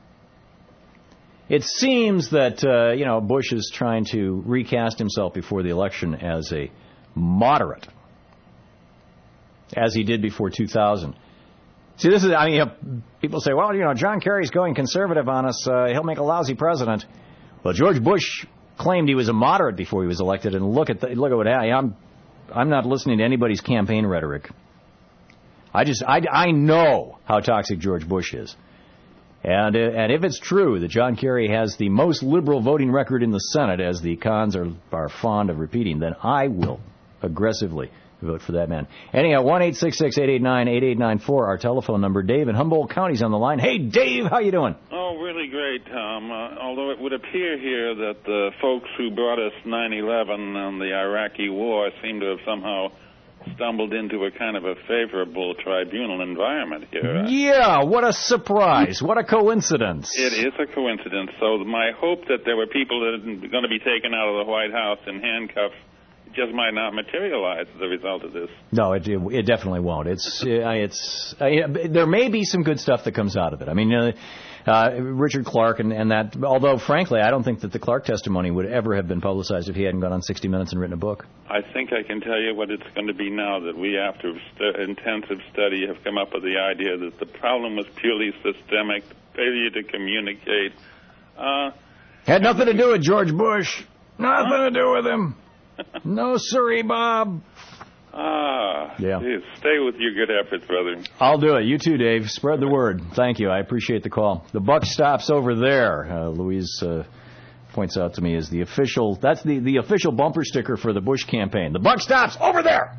It seems that, uh, you know, Bush is trying to recast himself before the election as a moderate, as he did before two thousand. See, this is, I mean, you know, people say, well, you know, John Kerry's going conservative on us. Uh, he'll make a lousy president. Well, George Bush claimed he was a moderate before he was elected, and look at the, look at what happened. I'm, I'm not listening to anybody's campaign rhetoric. I just, I, I know how toxic George Bush is. And and if it's true that John Kerry has the most liberal voting record in the Senate, as the cons are, are fond of repeating, then I will aggressively vote for that man. Anyhow, one eight six six, eight eight nine, eight eight nine four, our telephone number. Dave in Humboldt County's on the line. Hey, Dave, how you doing? Oh, really great, Tom. Uh, although it would appear here that the folks who brought us nine eleven and the Iraqi war seem to have somehow stumbled into a kind of a favorable tribunal environment here. Yeah, what a surprise. What a coincidence. It is a coincidence. So my hope that there were people that are going to be taken out of the White House in handcuffs just might not materialize as a result of this. No, it it, it definitely won't. It's uh, it's uh, there may be some good stuff that comes out of it. I mean, uh, uh, Richard Clark and, and that, although frankly, I don't think that the Clark testimony would ever have been publicized if he hadn't gone on sixty minutes and written a book. I think I can tell you what it's going to be now that we, after st- intensive study, have come up with the idea that the problem was purely systemic, failure to communicate. Uh, Had nothing to do with George Bush. Nothing huh? to do with him. No, sirree, Bob. Ah, yeah. Geez, stay with your good efforts, brother. I'll do it. You too, Dave. Spread the word. Thank you. I appreciate the call. The buck stops over there. Uh, Louise uh, points out to me is the official. That's the, the official bumper sticker for the Bush campaign. The buck stops over there.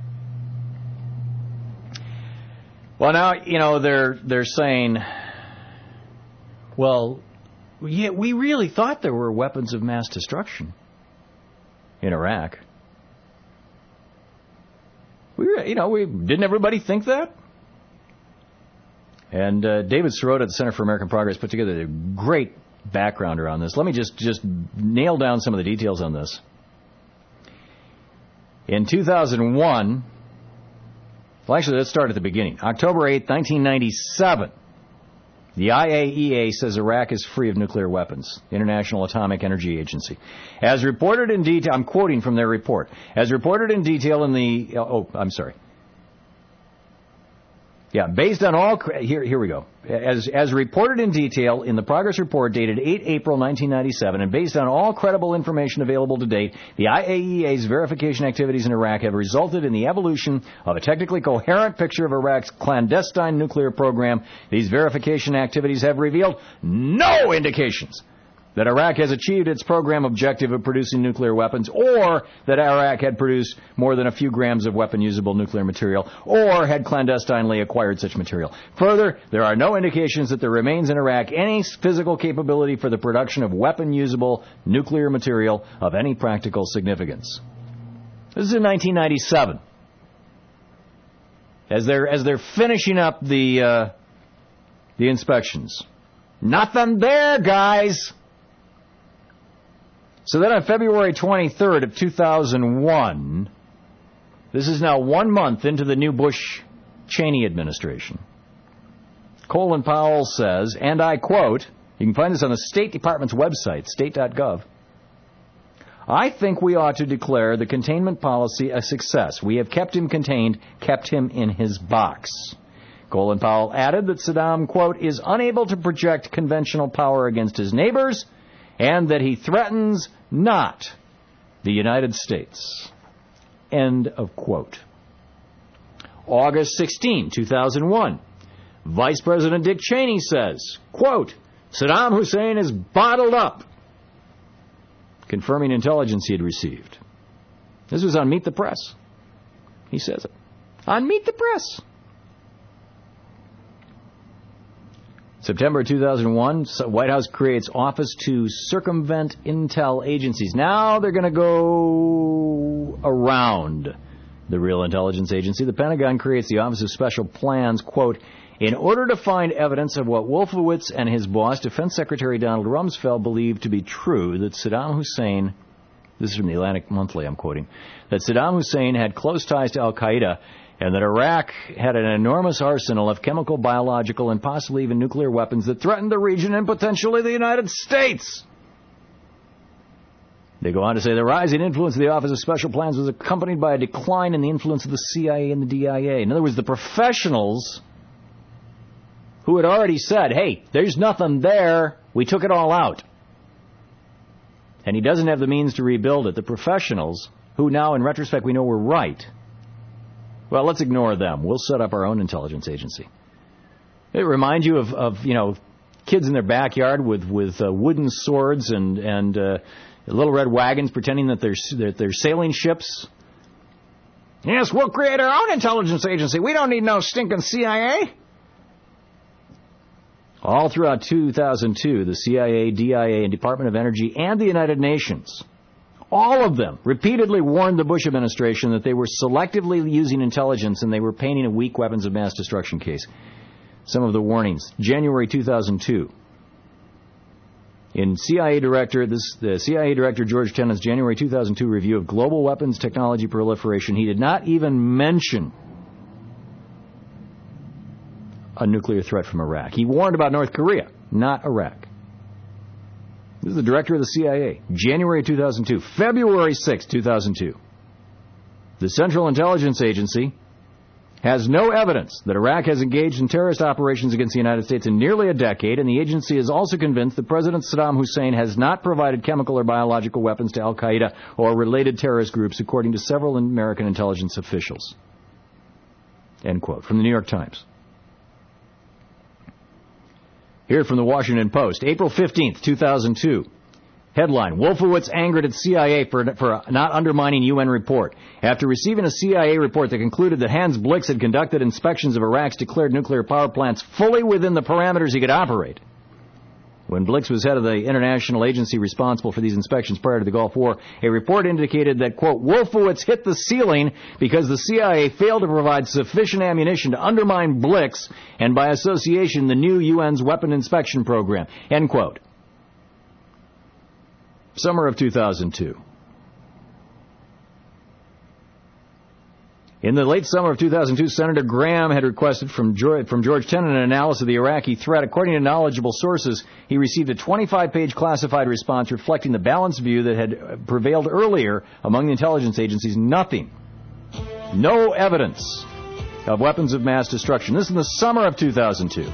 Well, now you know they're they're saying, well, yeah, we really thought there were weapons of mass destruction in Iraq. We, you know, we didn't everybody think that? And uh, David Sirota at the Center for American Progress put together a great backgrounder on this. Let me just, just nail down some of the details on this. In two thousand one, well, actually, let's start at the beginning. October eighth, nineteen ninety-seven, the I A E A says Iraq is free of nuclear weapons, International Atomic Energy Agency. As reported in detail, I'm quoting from their report, as reported in detail in the, oh, I'm sorry. Yeah, based on all, here here we go. As as reported in detail in the progress report dated the eighth of April, nineteen ninety-seven, and based on all credible information available to date, the I A E A's verification activities in Iraq have resulted in the evolution of a technically coherent picture of Iraq's clandestine nuclear program. These verification activities have revealed no indications that Iraq has achieved its program objective of producing nuclear weapons, or that Iraq had produced more than a few grams of weapon-usable nuclear material, or had clandestinely acquired such material. Further, there are no indications that there remains in Iraq any physical capability for the production of weapon-usable nuclear material of any practical significance. This is in nineteen ninety-seven. As they're, as they're finishing up the, uh, the inspections. Nothing there, guys! So then on February twenty-third of two thousand one, this is now one month into the new Bush-Cheney administration, Colin Powell says, and I quote, you can find this on the State Department's website, state dot gov, I think we ought to declare the containment policy a success. We have kept him contained, kept him in his box. Colin Powell added that Saddam, quote, is unable to project conventional power against his neighbors, and that he threatens not the United States. End of quote. August sixteenth, two thousand one. Vice President Dick Cheney says, quote, Saddam Hussein is bottled up, confirming intelligence he had received. This was on Meet the Press. He says it. On Meet the Press. September two thousand one, White House creates office to circumvent intel agencies. Now they're going to go around the real intelligence agency. The Pentagon creates the Office of Special Plans, quote, in order to find evidence of what Wolfowitz and his boss, Defense Secretary Donald Rumsfeld, believed to be true, that Saddam Hussein, this is from the Atlantic Monthly I'm quoting, that Saddam Hussein had close ties to Al-Qaeda, and that Iraq had an enormous arsenal of chemical, biological, and possibly even nuclear weapons that threatened the region and potentially the United States. They go on to say the rising influence of the Office of Special Plans was accompanied by a decline in the influence of the C I A and the D I A. In other words, the professionals who had already said, hey, there's nothing there, we took it all out. And he doesn't have the means to rebuild it. The professionals, who now in retrospect we know were right, well, let's ignore them. We'll set up our own intelligence agency. It reminds you of, of you know, kids in their backyard with with uh, wooden swords and and uh, little red wagons, pretending that they're that they're sailing ships. Yes, we'll create our own intelligence agency. We don't need no stinking C I A. All throughout two thousand two, the C I A, D I A, and Department of Energy, and the United Nations, all of them repeatedly warned the Bush administration that they were selectively using intelligence and they were painting a weak weapons of mass destruction case. Some of the warnings. January two thousand two. In C I A Director, this, the C I A Director George Kennett's January two thousand two review of global weapons technology proliferation, he did not even mention a nuclear threat from Iraq. He warned about North Korea, not Iraq. This is the director of the C I A, January two thousand two. February sixth, two thousand two. The Central Intelligence Agency has no evidence that Iraq has engaged in terrorist operations against the United States in nearly a decade, and the agency is also convinced that President Saddam Hussein has not provided chemical or biological weapons to Al-Qaeda or related terrorist groups, according to several American intelligence officials. End quote. From the New York Times. Here from the Washington Post, April fifteenth, two thousand two. Headline, Wolfowitz angered at C I A for, for not undermining U N report. After receiving a C I A report that concluded that Hans Blix had conducted inspections of Iraq's declared nuclear power plants fully within the parameters he could operate. When Blix was head of the international agency responsible for these inspections prior to the Gulf War, a report indicated that, quote, Wolfowitz hit the ceiling because the C I A failed to provide sufficient ammunition to undermine Blix and, by association, the new U N's weapon inspection program, end quote. Summer of two thousand two. In the late summer of two thousand two, Senator Graham had requested from George, from George Tenet an analysis of the Iraqi threat. According to knowledgeable sources, he received a twenty-five page classified response reflecting the balanced view that had prevailed earlier among the intelligence agencies. Nothing. No evidence of weapons of mass destruction. This is in the summer of two thousand two.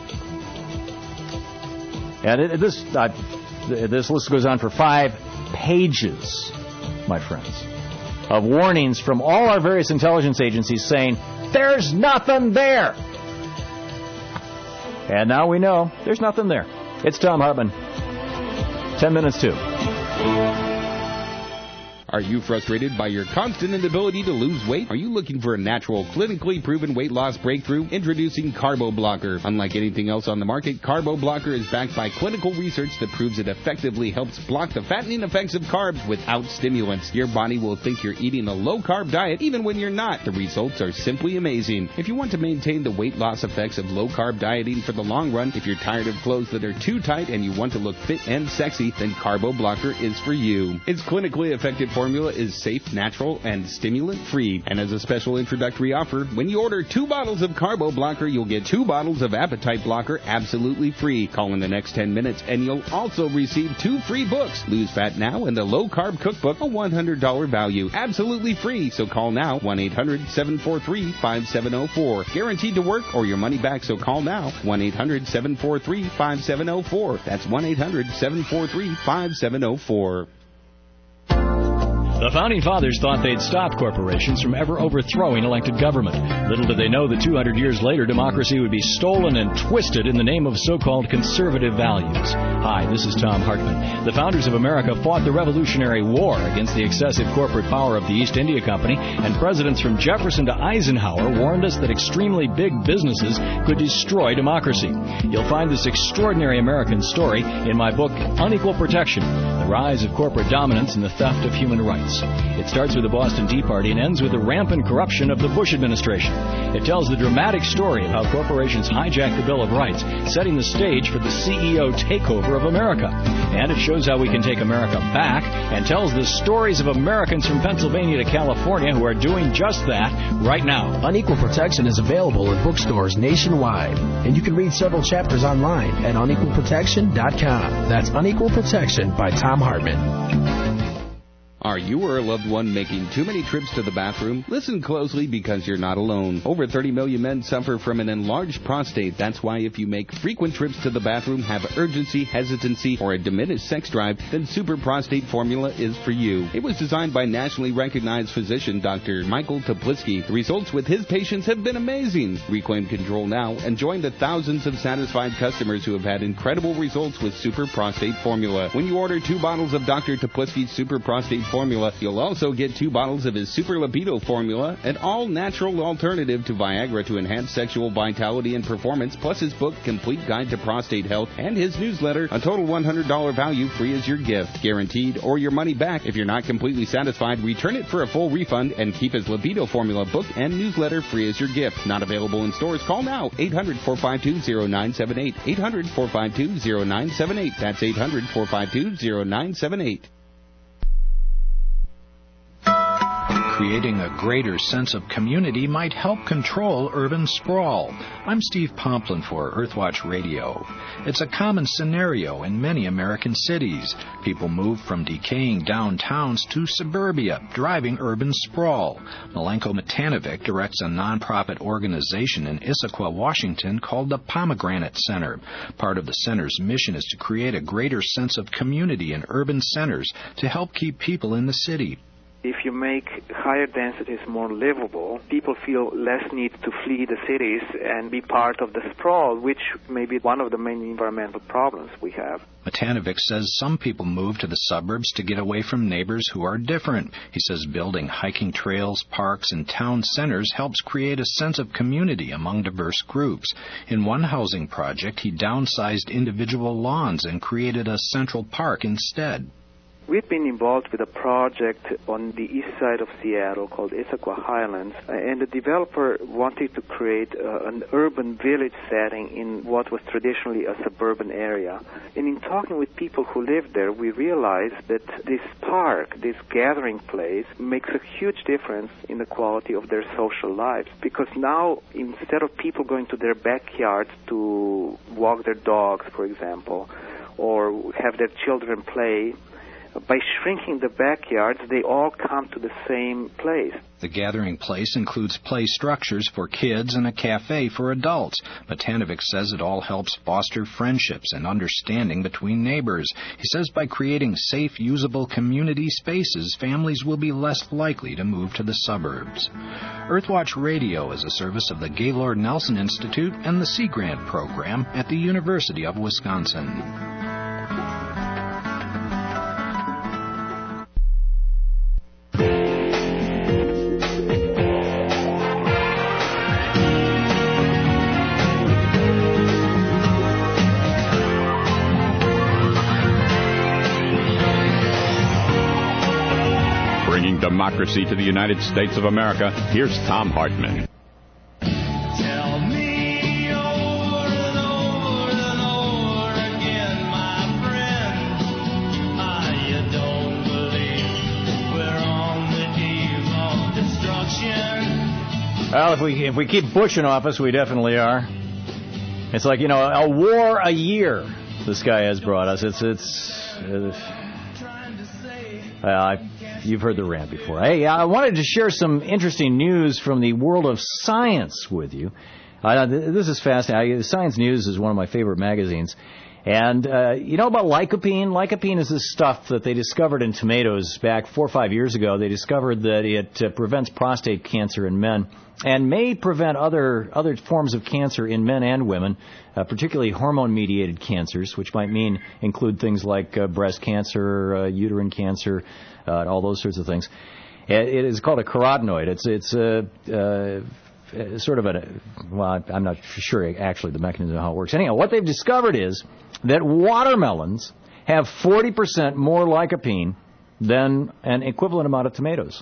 And it, this, uh, this list goes on for five pages, my friends, of warnings from all our various intelligence agencies saying, there's nothing there. And now we know there's nothing there. It's Thom Hartmann. Ten minutes to. Are you frustrated by your constant inability to lose weight? Are you looking for a natural, clinically proven weight loss breakthrough? Introducing Carbo Blocker. Unlike anything else on the market, Carbo Blocker is backed by clinical research that proves it effectively helps block the fattening effects of carbs without stimulants. Your body will think you're eating a low-carb diet even when you're not. The results are simply amazing. If you want to maintain the weight loss effects of low-carb dieting for the long run, if you're tired of clothes that are too tight and you want to look fit and sexy, then Carbo Blocker is for you. Its clinically effective formula is safe, natural, and stimulant-free. And as a special introductory offer, when you order two bottles of Carbo Blocker, you'll get two bottles of Appetite Blocker absolutely free. Call in the next ten minutes, and you'll also receive two free books, Lose Fat Now and the Low Carb Cookbook, a one hundred dollars value. Absolutely free, so call now, one eight hundred seven four three five seven zero four. Guaranteed to work or your money back, so call now, one eight hundred seven four three five seven zero four. That's one eight hundred seven four three five seven zero four. The Founding Fathers thought they'd stop corporations from ever overthrowing elected government. Little did they know that two hundred years later, democracy would be stolen and twisted in the name of so-called conservative values. Hi, this is Thom Hartmann. The founders of America fought the Revolutionary War against the excessive corporate power of the East India Company, and presidents from Jefferson to Eisenhower warned us that extremely big businesses could destroy democracy. You'll find this extraordinary American story in my book, Unequal Protection, The Rise of Corporate Dominance and the Theft of Human Rights. It starts with the Boston Tea Party and ends with the rampant corruption of the Bush administration. It tells the dramatic story of how corporations hijacked the Bill of Rights, setting the stage for the C E O takeover of America. And it shows how we can take America back and tells the stories of Americans from Pennsylvania to California who are doing just that right now. Unequal Protection is available in bookstores nationwide, and you can read several chapters online at unequal protection dot com. That's Unequal Protection by Thom Hartmann. Are you or a loved one making too many trips to the bathroom? Listen closely because you're not alone. Over thirty million men suffer from an enlarged prostate. That's why if you make frequent trips to the bathroom, have urgency, hesitancy, or a diminished sex drive, then Super Prostate Formula is for you. It was designed by nationally recognized physician Doctor Michael Toplitzky. The results with his patients have been amazing. Reclaim control now and join the thousands of satisfied customers who have had incredible results with Super Prostate Formula. When you order two bottles of Doctor Toplitzky's Super Prostate Formula, Formula, you'll also get two bottles of his Super Libido Formula, an all-natural alternative to Viagra to enhance sexual vitality and performance, plus his book, Complete Guide to Prostate Health, and his newsletter, a total one hundred dollars value free as your gift. Guaranteed or your money back. If you're not completely satisfied, return it for a full refund and keep his Libido Formula book and newsletter free as your gift. Not available in stores? Call now, eight hundred four five two zero nine seven eight, eight hundred four five two zero nine seven eight. That's eight hundred four five two zero nine seven eight. Creating a greater sense of community might help control urban sprawl. I'm Steve Pomplin for Earthwatch Radio. It's a common scenario in many American cities. People move from decaying downtowns to suburbia, driving urban sprawl. Milenko Matanovic directs a nonprofit organization in Issaquah, Washington called the Pomegranate Center. Part of the center's mission is to create a greater sense of community in urban centers to help keep people in the city. If you make higher densities more livable, people feel less need to flee the cities and be part of the sprawl, which may be one of the main environmental problems we have. Matanovic says some people move to the suburbs to get away from neighbors who are different. He says building hiking trails, parks, and town centers helps create a sense of community among diverse groups. In one housing project, he downsized individual lawns and created a central park instead. We've been involved with a project on the east side of Seattle called Issaquah Highlands, and the developer wanted to create uh, an urban village setting in what was traditionally a suburban area. And in talking with people who lived there, we realized that this park, this gathering place, makes a huge difference in the quality of their social lives. Because now, instead of people going to their backyards to walk their dogs, for example, or have their children play, by shrinking the backyards, they all come to the same place. The gathering place includes play structures for kids and a cafe for adults. Matanovic says it all helps foster friendships and understanding between neighbors. He says by creating safe, usable community spaces, families will be less likely to move to the suburbs. Earthwatch Radio is a service of the Gaylord Nelson Institute and the Sea Grant program at the University of Wisconsin. Democracy to the United States of America. Here's Thom Hartmann. Tell me over and over and over again, my friend, ah, you don't believe we're on the eve of destruction. Well, if we if we keep Bush in office, we definitely are. It's like, you know, a war a year this guy has brought us. It's it's. Uh, I. You've heard the rant before. Hey, I wanted to share some interesting news from the world of science with you. Uh, this is fascinating. Science News is one of my favorite magazines. And uh, you know about lycopene? Lycopene is this stuff that they discovered in tomatoes back four or five years ago. They discovered that it uh, prevents prostate cancer in men and may prevent other other forms of cancer in men and women, uh, particularly hormone-mediated cancers, which might mean include things like uh, breast cancer, uh, uterine cancer, uh, all those sorts of things. It is called a carotenoid. It's it's a uh, uh, sort of a, well, I'm not sure actually the mechanism of how it works. Anyhow, what they've discovered is that watermelons have forty percent more lycopene than an equivalent amount of tomatoes.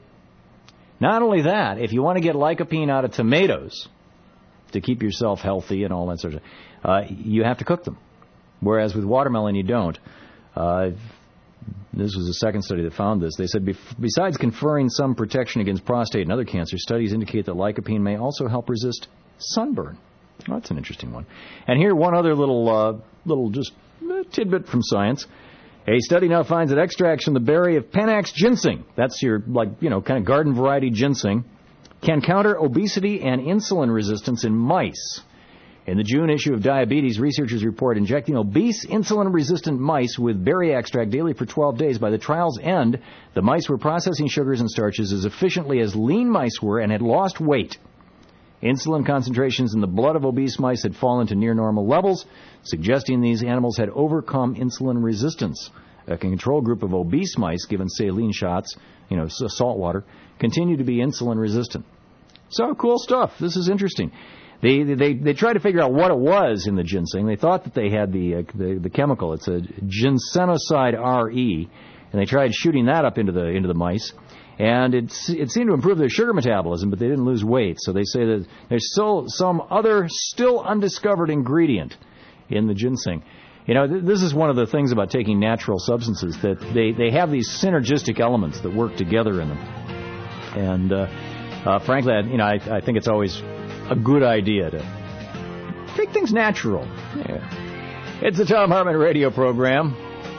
Not only that, if you want to get lycopene out of tomatoes to keep yourself healthy and all that sort of stuff, uh, you have to cook them. Whereas with watermelon, you don't. Uh, this was the second study that found this. They said besides conferring some protection against prostate and other cancers, studies indicate that lycopene may also help resist sunburn. Well, that's an interesting one. And here, one other little, uh, little just uh, tidbit from science. A study now finds that extracts from the berry of Panax ginseng, that's your, like, you know, kind of garden variety ginseng, can counter obesity and insulin resistance in mice. In the June issue of Diabetes, researchers report injecting obese, insulin-resistant mice with berry extract daily for twelve days. By the trial's end, the mice were processing sugars and starches as efficiently as lean mice were and had lost weight. Insulin concentrations in the blood of obese mice had fallen to near normal levels, suggesting these animals had overcome insulin resistance. A control group of obese mice given saline shots, you know, salt water, continued to be insulin resistant. So, cool stuff. This is interesting. They they they tried to figure out what it was in the ginseng. They thought that they had the uh, the, the chemical. It's a ginsenoside R E, and they tried shooting that up into the into the mice. And it, it seemed to improve their sugar metabolism, but they didn't lose weight. So they say that there's still some other, still undiscovered ingredient in the ginseng. You know, th- this is one of the things about taking natural substances, that they, they have these synergistic elements that work together in them. And, uh, uh, frankly, I, you know, I, I think it's always a good idea to take things natural. Yeah. It's the Thom Hartmann radio program.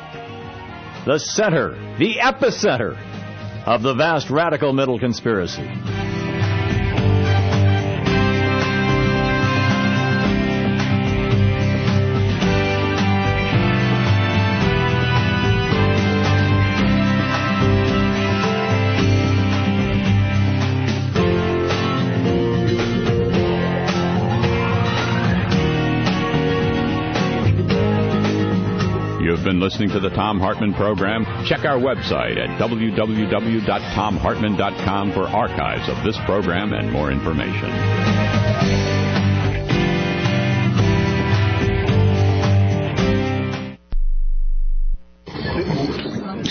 The center, the epicenter of the vast radical middle conspiracy. You've been listening to the Thom Hartmann program. Check our website at w w w dot tom hartmann dot com for archives of this program and more information.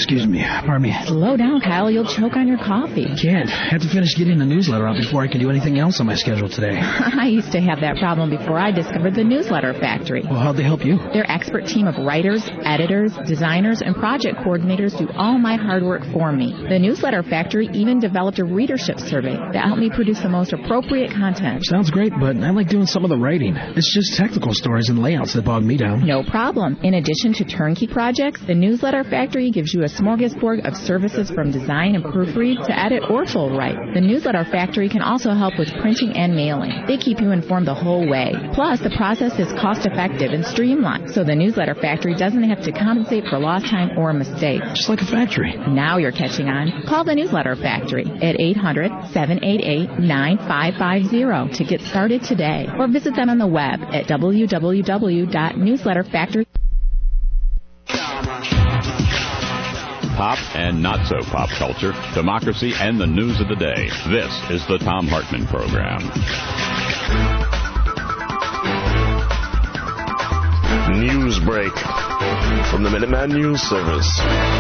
Excuse me. Pardon me. Slow down, Kyle. You'll choke on your coffee. Can't. Have to finish getting the newsletter out before I can do anything else on my schedule today. I used to have that problem before I discovered the Newsletter Factory. Well, how'd they help you? Their expert team of writers, editors, designers, and project coordinators do all my hard work for me. The Newsletter Factory even developed a readership survey that helped me produce the most appropriate content. Sounds great, but I like doing some of the writing. It's just technical stories and layouts that bog me down. No problem. In addition to turnkey projects, the Newsletter Factory gives you a smorgasbord of services from design and proofread to edit or full write. The Newsletter Factory can also help with printing and mailing. They keep you informed the whole way. Plus, the process is cost-effective and streamlined, so the Newsletter Factory doesn't have to compensate for lost time or mistakes. Just like a factory. Now you're catching on. Call the Newsletter Factory at eight hundred, seven eight eight, nine five five zero to get started today, or visit them on the web at w w w dot newsletter factory dot com. Pop and not so pop culture, democracy, and the news of the day. This is the Thom Hartmann Program. News break from the Minuteman News Service.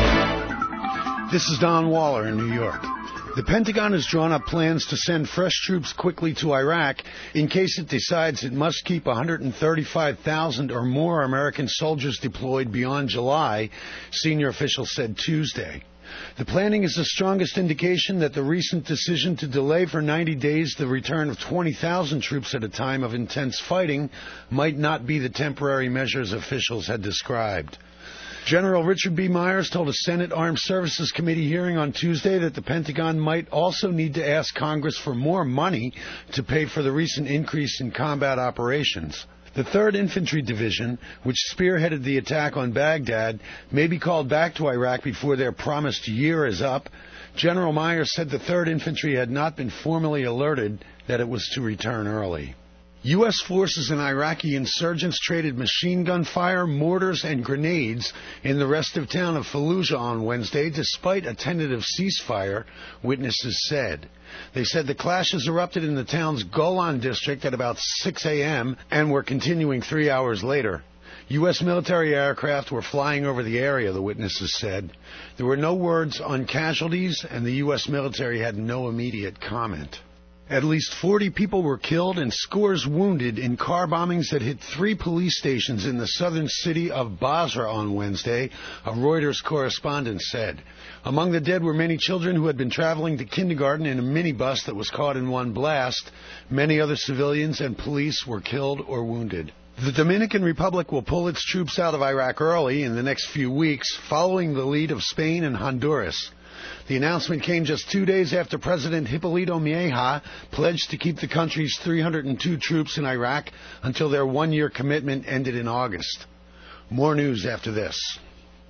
This is Don Waller in New York. The Pentagon has drawn up plans to send fresh troops quickly to Iraq in case it decides it must keep one hundred thirty-five thousand or more American soldiers deployed beyond July, senior officials said Tuesday. The planning is the strongest indication that the recent decision to delay for ninety days the return of twenty thousand troops at a time of intense fighting might not be the temporary measures officials had described. General Richard B. Myers told a Senate Armed Services Committee hearing on Tuesday that the Pentagon might also need to ask Congress for more money to pay for the recent increase in combat operations. The third Infantry Division, which spearheaded the attack on Baghdad, may be called back to Iraq before their promised year is up. General Myers said the third Infantry had not been formally alerted that it was to return early. U S forces and Iraqi insurgents traded machine gun fire, mortars, and grenades in the rest of town of Fallujah on Wednesday, despite a tentative ceasefire, witnesses said. They said the clashes erupted in the town's Golan district at about six a.m. and were continuing three hours later. U S military aircraft were flying over the area, the witnesses said. There were no words on casualties, and the U S military had no immediate comment. At least forty people were killed and scores wounded in car bombings that hit three police stations in the southern city of Basra on Wednesday, a Reuters correspondent said. Among the dead were many children who had been traveling to kindergarten in a minibus that was caught in one blast. Many other civilians and police were killed or wounded. The Dominican Republic will pull its troops out of Iraq early in the next few weeks, following the lead of Spain and Honduras. The announcement came just two days after President Hipólito Mejia pledged to keep the country's three hundred two troops in Iraq until their one-year commitment ended in August. More news after this.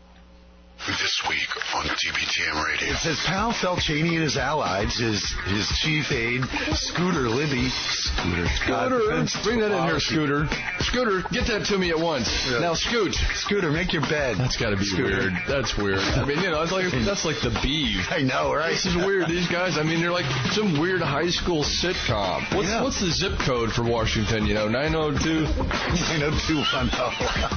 This week on T B T M Radio. It says Pal felt Cheney and his allies, his his chief aide, Scooter Libby. Scooter. Scooter. Bring that in here, Scooter. Scooter, get that to me at once. Yeah. Now, Scoot. Scooter, make your bed. That's got to be Scooter. weird. That's weird. I mean, you know, it's like that's like the Beeve. I know, right? This is weird. These guys, I mean, they're like some weird high school sitcom. What's yeah. what's the zip code for Washington? You know, nine oh two. nine oh two one oh.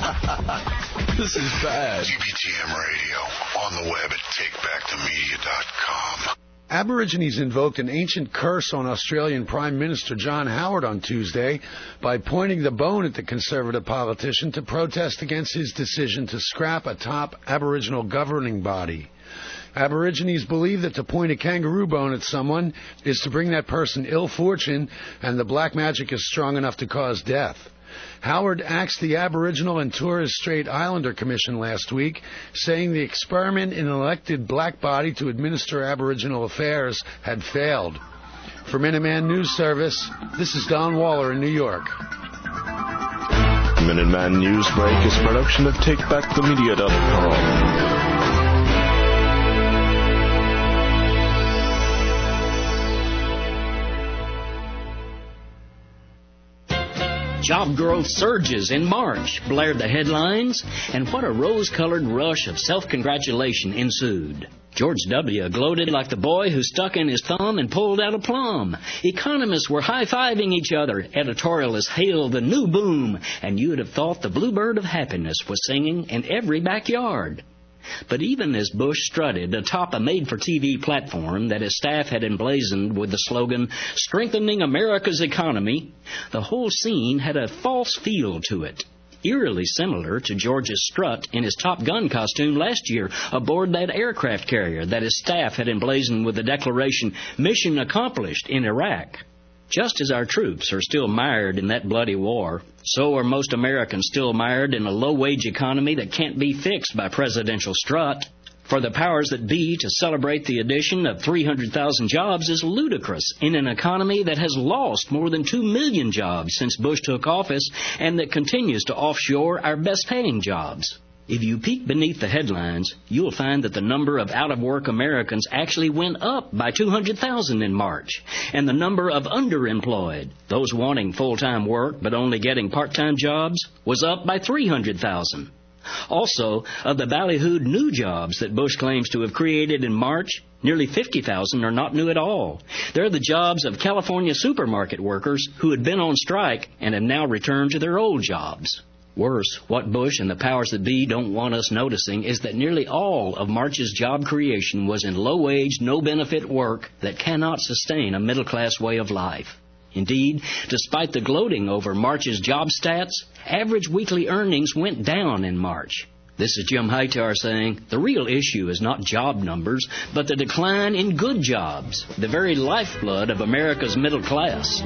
This is bad. T B T M Radio. On the web at take back the media dot com. Aborigines invoked an ancient curse on Australian Prime Minister John Howard on Tuesday by pointing the bone at the Conservative politician to protest against his decision to scrap a top Aboriginal governing body. Aborigines believe that to point a kangaroo bone at someone is to bring that person ill fortune, and the black magic is strong enough to cause death. Howard axed the Aboriginal and Torres Strait Islander Commission last week, saying the experiment in an elected black body to administer Aboriginal affairs had failed. For Minuteman News Service, this is Don Waller in New York. Minuteman News Break is a production of take back the media dot com. Job growth surges in March, blared the headlines, and what a rose-colored rush of self-congratulation ensued. George W. gloated like the boy who stuck in his thumb and pulled out a plum. Economists were high-fiving each other. Editorialists hailed the new boom, and you'd have thought the bluebird of happiness was singing in every backyard. But even as Bush strutted atop a made-for-T V platform that his staff had emblazoned with the slogan, "Strengthening America's Economy," the whole scene had a false feel to it, eerily similar to George's strut in his Top Gun costume last year aboard that aircraft carrier that his staff had emblazoned with the declaration, "Mission accomplished" in Iraq. Just as our troops are still mired in that bloody war, so are most Americans still mired in a low-wage economy that can't be fixed by presidential strut. For the powers that be to celebrate the addition of three hundred thousand jobs is ludicrous in an economy that has lost more than two million jobs since Bush took office and that continues to offshore our best-paying jobs. If you peek beneath the headlines, you'll find that the number of out-of-work Americans actually went up by two hundred thousand in March, and the number of underemployed, those wanting full-time work but only getting part-time jobs, was up by three hundred thousand. Also, of the ballyhooed new jobs that Bush claims to have created in March, nearly fifty thousand are not new at all. They're the jobs of California supermarket workers who had been on strike and have now returned to their old jobs. Worse, what Bush and the powers that be don't want us noticing is that nearly all of March's job creation was in low-wage, no-benefit work that cannot sustain a middle-class way of life. Indeed, despite the gloating over March's job stats, average weekly earnings went down in March. This is Jim Hightower saying, the real issue is not job numbers, but the decline in good jobs, the very lifeblood of America's middle class.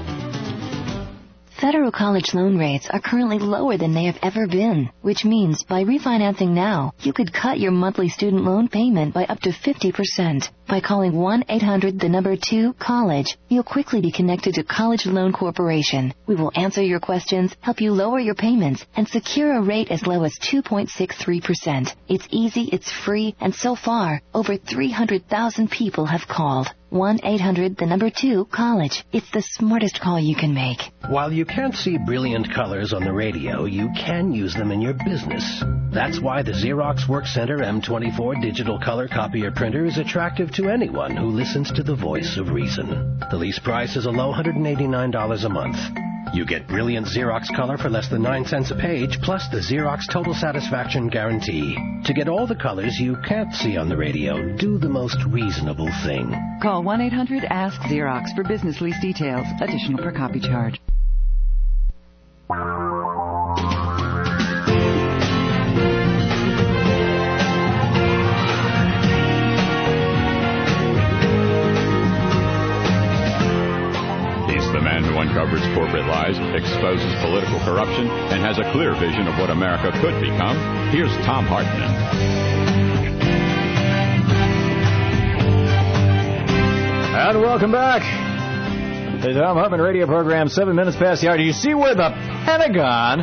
Federal college loan rates are currently lower than they have ever been, which means by refinancing now, you could cut your monthly student loan payment by up to fifty percent. By calling one eight hundred the number two college, you'll quickly be connected to College Loan Corporation. We will answer your questions, help you lower your payments, and secure a rate as low as two point six three percent. It's easy, it's free, and so far, over three hundred thousand people have called. one eight hundred the number two college. It's the smartest call you can make. While you can't see brilliant colors on the radio, you can use them in your business. That's why the Xerox WorkCenter M twenty-four digital color copier printer is attractive to anyone who listens to the voice of reason. The lease price is a low one hundred eighty-nine dollars a month. You get brilliant Xerox color for less than nine cents a page, plus the Xerox Total Satisfaction Guarantee. To get all the colors you can't see on the radio, do the most reasonable thing. Call one eight hundred ask Xerox for business lease details. Additional per copy charge. The man who uncovers corporate lies, exposes political corruption, and has a clear vision of what America could become. Here's Thom Hartmann. And welcome back to the Thom Hartmann radio program, seven minutes past the hour. Do you see where the Pentagon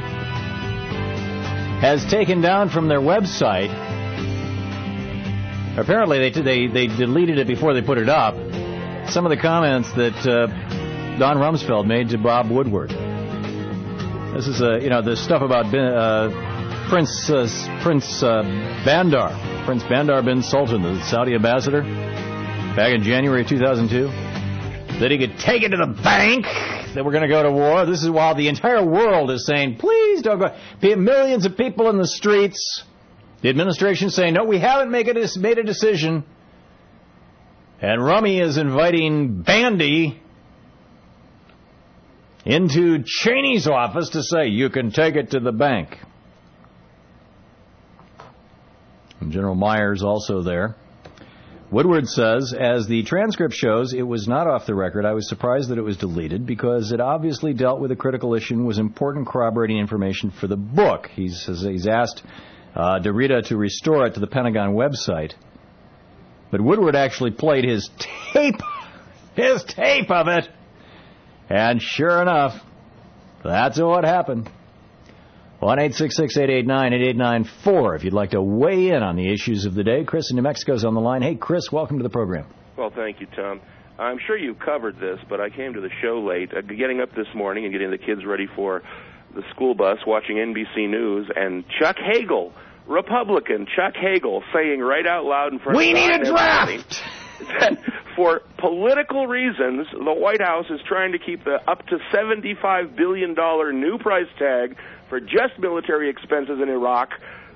has taken down from their website? Apparently, they, they, they deleted it before they put it up. Some of the comments that Uh, Don Rumsfeld made to Bob Woodward. This is, uh, you know, the stuff about uh, Prince uh, Prince uh, Bandar, Prince Bandar bin Sultan, the Saudi ambassador, back in January two thousand two, that he could take it to the bank, that we're going to go to war. This is while the entire world is saying, please don't go. Millions of people in the streets. The administration is saying, no, we haven't made a, made a decision. And Rummy is inviting Bandy into Cheney's office to say, you can take it to the bank. And General Myers also there. Woodward says, as the transcript shows, it was not off the record. I was surprised that it was deleted because it obviously dealt with a critical issue and was important corroborating information for the book. He's, he's asked uh, DeRita to restore it to the Pentagon website. But Woodward actually played his tape, his tape of it. And sure enough, that's what happened. one eight six six, eight eight nine, eight eight nine four if you'd like to weigh in on the issues of the day. Chris in New Mexico's on the line. Hey, Chris, welcome to the program. Well, thank you, Tom. I'm sure you covered this, but I came to the show late. Uh, getting up this morning and getting the kids ready for the school bus, watching N B C News, and Chuck Hagel, Republican Chuck Hagel, saying right out loud in front we of We need a draft! That for political reasons, the White House is trying to keep the up to seventy-five billion dollars new price tag for just military expenses in Iraq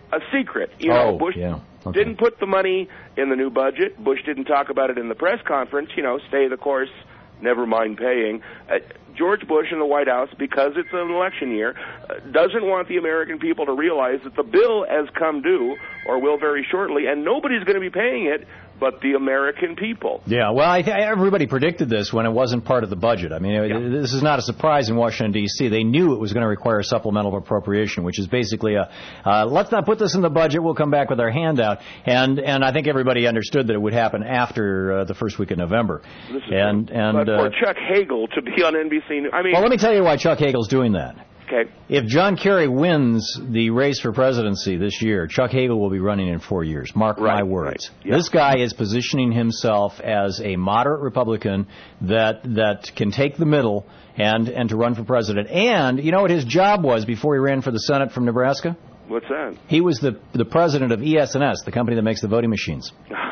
a secret. You know, oh, Bush yeah. Okay. didn't put the money in the new budget. Bush didn't talk about it in the press conference. You know, stay the course, never mind paying. Uh, George Bush in the White House, because it's an election year, uh, doesn't want the American people to realize that the bill has come due, or will very shortly, and nobody's going to be paying it but the American people. Yeah, well, I th- everybody predicted this when it wasn't part of the budget. I mean, yeah. This is not a surprise in Washington, D C They knew it was going to require a supplemental appropriation, which is basically a, uh, let's not put this in the budget, we'll come back with our handout. And and I think everybody understood that it would happen after uh, the first week of November. This is and and but for uh, Chuck Hagel to be on N B C News, I mean... Well, let me tell you why Chuck Hagel's doing that. Okay. If John Kerry wins the race for presidency this year, Chuck Hagel will be running in four years. Mark right, my words. Right. Yeah. This guy is positioning himself as a moderate Republican that that can take the middle and, and to run for president. And you know what his job was before he ran for the Senate from Nebraska? What's that? He was the the president of E S N S, the company that makes the voting machines.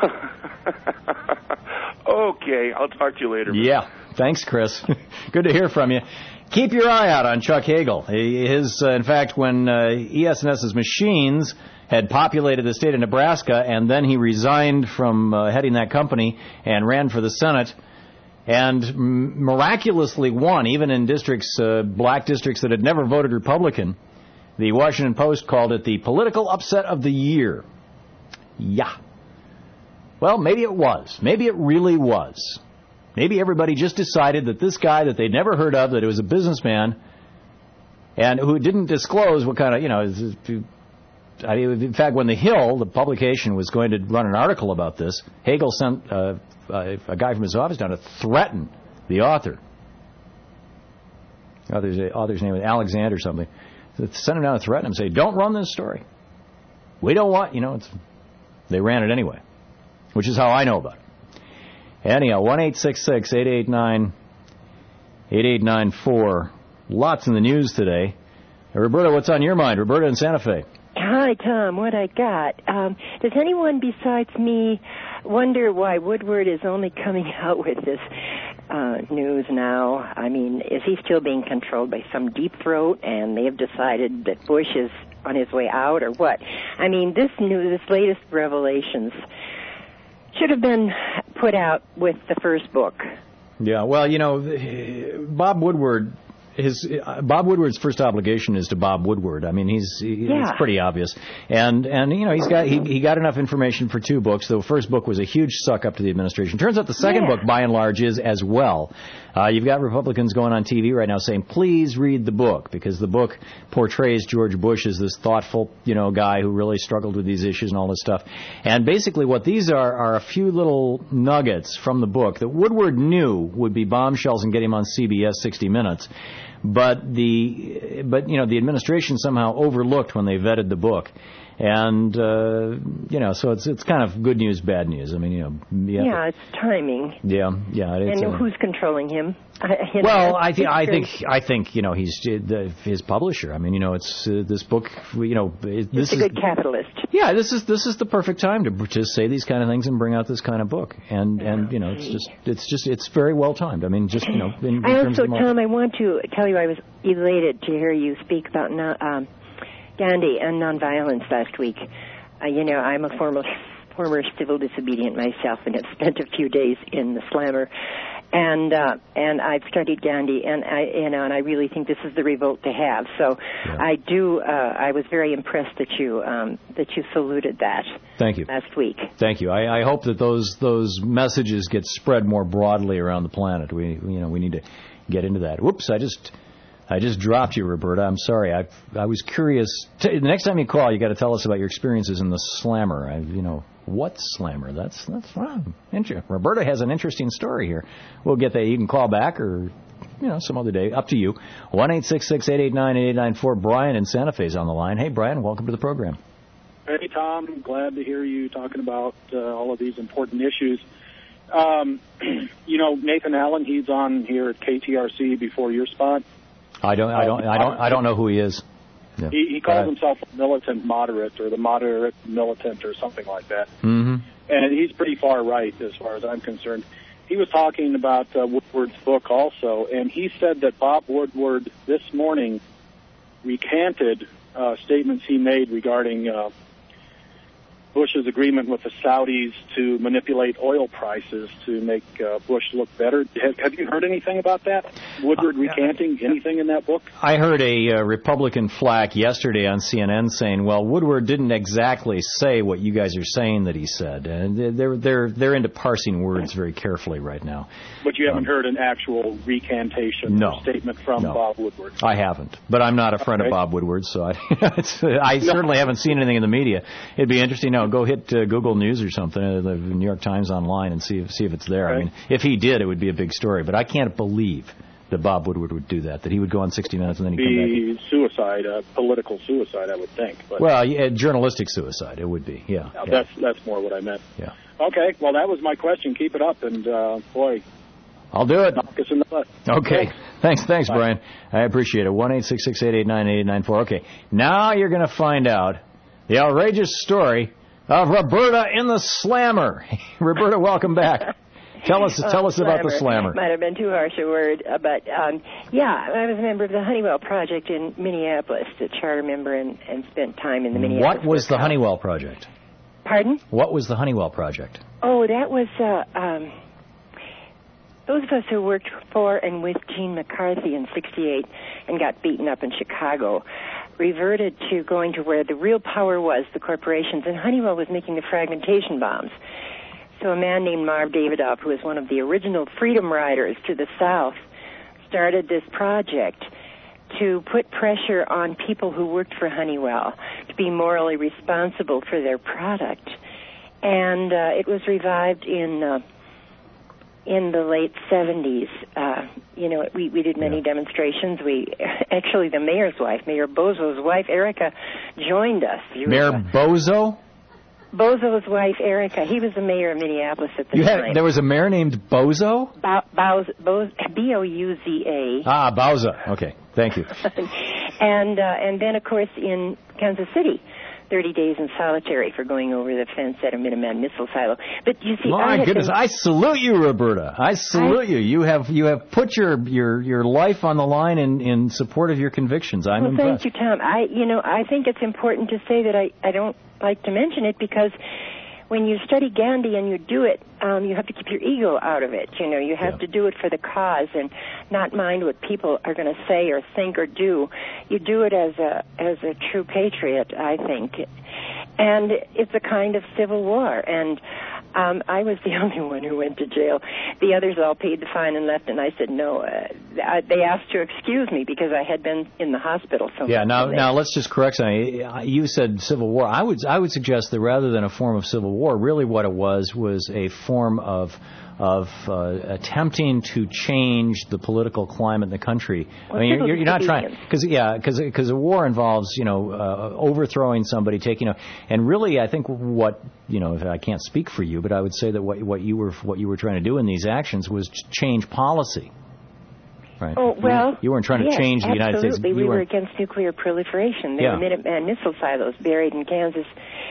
Okay, I'll talk to you later. Yeah. Thanks, Chris. Good to hear from you. Keep your eye out on Chuck Hagel. His, uh, in fact, when uh, ESNS's machines had populated the state of Nebraska, and then he resigned from uh, heading that company and ran for the Senate, and m- miraculously won, even in districts, uh, black districts that had never voted Republican. The Washington Post called it the political upset of the year. Yeah. Well, maybe it was. Maybe it really was. Maybe everybody just decided that this guy that they'd never heard of, that it was a businessman, and who didn't disclose what kind of, you know, I mean, in fact, when The Hill, the publication, was going to run an article about this, Hagel sent uh, a guy from his office down to threaten the author. The author's, the author's name was Alexander something. Sent him down to threaten him, say, don't run this story. We don't want, you know, it's, they ran it anyway, which is how I know about it. Anyhow, one eight six six, eight eight nine, eight eight nine four. Lots in the news today. Roberta, what's on your mind? Roberta in Santa Fe. Hi, Tom. What I got. Um, does anyone besides me wonder why Woodward is only coming out with this uh, news now? I mean, is he still being controlled by some deep throat, and they have decided that Bush is on his way out, or what? I mean, this new, this latest revelations should have been put out with the first book. Yeah, well, you know, Bob Woodward, his uh, Bob Woodward's first obligation is to Bob Woodward. I mean, he's he, yeah. it's pretty obvious, and and you know he's got he he got enough information for two books. The first book was a huge suck up to the administration. Turns out the second yeah. book, by and large, is as well. Uh, you've got Republicans going on T V right now saying, please read the book, because the book portrays George Bush as this thoughtful, you know, guy who really struggled with these issues and all this stuff. And basically what these are are a few little nuggets from the book that Woodward knew would be bombshells and get him on C B S sixty minutes. But the, but you know, the administration somehow overlooked when they vetted the book. And, uh, you know, so it's it's kind of good news, bad news. I mean, you know. You yeah, to, it's timing. Yeah, yeah. It's, and uh, who's controlling him? You well, know, I think I think I think you know he's the, his publisher. I mean, you know, it's uh, this book. You know, it, this it's a is good capitalist. Yeah, this is this is the perfect time to to say these kind of things and bring out this kind of book. And and you know, it's just it's just it's very well timed. I mean, just you know. In, in I terms also, of Tom, I want to tell you, I was elated to hear you speak about no, um, Gandhi and nonviolence last week. Uh, you know, I'm a former former civil disobedient myself, and have spent a few days in the slammer. And uh, and I've studied Gandhi, and I you know, and I really think this is the revolt to have. So yeah. I do. Uh, I was very impressed that you um, that you saluted that. Thank you. Last week. Thank you. I, I hope that those those messages get spread more broadly around the planet. We you know we need to get into that. Whoops! I just I just dropped you, Roberta. I'm sorry. I I was curious. T- the next time you call, you got to tell us about your experiences in the slammer. I you know. What slammer? That's that's fun. Interesting. Roberta has an interesting story here. We'll get that. You can call back or, you know, some other day. Up to you. one eight six six, eight eight nine, eight eight nine four. Brian in Santa Fe is on the line. Hey, Brian, welcome to the program. Hey, Tom. Glad to hear you talking about uh, all of these important issues. Um, you know, Nathan Allen, he's on here at K T R C before your spot. I don't, I don't, I don't, I don't know who he is. Yeah. He, he calls uh, himself a militant moderate, or the moderate militant, or something like that. Mm-hmm. And he's pretty far right, as far as I'm concerned. He was talking about uh, Woodward's book also, and he said that Bob Woodward this morning recanted uh, statements he made regarding uh, Bush's agreement with the Saudis to manipulate oil prices to make uh, Bush look better. Have, have you heard anything about that? Woodward recanting anything in that book? I heard a uh, Republican flack yesterday on C N N saying, "Well, Woodward didn't exactly say what you guys are saying that he said." And they're they're they're into parsing words very carefully right now. But you haven't um, heard an actual recantation no, or statement from no. Bob Woodward? I haven't, but I'm not a friend okay. of Bob Woodward, so I, it's, I no. certainly haven't seen anything in the media. It'd be interesting. Now, go hit uh, Google News or something, uh, the New York Times online, and see if see if it's there. Right. I mean, if he did, it would be a big story. But I can't believe that Bob Woodward would do that. That he would go on sixty minutes and then he'd come back. Be suicide, uh, political suicide, I would think. But well, yeah, journalistic suicide, it would be. Yeah, yeah, yeah. that's that's more what I meant. Yeah. Okay. Well, that was my question. Keep it up, and uh, boy. I'll do it. Knock us in the butt. Okay. Thanks, thanks, Bye. Brian. I appreciate it. one eight six six, eight eight nine, eight eight nine four. Okay. Now you're going to find out the outrageous story of Roberta in the Slammer. Roberta, welcome back. Tell us, oh, tell us about the Slammer. Might have been too harsh a word, uh, but um, yeah, I was a member of the Honeywell Project in Minneapolis, a charter member, and, and spent time in the Minneapolis. What was the Honeywell Project? Pardon? What was the Honeywell Project? Oh, that was uh, um, those of us who worked for and with Gene McCarthy in sixty-eight and got beaten up in Chicago reverted to going to where the real power was, the corporations, and Honeywell was making the fragmentation bombs. So a man named Marv Davidoff, who was one of the original Freedom Riders to the South, started this project to put pressure on people who worked for Honeywell to be morally responsible for their product. And uh, it was revived in uh, in the late seventies. Uh, you know, we, we did many yeah. demonstrations. We actually, the mayor's wife, Mayor Bozo's wife, Erica, joined us. Mayor Bozo? Bozo's wife, Erica. He was the mayor of Minneapolis at the you time. Had, there was a mayor named Bozo? Bo- Boz, Boz, B O U Z A. Ah, Bowza. Okay, thank you. and uh, and then, of course, in Kansas City, thirty days in solitary for going over the fence at a Minuteman missile silo. But you see, my I goodness, been, I salute you, Roberta. I salute I, you. You have you have put your your, your life on the line in, in support of your convictions. I'm well, impressed. Thank you, Tom. I you know I think it's important to say that I I don't like to mention it because when you study Gandhi and you do it, um, you have to keep your ego out of it. You know, you have yeah. to do it for the cause and not mind what people are going to say or think or do. You do it as a as a true patriot, I think. And it's a kind of civil war. And um, I was the only one who went to jail. The others all paid the fine and left. And I said no. Uh, they asked to excuse me because I had been in the hospital so yeah. much. Now, they, now let's just correct something. You said civil war. I would I would suggest that rather than a form of civil war, really what it was was a form of of uh, attempting to change the political climate in the country. Well, I mean, you're, you're not trying because yeah, because because a war involves you know uh, overthrowing somebody, taking a, and really I think what you know if I can't speak for you, but I would say that what what you were what you were trying to do in these actions was change policy. Right. Oh, well, you, you weren't trying to yes, change the United States. Absolutely, You we were weren't. against nuclear proliferation. There Yeah. were Minuteman missile silos buried in Kansas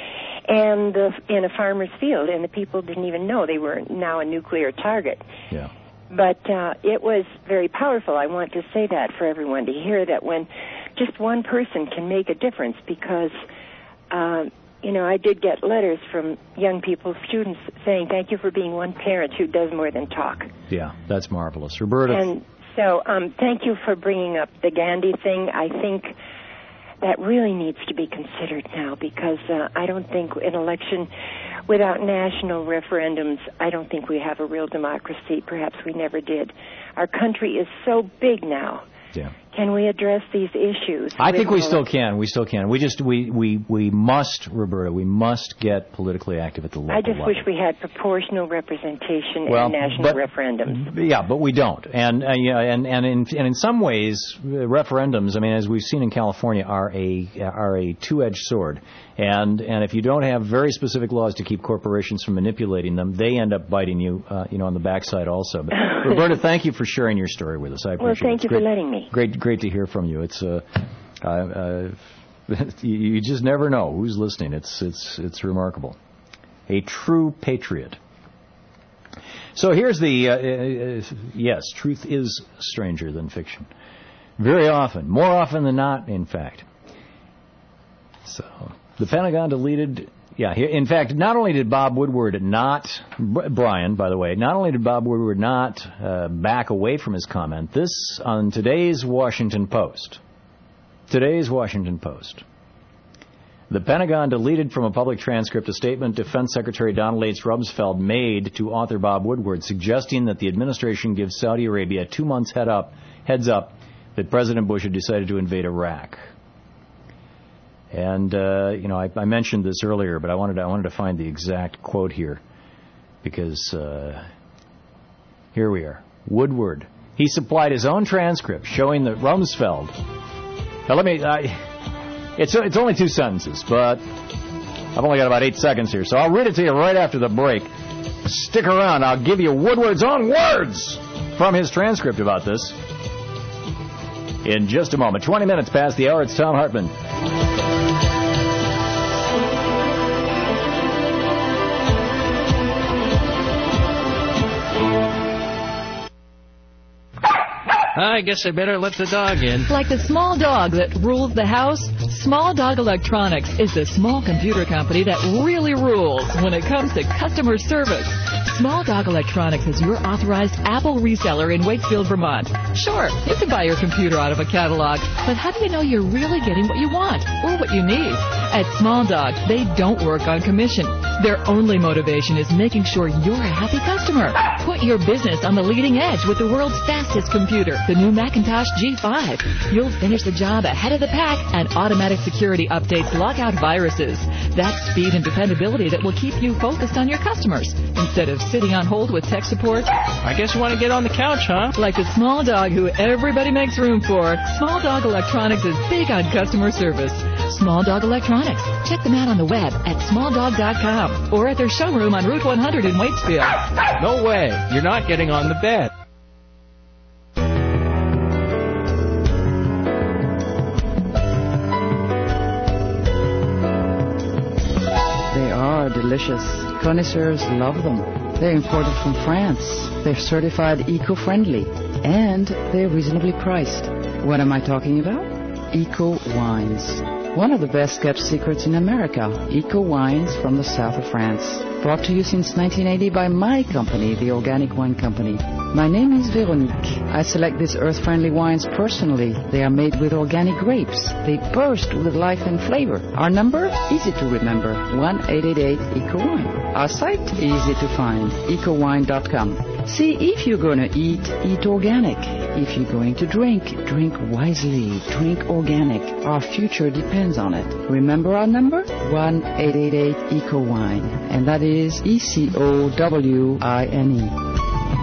and uh, in a farmer's field, and the people didn't even know they were now a nuclear target. Yeah. But uh, it was very powerful. I want to say that for everyone to hear that when just one person can make a difference because, uh, you know, I did get letters from young people, students, saying, thank you for being one parent who does more than talk. Yeah, that's marvelous. Roberta. And so um, thank you for bringing up the Gandhi thing. I think that really needs to be considered now because uh, I don't think an election without national referendums, I don't think we have a real democracy. Perhaps we never did. Our country is so big now. Yeah. Can we address these issues? I think we still can. We still can. We just we, we, we must, Roberta. We must get politically active at the local I just level. wish we had proportional representation well, in national but, referendums. Yeah, but we don't. And uh, yeah, and and in and in some ways, uh, referendums. I mean, as we've seen in California, are a are a two-edged sword. And and if you don't have very specific laws to keep corporations from manipulating them, they end up biting you, uh, you know, on the backside also. But Roberta, thank you for sharing your story with us. I appreciate well, it. thank It's you great, for letting me. Great, great to hear from you. It's uh, uh, uh you, you just never know who's listening. It's it's it's remarkable. A true patriot. So here's the uh, uh, yes, truth is stranger than fiction. Very often, more often than not, in fact. So the Pentagon deleted. Yeah, he, in fact, not only did Bob Woodward not, Brian, by the way, not only did Bob Woodward not uh, back away from his comment, this on today's Washington Post. Today's Washington Post. The Pentagon deleted from a public transcript a statement Defense Secretary Donald H. Rumsfeld made to author Bob Woodward, suggesting that the administration give Saudi Arabia two months head up, heads up that President Bush had decided to invade Iraq. And, uh, you know, I, I mentioned this earlier, but I wanted to, I wanted to find the exact quote here, because uh, here we are. Woodward. He supplied his own transcript showing that Rumsfeld. Now, let me. I, it's it's only two sentences, but I've only got about eight seconds here, so I'll read it to you right after the break. Stick around. I'll give you Woodward's own words from his transcript about this in just a moment. twenty minutes past the hour. It's Thom Hartmann. I guess I better let the dog in. Like the small dog that rules the house, Small Dog Electronics is the small computer company that really rules when it comes to customer service. Small Dog Electronics is your authorized Apple reseller in Waitsfield, Vermont. Sure, you can buy your computer out of a catalog, but how do you know you're really getting what you want or what you need? At Small Dog, they don't work on commission. Their only motivation is making sure you're a happy customer. Put your business on the leading edge with the world's fastest computer, the new Macintosh G five. You'll finish the job ahead of the pack, and automatic security updates lock out viruses. That's speed and dependability that will keep you focused on your customers instead of sitting on hold with tech support. I guess you want to get on the couch, huh? Like the small dog who everybody makes room for, Small Dog Electronics is big on customer service. Small Dog Electronics. Check them out on the web at small dog dot com or at their showroom on Route one hundred in Waitsfield. No way. You're not getting on the bed. They are delicious. Connoisseurs love them. They're imported from France. They're certified eco-friendly. And they're reasonably priced. What am I talking about? Eco Wines. One of the best kept secrets in America. Eco Wines from the south of France. Brought to you since nineteen eighty by my company, the Organic Wine Company. My name is Veronique. I select these earth-friendly wines personally. They are made with organic grapes. They burst with life and flavor. Our number? Easy to remember. one eight eight eight eco wine. Our site? Easy to find. eco wine dot com. See, if you're going to eat, eat organic. If you're going to drink, drink wisely. Drink organic. Our future depends on it. Remember our number? one eight eight eight eco wine. And that is E C O W I N E.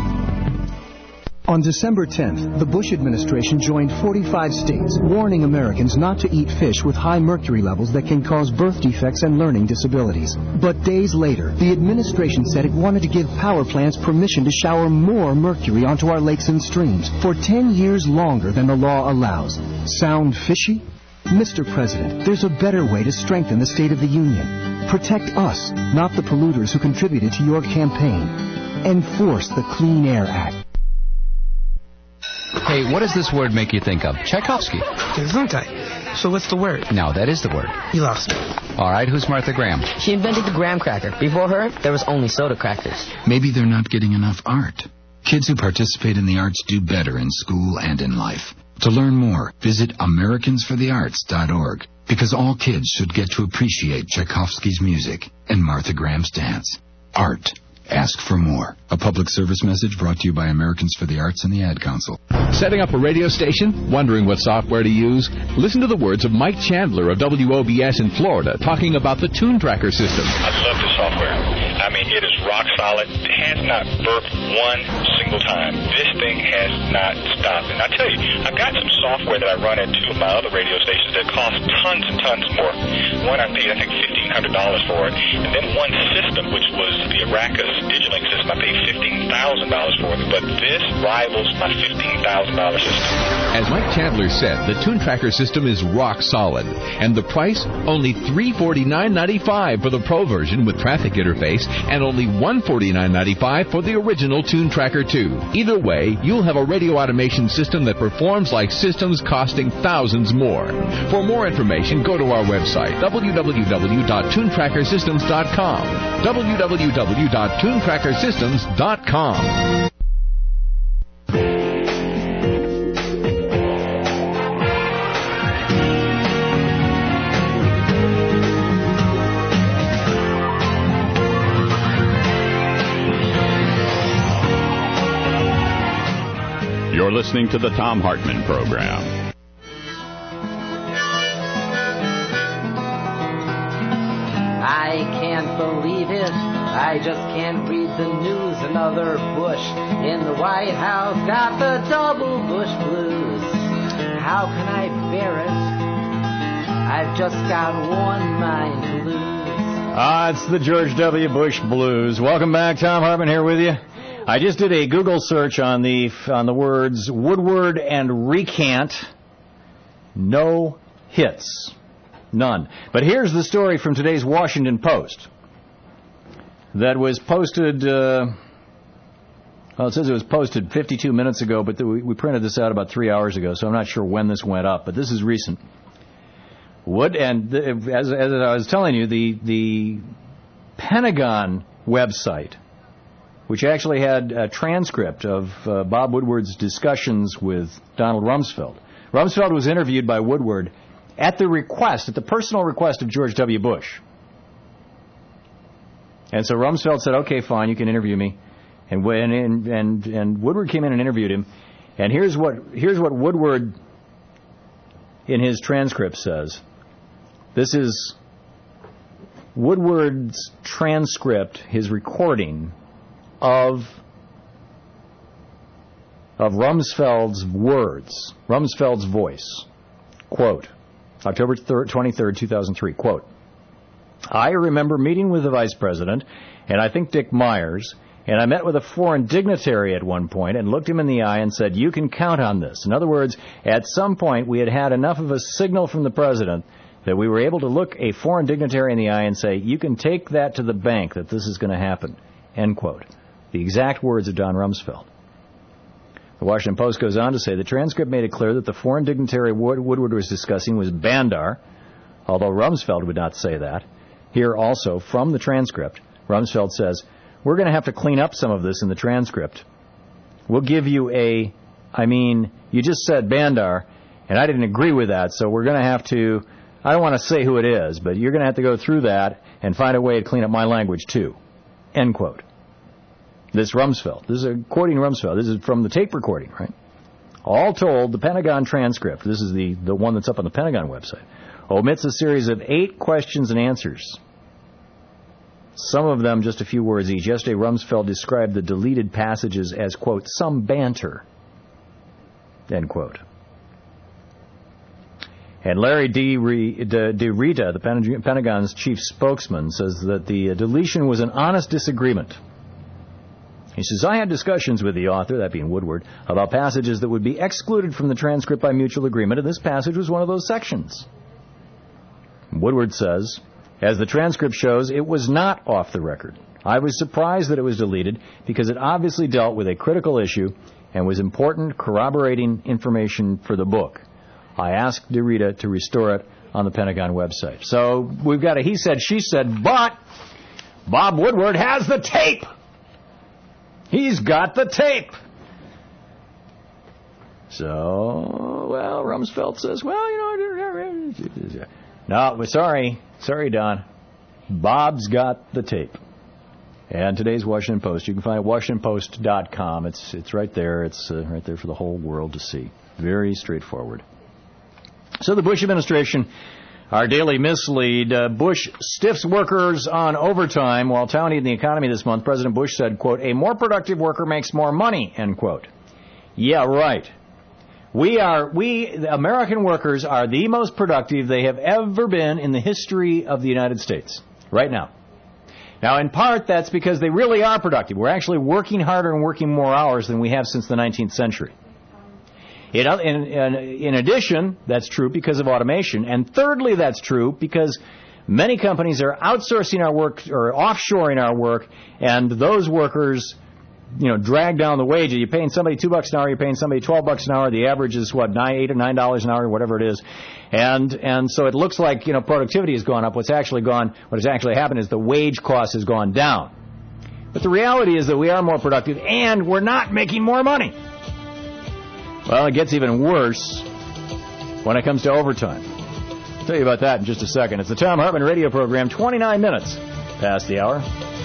On December tenth, the Bush administration joined forty-five states, warning Americans not to eat fish with high mercury levels that can cause birth defects and learning disabilities. But days later, the administration said it wanted to give power plants permission to shower more mercury onto our lakes and streams for ten years longer than the law allows. Sound fishy? Mister President, there's a better way to strengthen the State of the Union. Protect us, not the polluters who contributed to your campaign. Enforce the Clean Air Act. Hey, what does this word make you think of? Tchaikovsky. Gesundheit. So what's the word? No, that is the word. You lost me. All right, who's Martha Graham? She invented the graham cracker. Before her, there was only soda crackers. Maybe they're not getting enough art. Kids who participate in the arts do better in school and in life. To learn more, visit Americans for the Arts dot org, because all kids should get to appreciate Tchaikovsky's music and Martha Graham's dance. Art. Ask for more. A public service message brought to you by Americans for the Arts and the Ad Council. Setting up a radio station? Wondering what software to use? Listen to the words of Mike Chandler of W O B S in Florida talking about the Tune Tracker system. I love the software. I mean, it is rock solid. It has not burped one single time. This thing has not stopped. And I tell you, I've got some software that I run at two of my other radio stations that cost tons and tons more. One I paid, I think, fifteen hundred dollars for it. And then one system, which was the Aracus Digilink system, I paid fifteen thousand dollars for it. But this rivals my fifteen thousand dollars system. As Mike Chandler said, the Tune Tracker system is rock solid. And the price? Only three hundred forty-nine ninety-five for the Pro version with traffic interface and only one hundred forty-nine ninety-five for the original Tune Tracker two. Either way, you'll have a radio automation system that performs like systems costing thousands more. For more information, go to our website, w w w dot tune tracker systems dot com. w w w dot tune tracker systems dot com. You're listening to the Thom Hartmann Program. I can't believe it. I just can't read the news. Another Bush in the White House got the double Bush blues. How can I bear it? I've just got one mind to lose. Ah, it's the George W. Bush blues. Welcome back. Thom Hartmann here with you. I just did a Google search on the on the words Woodward and recant. No hits. None. But here's the story from today's Washington Post that was posted, uh, well, it says it was posted fifty-two minutes ago, but we, we printed this out about three hours ago, so I'm not sure when this went up, but this is recent. Wood, and the, as, as I was telling you, the, the Pentagon website, which actually had a transcript of uh, Bob Woodward's discussions with Donald Rumsfeld. Rumsfeld was interviewed by Woodward at the request, at the personal request of George W. Bush. And so Rumsfeld said, okay, fine, you can interview me. And when and, and and Woodward came in and interviewed him. And here's what here's what Woodward in his transcript says. This is Woodward's transcript, his recording of of Rumsfeld's words, Rumsfeld's voice. Quote, October twenty-third, two thousand three, quote, I remember meeting with the Vice President, and I think Dick Myers, and I met with a foreign dignitary at one point and looked him in the eye and said, you can count on this. In other words, at some point we had had enough of a signal from the President that we were able to look a foreign dignitary in the eye and say, you can take that to the bank that this is going to happen, end quote. The exact words of Don Rumsfeld. The Washington Post goes on to say the transcript made it clear that the foreign dignitary Woodward was discussing was Bandar, although Rumsfeld would not say that. Here also, from the transcript, Rumsfeld says, we're going to have to clean up some of this in the transcript. We'll give you a, I mean, you just said Bandar, and I didn't agree with that, so we're going to have to, I don't want to say who it is, but you're going to have to go through that and find a way to clean up my language too, end quote. This Rumsfeld. This is a quoting Rumsfeld. This is from the tape recording, right? All told, the Pentagon transcript, this is the, the one that's up on the Pentagon website, omits a series of eight questions and answers. Some of them just a few words each. Yesterday, Rumsfeld described the deleted passages as, quote, some banter, end quote. And Larry D. Rita, the Pentagon's chief spokesman, says that the deletion was an honest disagreement. He says, I had discussions with the author, that being Woodward, about passages that would be excluded from the transcript by mutual agreement, and this passage was one of those sections. Woodward says, as the transcript shows, it was not off the record. I was surprised that it was deleted because it obviously dealt with a critical issue and was important corroborating information for the book. I asked DeRita to restore it on the Pentagon website. So we've got a he said, she said, but Bob Woodward has the tape. He's got the tape. So, well, Rumsfeld says, well, you know, no, we're sorry. Sorry, Don. Bob's got the tape. And today's Washington Post, you can find it at washington post dot com. It's it's right there. It's uh, right there for the whole world to see. Very straightforward. So the Bush administration, our daily mislead, uh, Bush stiffs workers on overtime while touting the economy this month. President Bush said, quote, a more productive worker makes more money, end quote. Yeah, right. We are, we, the American workers are the most productive they have ever been in the history of the United States, right now. Now, in part, that's because they really are productive. We're actually working harder and working more hours than we have since the nineteenth century. In, in, in addition, that's true because of automation. And thirdly, that's true because many companies are outsourcing our work or offshoring our work, and those workers, you know, drag down the wages. You're paying somebody two bucks an hour, you're paying somebody twelve bucks an hour. The average is what, nine, eight or nine dollars an hour, whatever it is. And and so it looks like, you know, productivity has gone up. What's actually gone, what has actually happened is the wage cost has gone down. But the reality is that we are more productive and we're not making more money. Well, it gets even worse when it comes to overtime. I'll tell you about that in just a second. It's the Thom Hartmann radio program, twenty-nine minutes past the hour.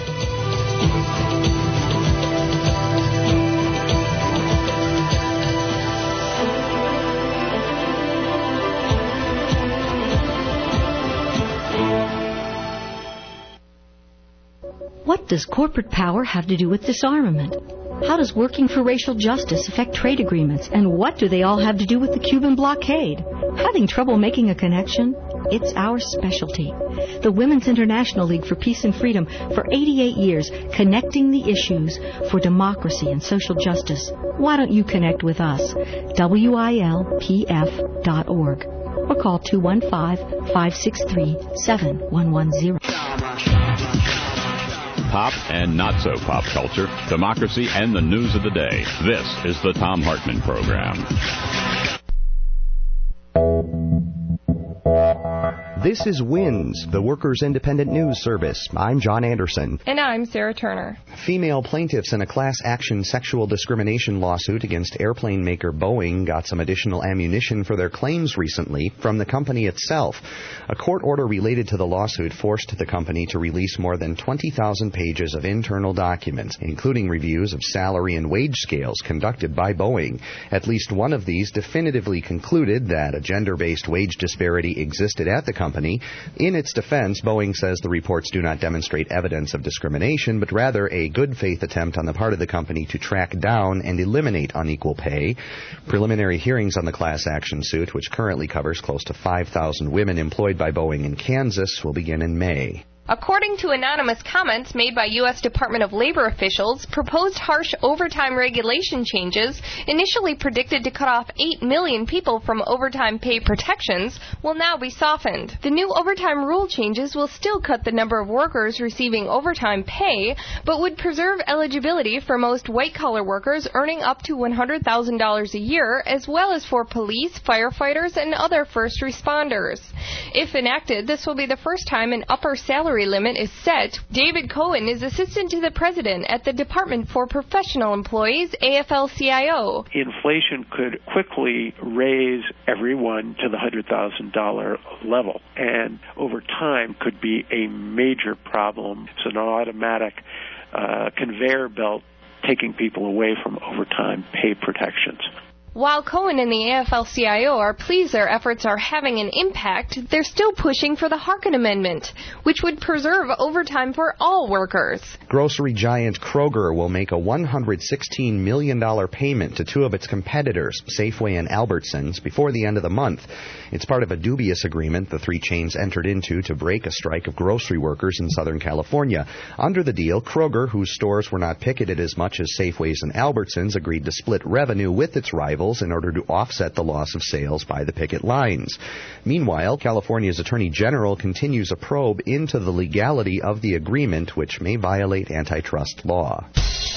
What does corporate power have to do with disarmament? How does working for racial justice affect trade agreements? And what do they all have to do with the Cuban blockade? Having trouble making a connection? It's our specialty. The Women's International League for Peace and Freedom, for eighty-eight years, connecting the issues for democracy and social justice. Why don't you connect with us? W I L P F dot org or call two one five, five six three, seven one one zero. Pop and not so pop culture, democracy, and the news of the day. This is the Thom Hartmann Program. This is WINS, the Workers' Independent News Service. I'm John Anderson. And I'm Sarah Turner. Female plaintiffs in a class action sexual discrimination lawsuit against airplane maker Boeing got some additional ammunition for their claims recently from the company itself. A court order related to the lawsuit forced the company to release more than twenty thousand pages of internal documents, including reviews of salary and wage scales conducted by Boeing. At least one of these definitively concluded that a gender-based wage disparity existed at the company. In its defense, Boeing says the reports do not demonstrate evidence of discrimination, but rather a good faith attempt on the part of the company to track down and eliminate unequal pay. Preliminary hearings on the class action suit, which currently covers close to five thousand women employed by Boeing in Kansas, will begin in May. According to anonymous comments made by U S Department of Labor officials, proposed harsh overtime regulation changes, initially predicted to cut off eight million people from overtime pay protections, will now be softened. The new overtime rule changes will still cut the number of workers receiving overtime pay, but would preserve eligibility for most white-collar workers earning up to one hundred thousand dollars a year, as well as for police, firefighters, and other first responders. If enacted, this will be the first time an upper salary limit is set. David Cohen is assistant to the president at the Department for Professional Employees, A F L C I O. Inflation could quickly raise everyone to the one hundred thousand dollars level, and over time could be a major problem. It's an automatic uh, conveyor belt taking people away from overtime pay protections. While Cohen and the A F L C I O are pleased their efforts are having an impact, they're still pushing for the Harkin Amendment, which would preserve overtime for all workers. Grocery giant Kroger will make a one hundred sixteen million dollars payment to two of its competitors, Safeway and Albertsons, before the end of the month. It's part of a dubious agreement the three chains entered into to break a strike of grocery workers in Southern California. Under the deal, Kroger, whose stores were not picketed as much as Safeway's and Albertsons, agreed to split revenue with its rivals in order to offset the loss of sales by the picket lines. Meanwhile, California's Attorney General continues a probe into the legality of the agreement, which may violate antitrust law.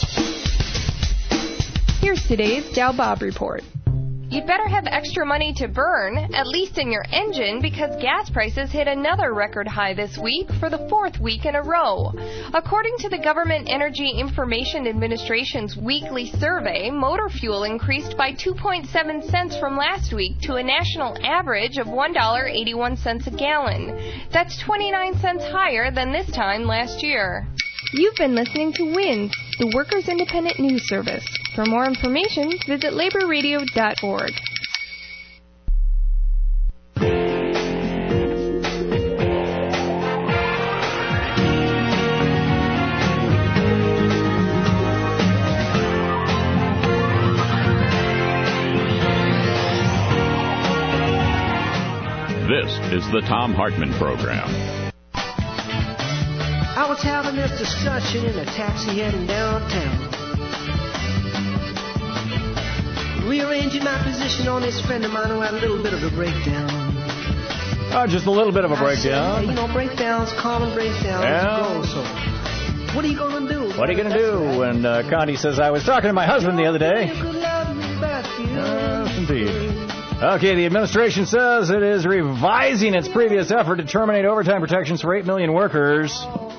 Here's today's Dow Bob Report. You'd better have extra money to burn, at least in your engine, because gas prices hit another record high this week for the fourth week in a row. According to the Government Energy Information Administration's weekly survey, motor fuel increased by two point seven cents from last week to a national average of one dollar and eighty-one cents a gallon. That's twenty-nine cents higher than this time last year. You've been listening to WINS, the Workers' Independent News Service. For more information, visit labor radio dot org. is the Thom Hartmann Program. I was having this discussion in a taxi heading downtown, rearranging my position on this friend of mine who had a little bit of a breakdown. Oh, just a little bit of a I breakdown. said, hey, you know, breakdowns, common breakdowns, Yeah. go, so what are you going to do? What are you going to do? And uh, Condi says, I was talking to my husband the other day. You could love me back, you. Yes, indeed. Okay, the administration says it is revising its previous effort to terminate overtime protections for eight million workers.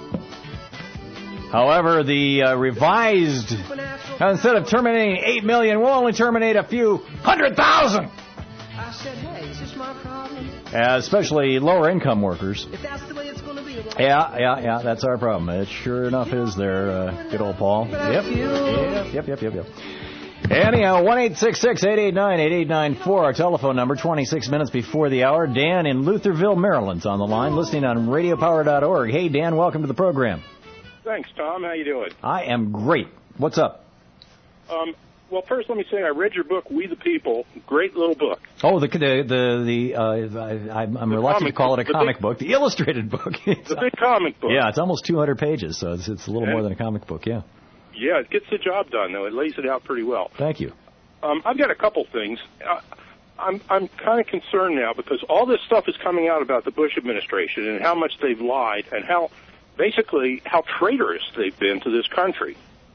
However, the uh, revised, instead of terminating eight million, we'll only terminate a few hundred thousand. I said, hey, is this my problem? Uh, especially lower income workers. If that's the way it's going to be. Well, Yeah, yeah, yeah, that's our problem. It sure enough is there, uh, good old Paul. Yep, yep, yep, yep, yep, yep. Anyhow, one eight six six, eight eight nine, eight eight nine four, our telephone number, twenty-six minutes before the hour. Dan in Lutherville, Maryland's on the line, listening on radio power dot org. Hey, Dan, welcome to the program. Thanks, Tom. How you doing? I am great. What's up? Um, well, first, let me say I read your book, We the People. Great little book. Oh, the the the, the uh, I, I'm, I'm The reluctant comic to call it a book, the comic big- book, the illustrated book. It's, The big comic book. yeah, it's almost two hundred pages, so it's, it's a little Okay. more than a comic book. Yeah. Yeah, it gets the job done, though. It lays it out pretty well. Thank you. Um, I've got a couple things. Uh, I'm I'm kind of concerned now because all this stuff is coming out about the Bush administration and how much they've lied and how basically how traitorous they've been to this country.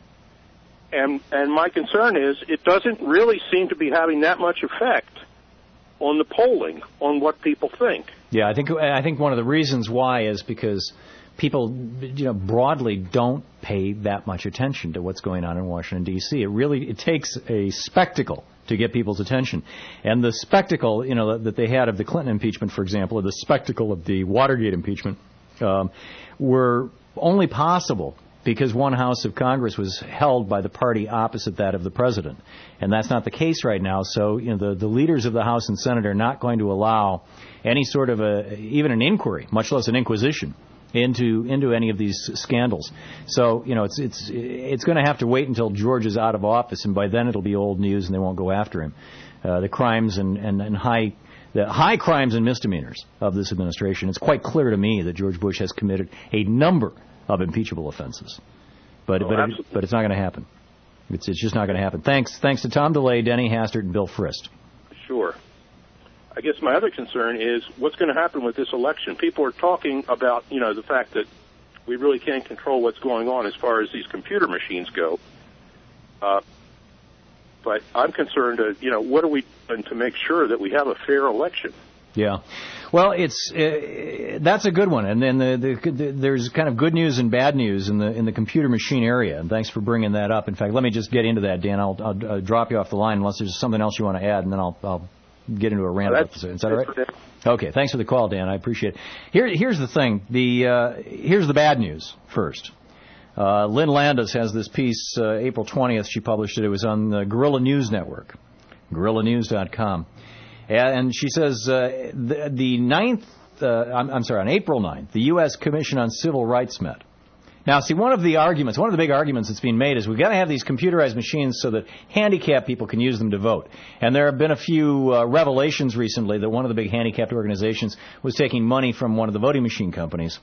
And and my concern is it doesn't really seem to be having that much effect on the polling, on what people think. Yeah, I think I think one of the reasons why is because people, you know, broadly don't pay that much attention to what's going on in Washington, D C. It really it takes a spectacle to get people's attention. And the spectacle, you know, that they had of the Clinton impeachment, for example, or the spectacle of the Watergate impeachment, um, were only possible because one house of Congress was held by the party opposite that of the president. And that's not the case right now. So, you know, the, the leaders of the House and Senate are not going to allow any sort of a, even an inquiry, much less an inquisition, into into any of these scandals. So, you know, it's it's it's going to have to wait until George is out of office, and by then it'll be old news and they won't go after him. Uh, the crimes and, and, and high the high crimes and misdemeanors of this administration, it's quite clear to me that George Bush has committed a number of impeachable offenses. But Oh, but, it, absolutely. but it's not going to happen. It's it's just not going to happen. Thanks thanks to Tom DeLay, Denny Hastert, and Bill Frist. Sure. I guess my other concern is what's going to happen with this election. People are talking about, you know, the fact that we really can't control what's going on as far as these computer machines go. Uh, but I'm concerned, uh, you know, what are we doing to make sure that we have a fair election? Yeah, well, it's uh, that's a good one, and then the, the, the, there's kind of good news and bad news in the in the computer machine area. And thanks for bringing that up. In fact, let me just get into that, Dan. I'll, I'll uh, drop you off the line unless there's something else you want to add, and then I'll, I'll get into a rant Well, about this. Is that all right? Okay, thanks for the call, Dan. I appreciate it. Here, here's the thing. The uh, here's the bad news first. Uh, Lynn Landis has this piece, uh, April twentieth. She published it. It was on the Guerrilla News Network, guerrilla news dot com. And she says uh, the, the ninth, uh, I'm, I'm sorry, on April ninth, the U S Commission on Civil Rights met. Now, see, one of the arguments, one of the big arguments that's being made is we've got to have these computerized machines so that handicapped people can use them to vote. And there have been a few uh, revelations recently that one of the big handicapped organizations was taking money from one of the voting machine companies.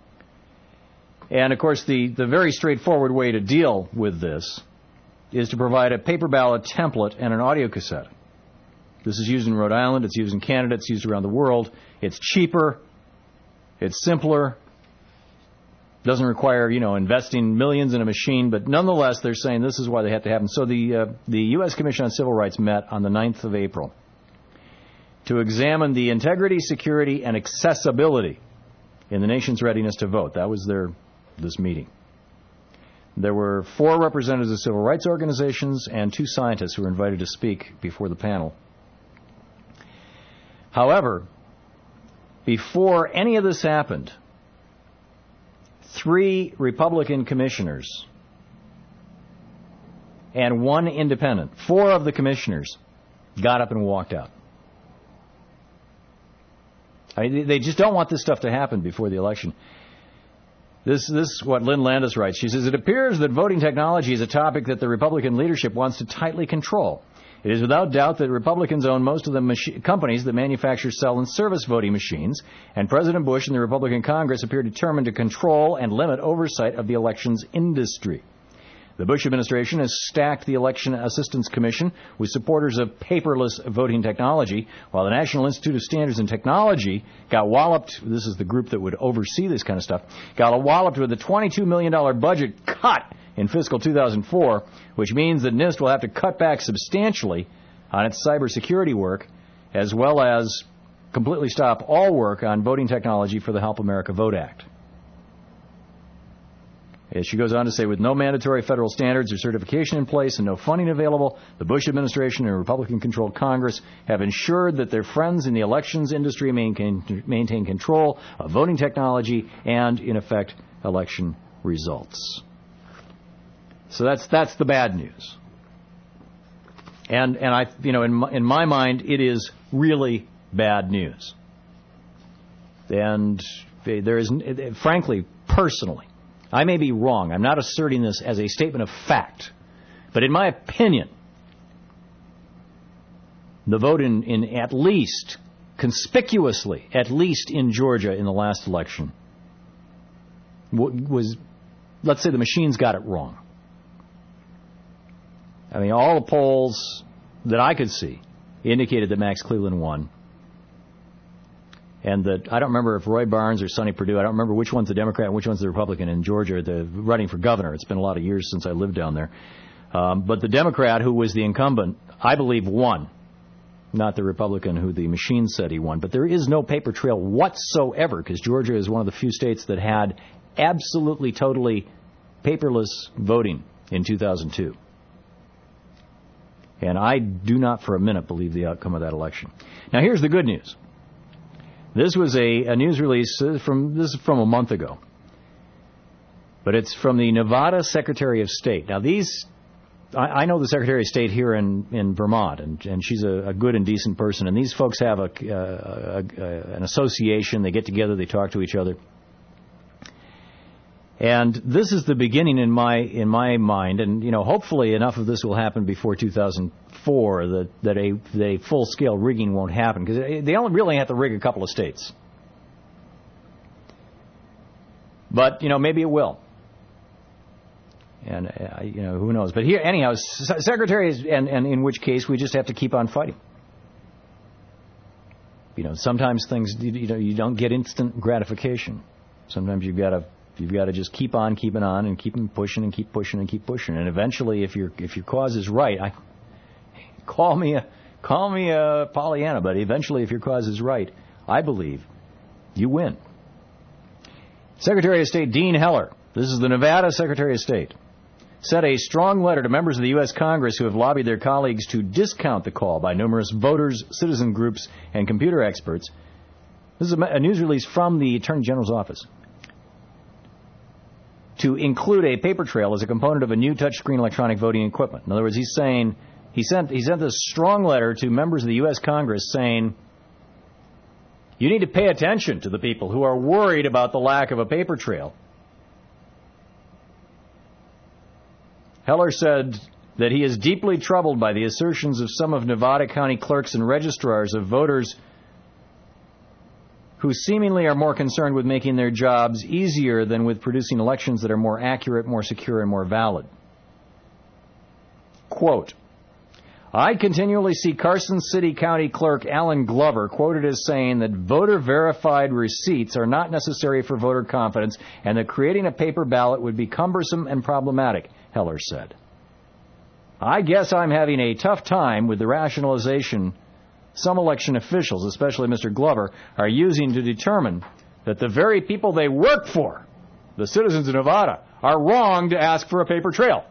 And, of course, the, the very straightforward way to deal with this is to provide a paper ballot template and an audio cassette. This is used in Rhode Island. It's used in Canada. It's used around the world. It's cheaper. It's simpler. Doesn't require, you know, investing millions in a machine. But nonetheless, they're saying this is why they have to happen. So the uh, the U S Commission on Civil Rights met on the ninth of April to examine the integrity, security, and accessibility in the nation's readiness to vote. That was their this meeting. There were four representatives of civil rights organizations and two scientists who were invited to speak before the panel. However, before any of this happened, three Republican commissioners and one independent, four of the commissioners, got up and walked out. I mean, they just don't want this stuff to happen before the election. This, this is what Lynn Landis writes. She says, it appears that voting technology is a topic that the Republican leadership wants to tightly control. It is without doubt that Republicans own most of the machi- companies that manufacture, sell, and service voting machines, and President Bush and the Republican Congress appear determined to control and limit oversight of the elections industry. The Bush administration has stacked the Election Assistance Commission with supporters of paperless voting technology, while the National Institute of Standards and Technology got walloped. This is the group that would oversee this kind of stuff. Got walloped with a twenty-two million dollars budget cut in fiscal two thousand four, which means that NIST will have to cut back substantially on its cybersecurity work, as well as completely stop all work on voting technology for the Help America Vote Act. As she goes on to say, with no mandatory federal standards or certification in place and no funding available, the Bush administration and Republican-controlled Congress have ensured that their friends in the elections industry maintain, maintain control of voting technology and, in effect, election results. So that's that's the bad news. And and I you know in my, in my mind it is really bad news. And there is, frankly, personally, I may be wrong. I'm not asserting this as a statement of fact. But in my opinion, the vote in, in at least, conspicuously, at least in Georgia in the last election, was, let's say the machines got it wrong. I mean, all the polls that I could see indicated that Max Cleveland won. And that I don't remember if Roy Barnes or Sonny Perdue, I don't remember which one's the Democrat and which one's the Republican in Georgia, the running for governor. It's been a lot of years since I lived down there. Um, but the Democrat who was the incumbent, I believe, won. Not the Republican who the machine said he won. But there is no paper trail whatsoever, because Georgia is one of the few states that had absolutely, totally paperless voting in two thousand two. And I do not for a minute believe the outcome of that election. Now, here's the good news. This was a, a news release from this is from a month ago, but it's from the Nevada Secretary of State. Now, these I, I know the Secretary of State here in, in Vermont, and, and she's a, a good and decent person. And these folks have a, a, a, an association. They get together, they talk to each other. And this is the beginning in my in my mind, and you know, hopefully enough of this will happen before two thousand four that that a, that a full scale rigging won't happen, because they only really have to rig a couple of states. But you know, maybe it will, and uh, you know, who knows? But here, anyhow, secretaries, and and in which case we just have to keep on fighting. You know, sometimes things you know you don't get instant gratification. Sometimes you've got to. You've got to just keep on keeping on and keep pushing and keep pushing and keep pushing. And eventually, if your if your cause is right, I call me a call me a Pollyanna, but eventually, if your cause is right, I believe you win. Secretary of State Dean Heller, this is the Nevada Secretary of State, sent a strong letter to members of the U S Congress who have lobbied their colleagues to discount the call by numerous voters, citizen groups, and computer experts. This is a news release from the Attorney General's office. To include a paper trail as a component of a new touchscreen electronic voting equipment. In other words, he's saying he sent he sent this strong letter to members of the U S Congress saying, you need to pay attention to the people who are worried about the lack of a paper trail. Heller said that he is deeply troubled by the assertions of some of Nevada County clerks and registrars of voters who seemingly are more concerned with making their jobs easier than with producing elections that are more accurate, more secure, and more valid. Quote, I continually see Carson City County Clerk Alan Glover quoted as saying that voter-verified receipts are not necessary for voter confidence and that creating a paper ballot would be cumbersome and problematic, Heller said. I guess I'm having a tough time with the rationalization some election officials, especially Mister Glover, are using to determine that the very people they work for, the citizens of Nevada, are wrong to ask for a paper trail.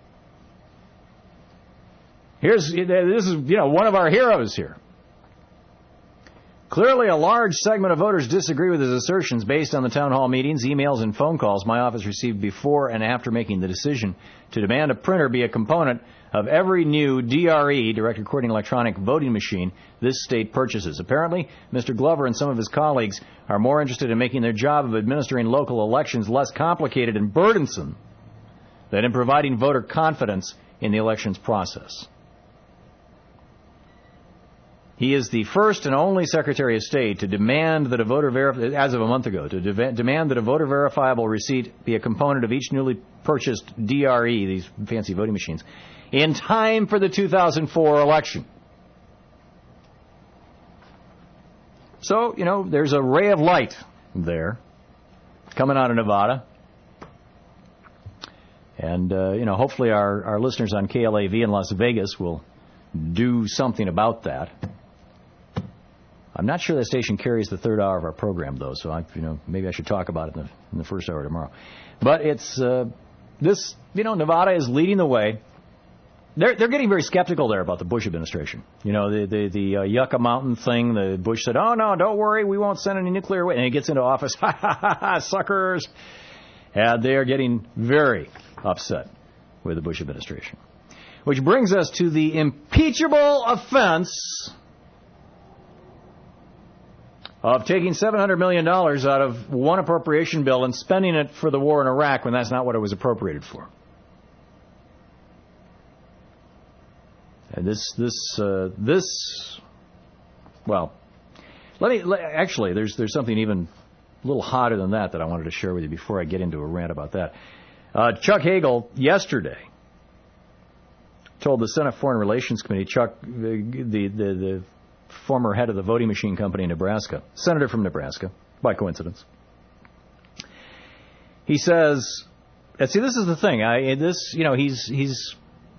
Here's this is you know one of our heroes here. Clearly, a large segment of voters disagree with his assertions based on the town hall meetings, emails, and phone calls my office received before and after making the decision to demand a printer be a component of every new D R E, Direct Recording Electronic Voting Machine, this state purchases. Apparently, Mister Glover and some of his colleagues are more interested in making their job of administering local elections less complicated and burdensome than in providing voter confidence in the elections process. He is the first and only Secretary of State to demand that a voter verif- as of a month ago, to de- demand that a voter verifiable receipt be a component of each newly purchased D R E, these fancy voting machines, in time for the two thousand four election. So, you know, there's a ray of light there coming out of Nevada. And, uh, you know, hopefully our, our listeners on K L A V in Las Vegas will do something about that. I'm not sure that station carries the third hour of our program, though, so I, you know, maybe I should talk about it in the, in the first hour tomorrow. But it's uh, this, you know, Nevada is leading the way. They're they're getting very skeptical there about the Bush administration. You know, the the, the uh, Yucca Mountain thing. The Bush said, "Oh no, don't worry, we won't send any nuclear waste," and he gets into office, ha ha ha ha, suckers. And they are getting very upset with the Bush administration, which brings us to the impeachable offense of taking seven hundred million dollars out of one appropriation bill and spending it for the war in Iraq when that's not what it was appropriated for. And this, this, uh, this, well, let me, let, actually, there's there's something even a little hotter than that that I wanted to share with you before I get into a rant about that. Uh, Chuck Hagel, yesterday, told the Senate Foreign Relations Committee, Chuck, the, the, the, the former head of the voting machine company in Nebraska, senator from Nebraska, by coincidence. He says, and see, this is the thing. I this, you know, he's he's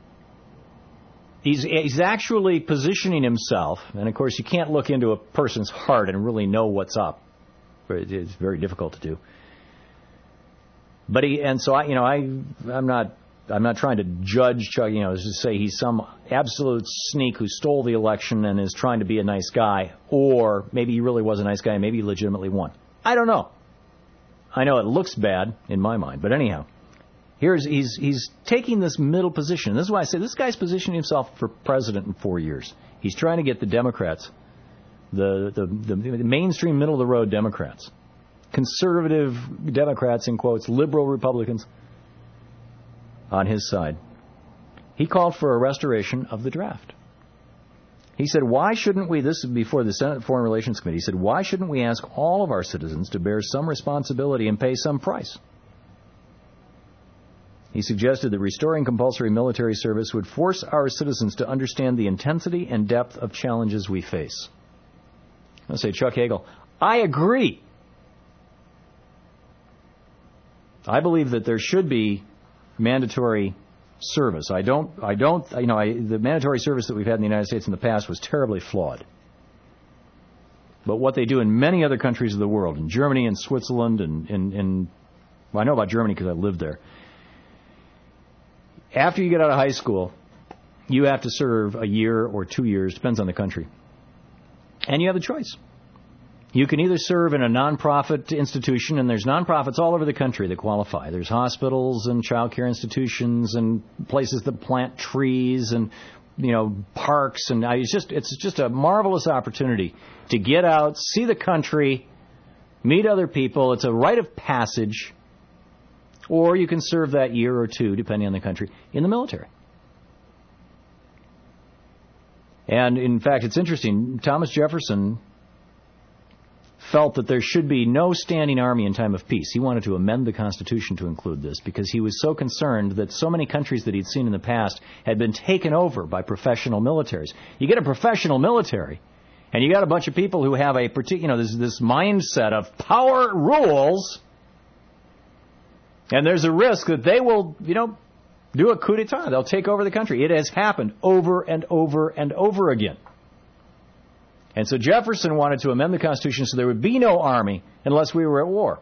he's he's actually positioning himself, and of course, you can't look into a person's heart and really know what's up. It's very difficult to do. But he, and so I, you know, I, I'm not. I'm not trying to judge Chuck, you know, to say he's some absolute sneak who stole the election and is trying to be a nice guy, or maybe he really was a nice guy and maybe he legitimately won. I don't know. I know it looks bad in my mind, but anyhow, here's he's he's taking this middle position. This is why I say this guy's positioning himself for president in four years. He's trying to get the Democrats, the the, the mainstream middle of the road Democrats, conservative Democrats in quotes, liberal Republicans, on his side. He called for a restoration of the draft. He said, why shouldn't we, this is before the Senate Foreign Relations Committee, he said, why shouldn't we ask all of our citizens to bear some responsibility and pay some price? He suggested that restoring compulsory military service would force our citizens to understand the intensity and depth of challenges we face. I'll say, Chuck Hagel, I agree. I believe that there should be mandatory service. I don't, I don't, you know, I, the mandatory service that we've had in the United States in the past was terribly flawed. But what they do in many other countries of the world, in Germany and Switzerland, and, and, and well, I know about Germany because I lived there. After you get out of high school, you have to serve a year or two years, depends on the country. And you have a choice. You can either serve in a nonprofit institution, and there's nonprofits all over the country that qualify. There's hospitals and child care institutions and places that plant trees and, you know, parks. And it's just it's just a marvelous opportunity to get out, see the country, meet other people. It's a rite of passage. Or you can serve that year or two, depending on the country, in the military. And, in fact, it's interesting. Thomas Jefferson felt that there should be no standing army in time of peace. He wanted to amend the Constitution to include this because he was so concerned that so many countries that he'd seen in the past had been taken over by professional militaries. You get a professional military, and you got a bunch of people who have a particular, you know, this, this mindset of power rules, and there's a risk that they will, you know, do a coup d'etat. They'll take over the country. It has happened over and over and over again. And so Jefferson wanted to amend the Constitution so there would be no army unless we were at war.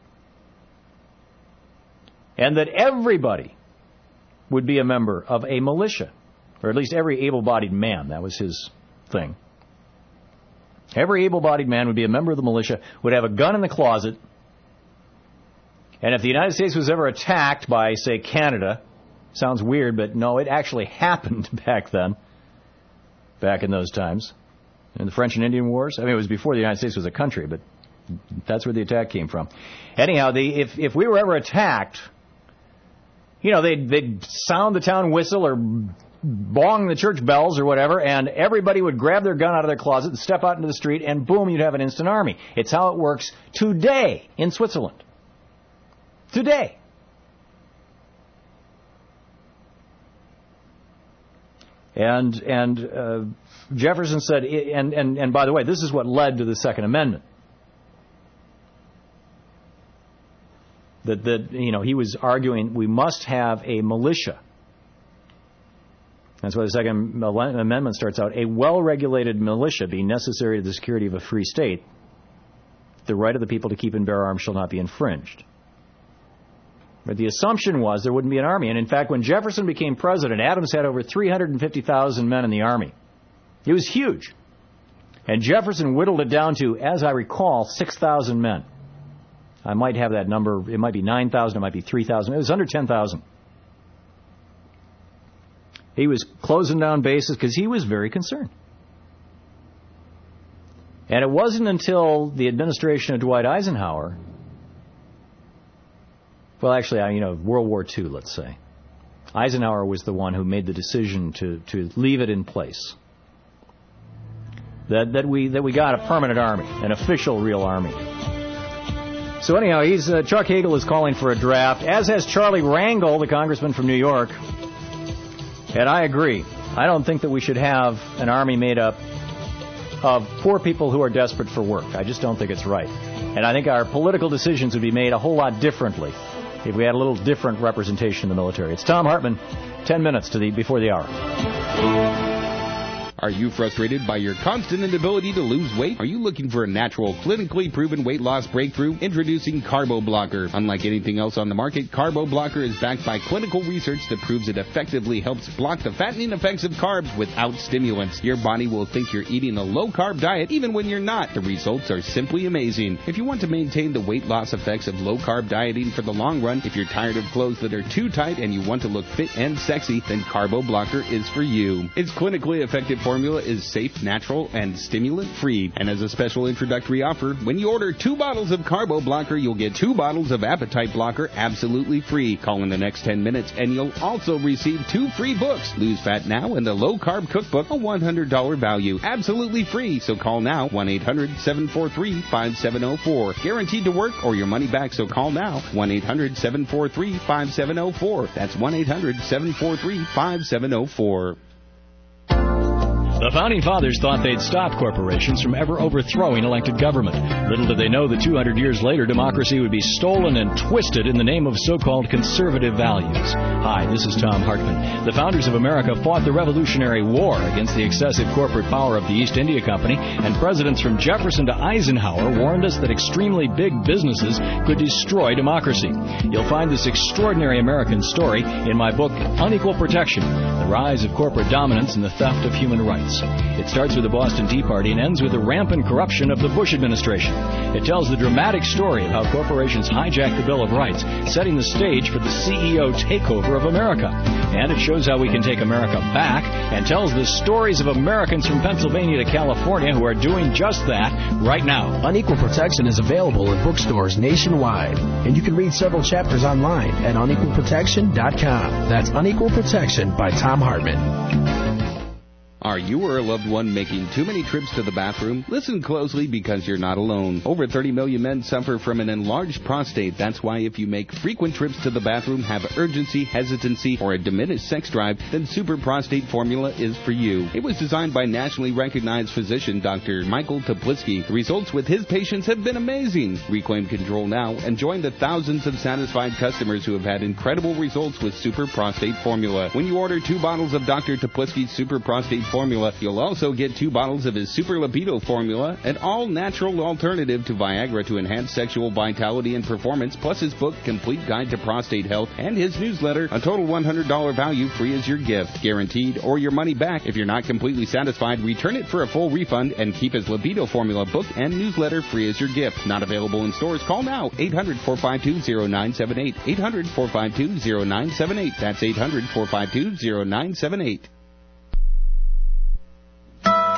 And that everybody would be a member of a militia, or at least every able-bodied man. That was his thing. Every able-bodied man would be a member of the militia, would have a gun in the closet, and if the United States was ever attacked by, say, Canada, sounds weird, but no, it actually happened back then, back in those times. In the French and Indian Wars. I mean, it was before the United States was a country, but that's where the attack came from. Anyhow, the, if if we were ever attacked, you know, they'd, they'd sound the town whistle or bong the church bells or whatever, and everybody would grab their gun out of their closet and step out into the street, and boom, you'd have an instant army. It's how it works today in Switzerland. Today. And and uh, Jefferson said, and, and, and by the way, this is what led to the Second Amendment. That, that, you know, he was arguing we must have a militia. That's why the Second Amendment starts out, a well-regulated militia being necessary to the security of a free state, the right of the people to keep and bear arms shall not be infringed. But the assumption was there wouldn't be an army. And in fact, when Jefferson became president, Adams had over three hundred fifty thousand men in the army. It was huge. And Jefferson whittled it down to, as I recall, six thousand men. I might have that number. It might be nine thousand. It might be three thousand. It was under ten thousand. He was closing down bases because he was very concerned. And it wasn't until the administration of Dwight Eisenhower, well, actually, you know, World War Two, let's say, Eisenhower was the one who made the decision to, to leave it in place. That that we that we got a permanent army, an official real army. So anyhow, he's uh, Chuck Hagel is calling for a draft, as has Charlie Rangel, the congressman from New York. And I agree. I don't think that we should have an army made up of poor people who are desperate for work. I just don't think it's right. And I think our political decisions would be made a whole lot differently if we had a little different representation in the military. It's Tom Hartman, ten minutes to the before the hour. Are you frustrated by your constant inability to lose weight? Are you looking for a natural, clinically proven weight loss breakthrough? Introducing Carbo Blocker. Unlike anything else on the market, Carbo Blocker is backed by clinical research that proves it effectively helps block the fattening effects of carbs without stimulants. Your body will think you're eating a low-carb diet even when you're not. The results are simply amazing. If you want to maintain the weight loss effects of low-carb dieting for the long run, if you're tired of clothes that are too tight and you want to look fit and sexy, then Carbo Blocker is for you. It's clinically effective for formula is safe, natural, and stimulant-free. And as a special introductory offer, when you order two bottles of Carbo Blocker, you'll get two bottles of Appetite Blocker absolutely free. Call in the next ten minutes, and you'll also receive two free books, Lose Fat Now and the Low Carb Cookbook, a one hundred dollars value. Absolutely free, so call now, one eight hundred seven four three five seven zero four. Guaranteed to work or your money back, so call now, one eight hundred seven four three five seven zero four. That's one eight hundred seven four three five seven zero four. The Founding Fathers thought they'd stop corporations from ever overthrowing elected government. Little did they know that two hundred years later, democracy would be stolen and twisted in the name of so-called conservative values. Hi, this is Tom Hartman. The founders of America fought the Revolutionary War against the excessive corporate power of the East India Company, and presidents from Jefferson to Eisenhower warned us that extremely big businesses could destroy democracy. You'll find this extraordinary American story in my book, Unequal Protection, The Rise of Corporate Dominance and the Theft of Human Rights. It starts with the Boston Tea Party and ends with the rampant corruption of the Bush administration. It tells the dramatic story of how corporations hijacked the Bill of Rights, setting the stage for the C E O takeover of America. And it shows how we can take America back and tells the stories of Americans from Pennsylvania to California who are doing just that right now. Unequal Protection is available in bookstores nationwide, and you can read several chapters online at unequal protection dot com. That's Unequal Protection by Tom Hartman. Are you or a loved one making too many trips to the bathroom? Listen closely because you're not alone. Over thirty million men suffer from an enlarged prostate. That's why if you make frequent trips to the bathroom, have urgency, hesitancy, or a diminished sex drive, then Super Prostate Formula is for you. It was designed by nationally recognized physician Doctor Michael Toplitzky. The results with his patients have been amazing. Reclaim control now and join the thousands of satisfied customers who have had incredible results with Super Prostate Formula. When you order two bottles of Doctor Toplitzky's Super Prostate Formula, you'll also get two bottles of his Super Libido Formula, an all-natural alternative to Viagra to enhance sexual vitality and performance, plus his book, Complete Guide to Prostate Health, and his newsletter, a total one hundred dollars value, free as your gift. Guaranteed or your money back. If you're not completely satisfied, return it for a full refund and keep his Libido Formula book and newsletter free as your gift. Not available in stores? Call now, eight hundred four five two zero nine seven eight, eight hundred four five two zero nine seven eight. That's eight hundred four five two zero nine seven eight.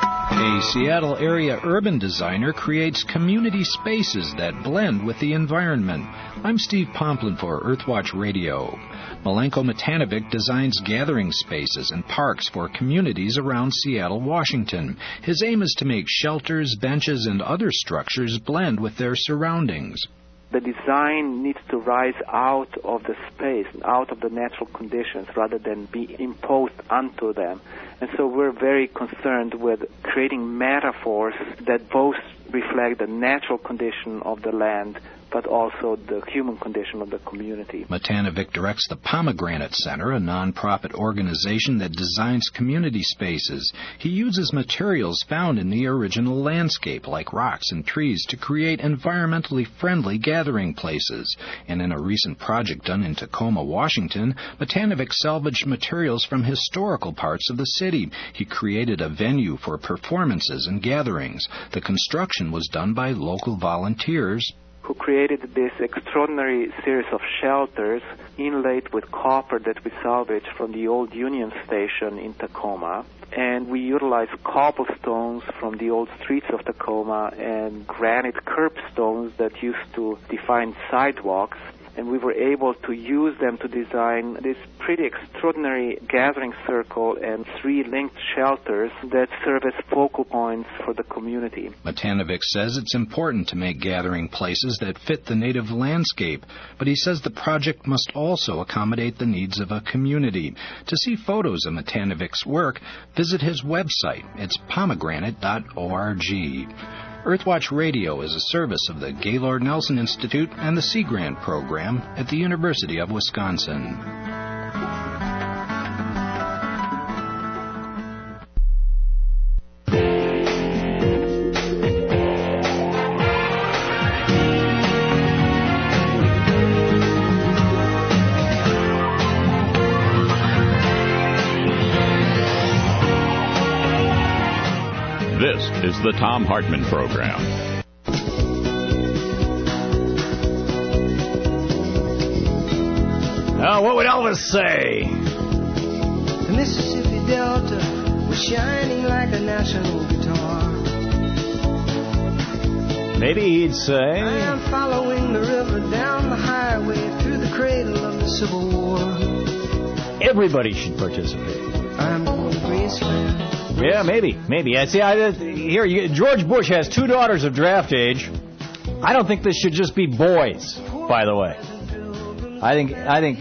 A Seattle area urban designer creates community spaces that blend with the environment. I'm Steve Pomplin for Earthwatch Radio. Milenko Matanovic designs gathering spaces and parks for communities around Seattle, Washington. His aim is to make shelters, benches, and other structures blend with their surroundings. The design needs to rise out of the space, out of the natural conditions, rather than be imposed onto them. And so we're very concerned with creating metaphors that both reflect the natural condition of the land, but also the human condition of the community. Matanovic directs the Pomegranate Center, a nonprofit organization that designs community spaces. He uses materials found in the original landscape, like rocks and trees, to create environmentally friendly gathering places. And in a recent project done in Tacoma, Washington, Matanovic salvaged materials from historical parts of the city. He created a venue for performances and gatherings. The construction was done by local volunteers who created this extraordinary series of shelters inlaid with copper that we salvaged from the old Union Station in Tacoma. And we utilized cobblestones from the old streets of Tacoma and granite curbstones that used to define sidewalks. And we were able to use them to design this pretty extraordinary gathering circle and three linked shelters that serve as focal points for the community. Matanovic says it's important to make gathering places that fit the native landscape, but he says the project must also accommodate the needs of a community. To see photos of Matanovic's work, visit his website. It's pomegranate dot org. Earthwatch Radio is a service of the Gaylord Nelson Institute and the Sea Grant program at the University of Wisconsin. This is the Thom Hartmann Program. Now, what would Elvis say? The Mississippi Delta was shining like a national guitar. Maybe he'd say, I am following the river down the highway through the cradle of the Civil War. Everybody should participate. I'm going to Graceland. Yeah, maybe, maybe. I see. I, here, you, George Bush has two daughters of draft age. I don't think this should just be boys. By the way, I think I think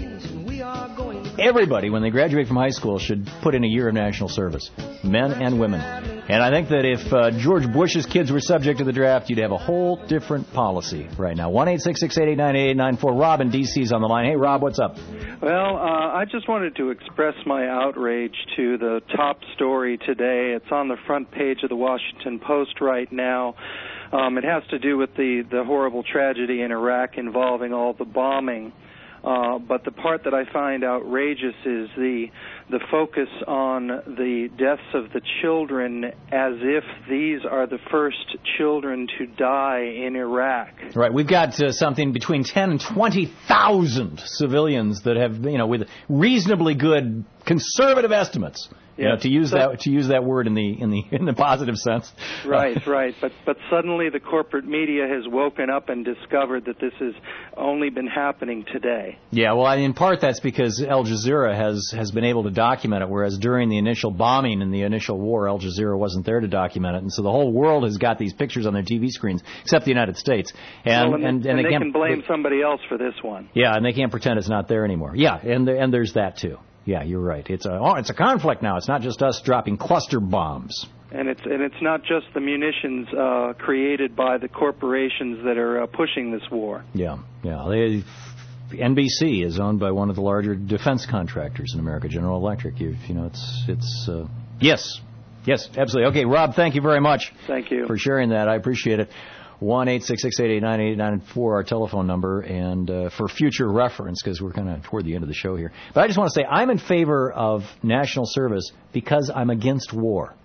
everybody, when they graduate from high school, should put in a year of national service, men and women. And I think that if uh, George Bush's kids were subject to the draft, you'd have a whole different policy right now. one eight six six, eight eight nine, eight eight nine four. Rob in D C is on the line. Hey, Rob, what's up? Well, uh, I just wanted to express my outrage to the top story today. It's on the front page of the Washington Post right now. Um, it has to do with the, the horrible tragedy in Iraq involving all the bombing. Uh, but the part that I find outrageous is the the focus on the deaths of the children as if these are the first children to die in Iraq. Right. We've got uh, something between ten and twenty thousand civilians that have, you know, with reasonably good conservative estimates. You know, to use so, that to use that word in the in the in the positive sense. Right, right. But but suddenly the corporate media has woken up and discovered that this has only been happening today. Yeah, well, in part that's because Al Jazeera has has been able to document it, whereas during the initial bombing and the initial war, Al Jazeera wasn't there to document it, and so the whole world has got these pictures on their T V screens, except the United States. And well, and, and, and, and they, they can't, can blame they, somebody else for this one. Yeah, and they can't pretend it's not there anymore. Yeah, and there, and there's that too. Yeah, you're right. It's a oh, it's a conflict now. It's not just us dropping cluster bombs. And it's and it's not just the munitions uh, created by the corporations that are uh, pushing this war. Yeah, yeah. They, N B C is owned by one of the larger defense contractors in America, General Electric. You, you know, it's it's uh, yes, yes, absolutely. Okay, Rob, thank you very much. Thank you for sharing that. I appreciate it. one eight six six, eight eight nine, eight eight nine four, our telephone number, and uh, for future reference, because we're kind of toward the end of the show here. But I just want to say I'm in favor of national service because I'm against war,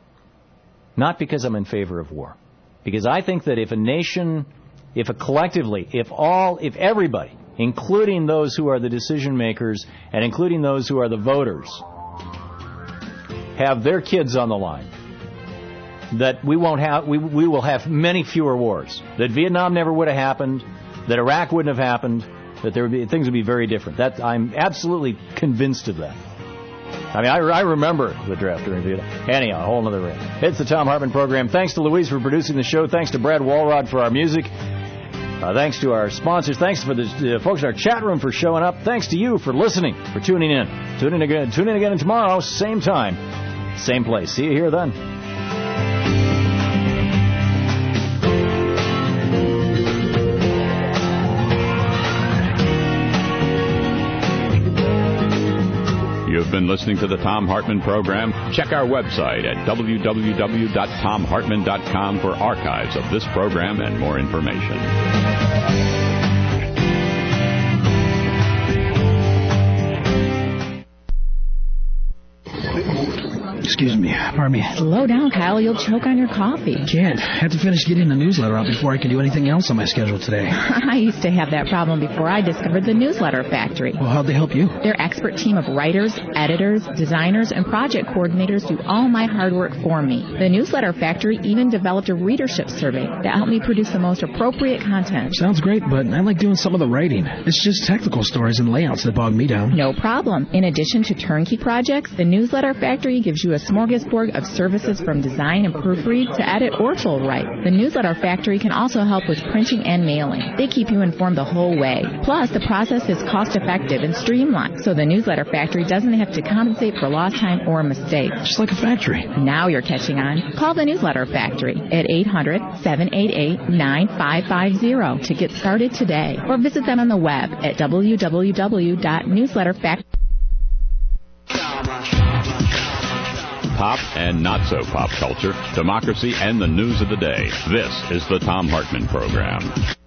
not because I'm in favor of war. Because I think that if a nation, if a collectively, if all, if everybody, including those who are the decision makers and including those who are the voters, have their kids on the line, that we won't have we we will have many fewer wars. That Vietnam never would have happened. That Iraq wouldn't have happened. That there would be things would be very different. That I'm absolutely convinced of that. I mean, I, I remember the draft during Vietnam. Anyhow, a whole other rant. It's the Thom Hartmann Program. Thanks to Louise for producing the show. Thanks to Brad Walrod for our music. Uh, thanks to our sponsors. Thanks for the uh, folks in our chat room for showing up. Thanks to you for listening, for tuning in. Tune in again. Tune in again tomorrow, same time, same place. See you here then. You've been listening to the Thom Hartmann Program. Check our website at w w w dot tom hartmann dot com for archives of this program and more information. Excuse me. Pardon me. Slow down, Kyle. You'll choke on your coffee. Can't. I have to finish getting the newsletter out before I can do anything else on my schedule today. I used to have that problem before I discovered the Newsletter Factory. Well, how'd they help you? Their expert team of writers, editors, designers, and project coordinators do all my hard work for me. The Newsletter Factory even developed a readership survey that helped me produce the most appropriate content. Sounds great, but I like doing some of the writing. It's just technical stories and layouts that bog me down. No problem. In addition to turnkey projects, the Newsletter Factory gives you a smorgasbord of services from design and proofread to edit or full write. The Newsletter Factory can also help with printing and mailing. They keep you informed the whole way. Plus, the process is cost-effective and streamlined, so the Newsletter Factory doesn't have to compensate for lost time or mistakes. Just like a factory. Now you're catching on. Call the Newsletter Factory at eight hundred, seven eight eight, nine five five zero to get started today, or visit them on the web at w w w dot newsletter factory. Pop and not so pop culture, democracy, and the news of the day. This is the Thom Hartmann Program.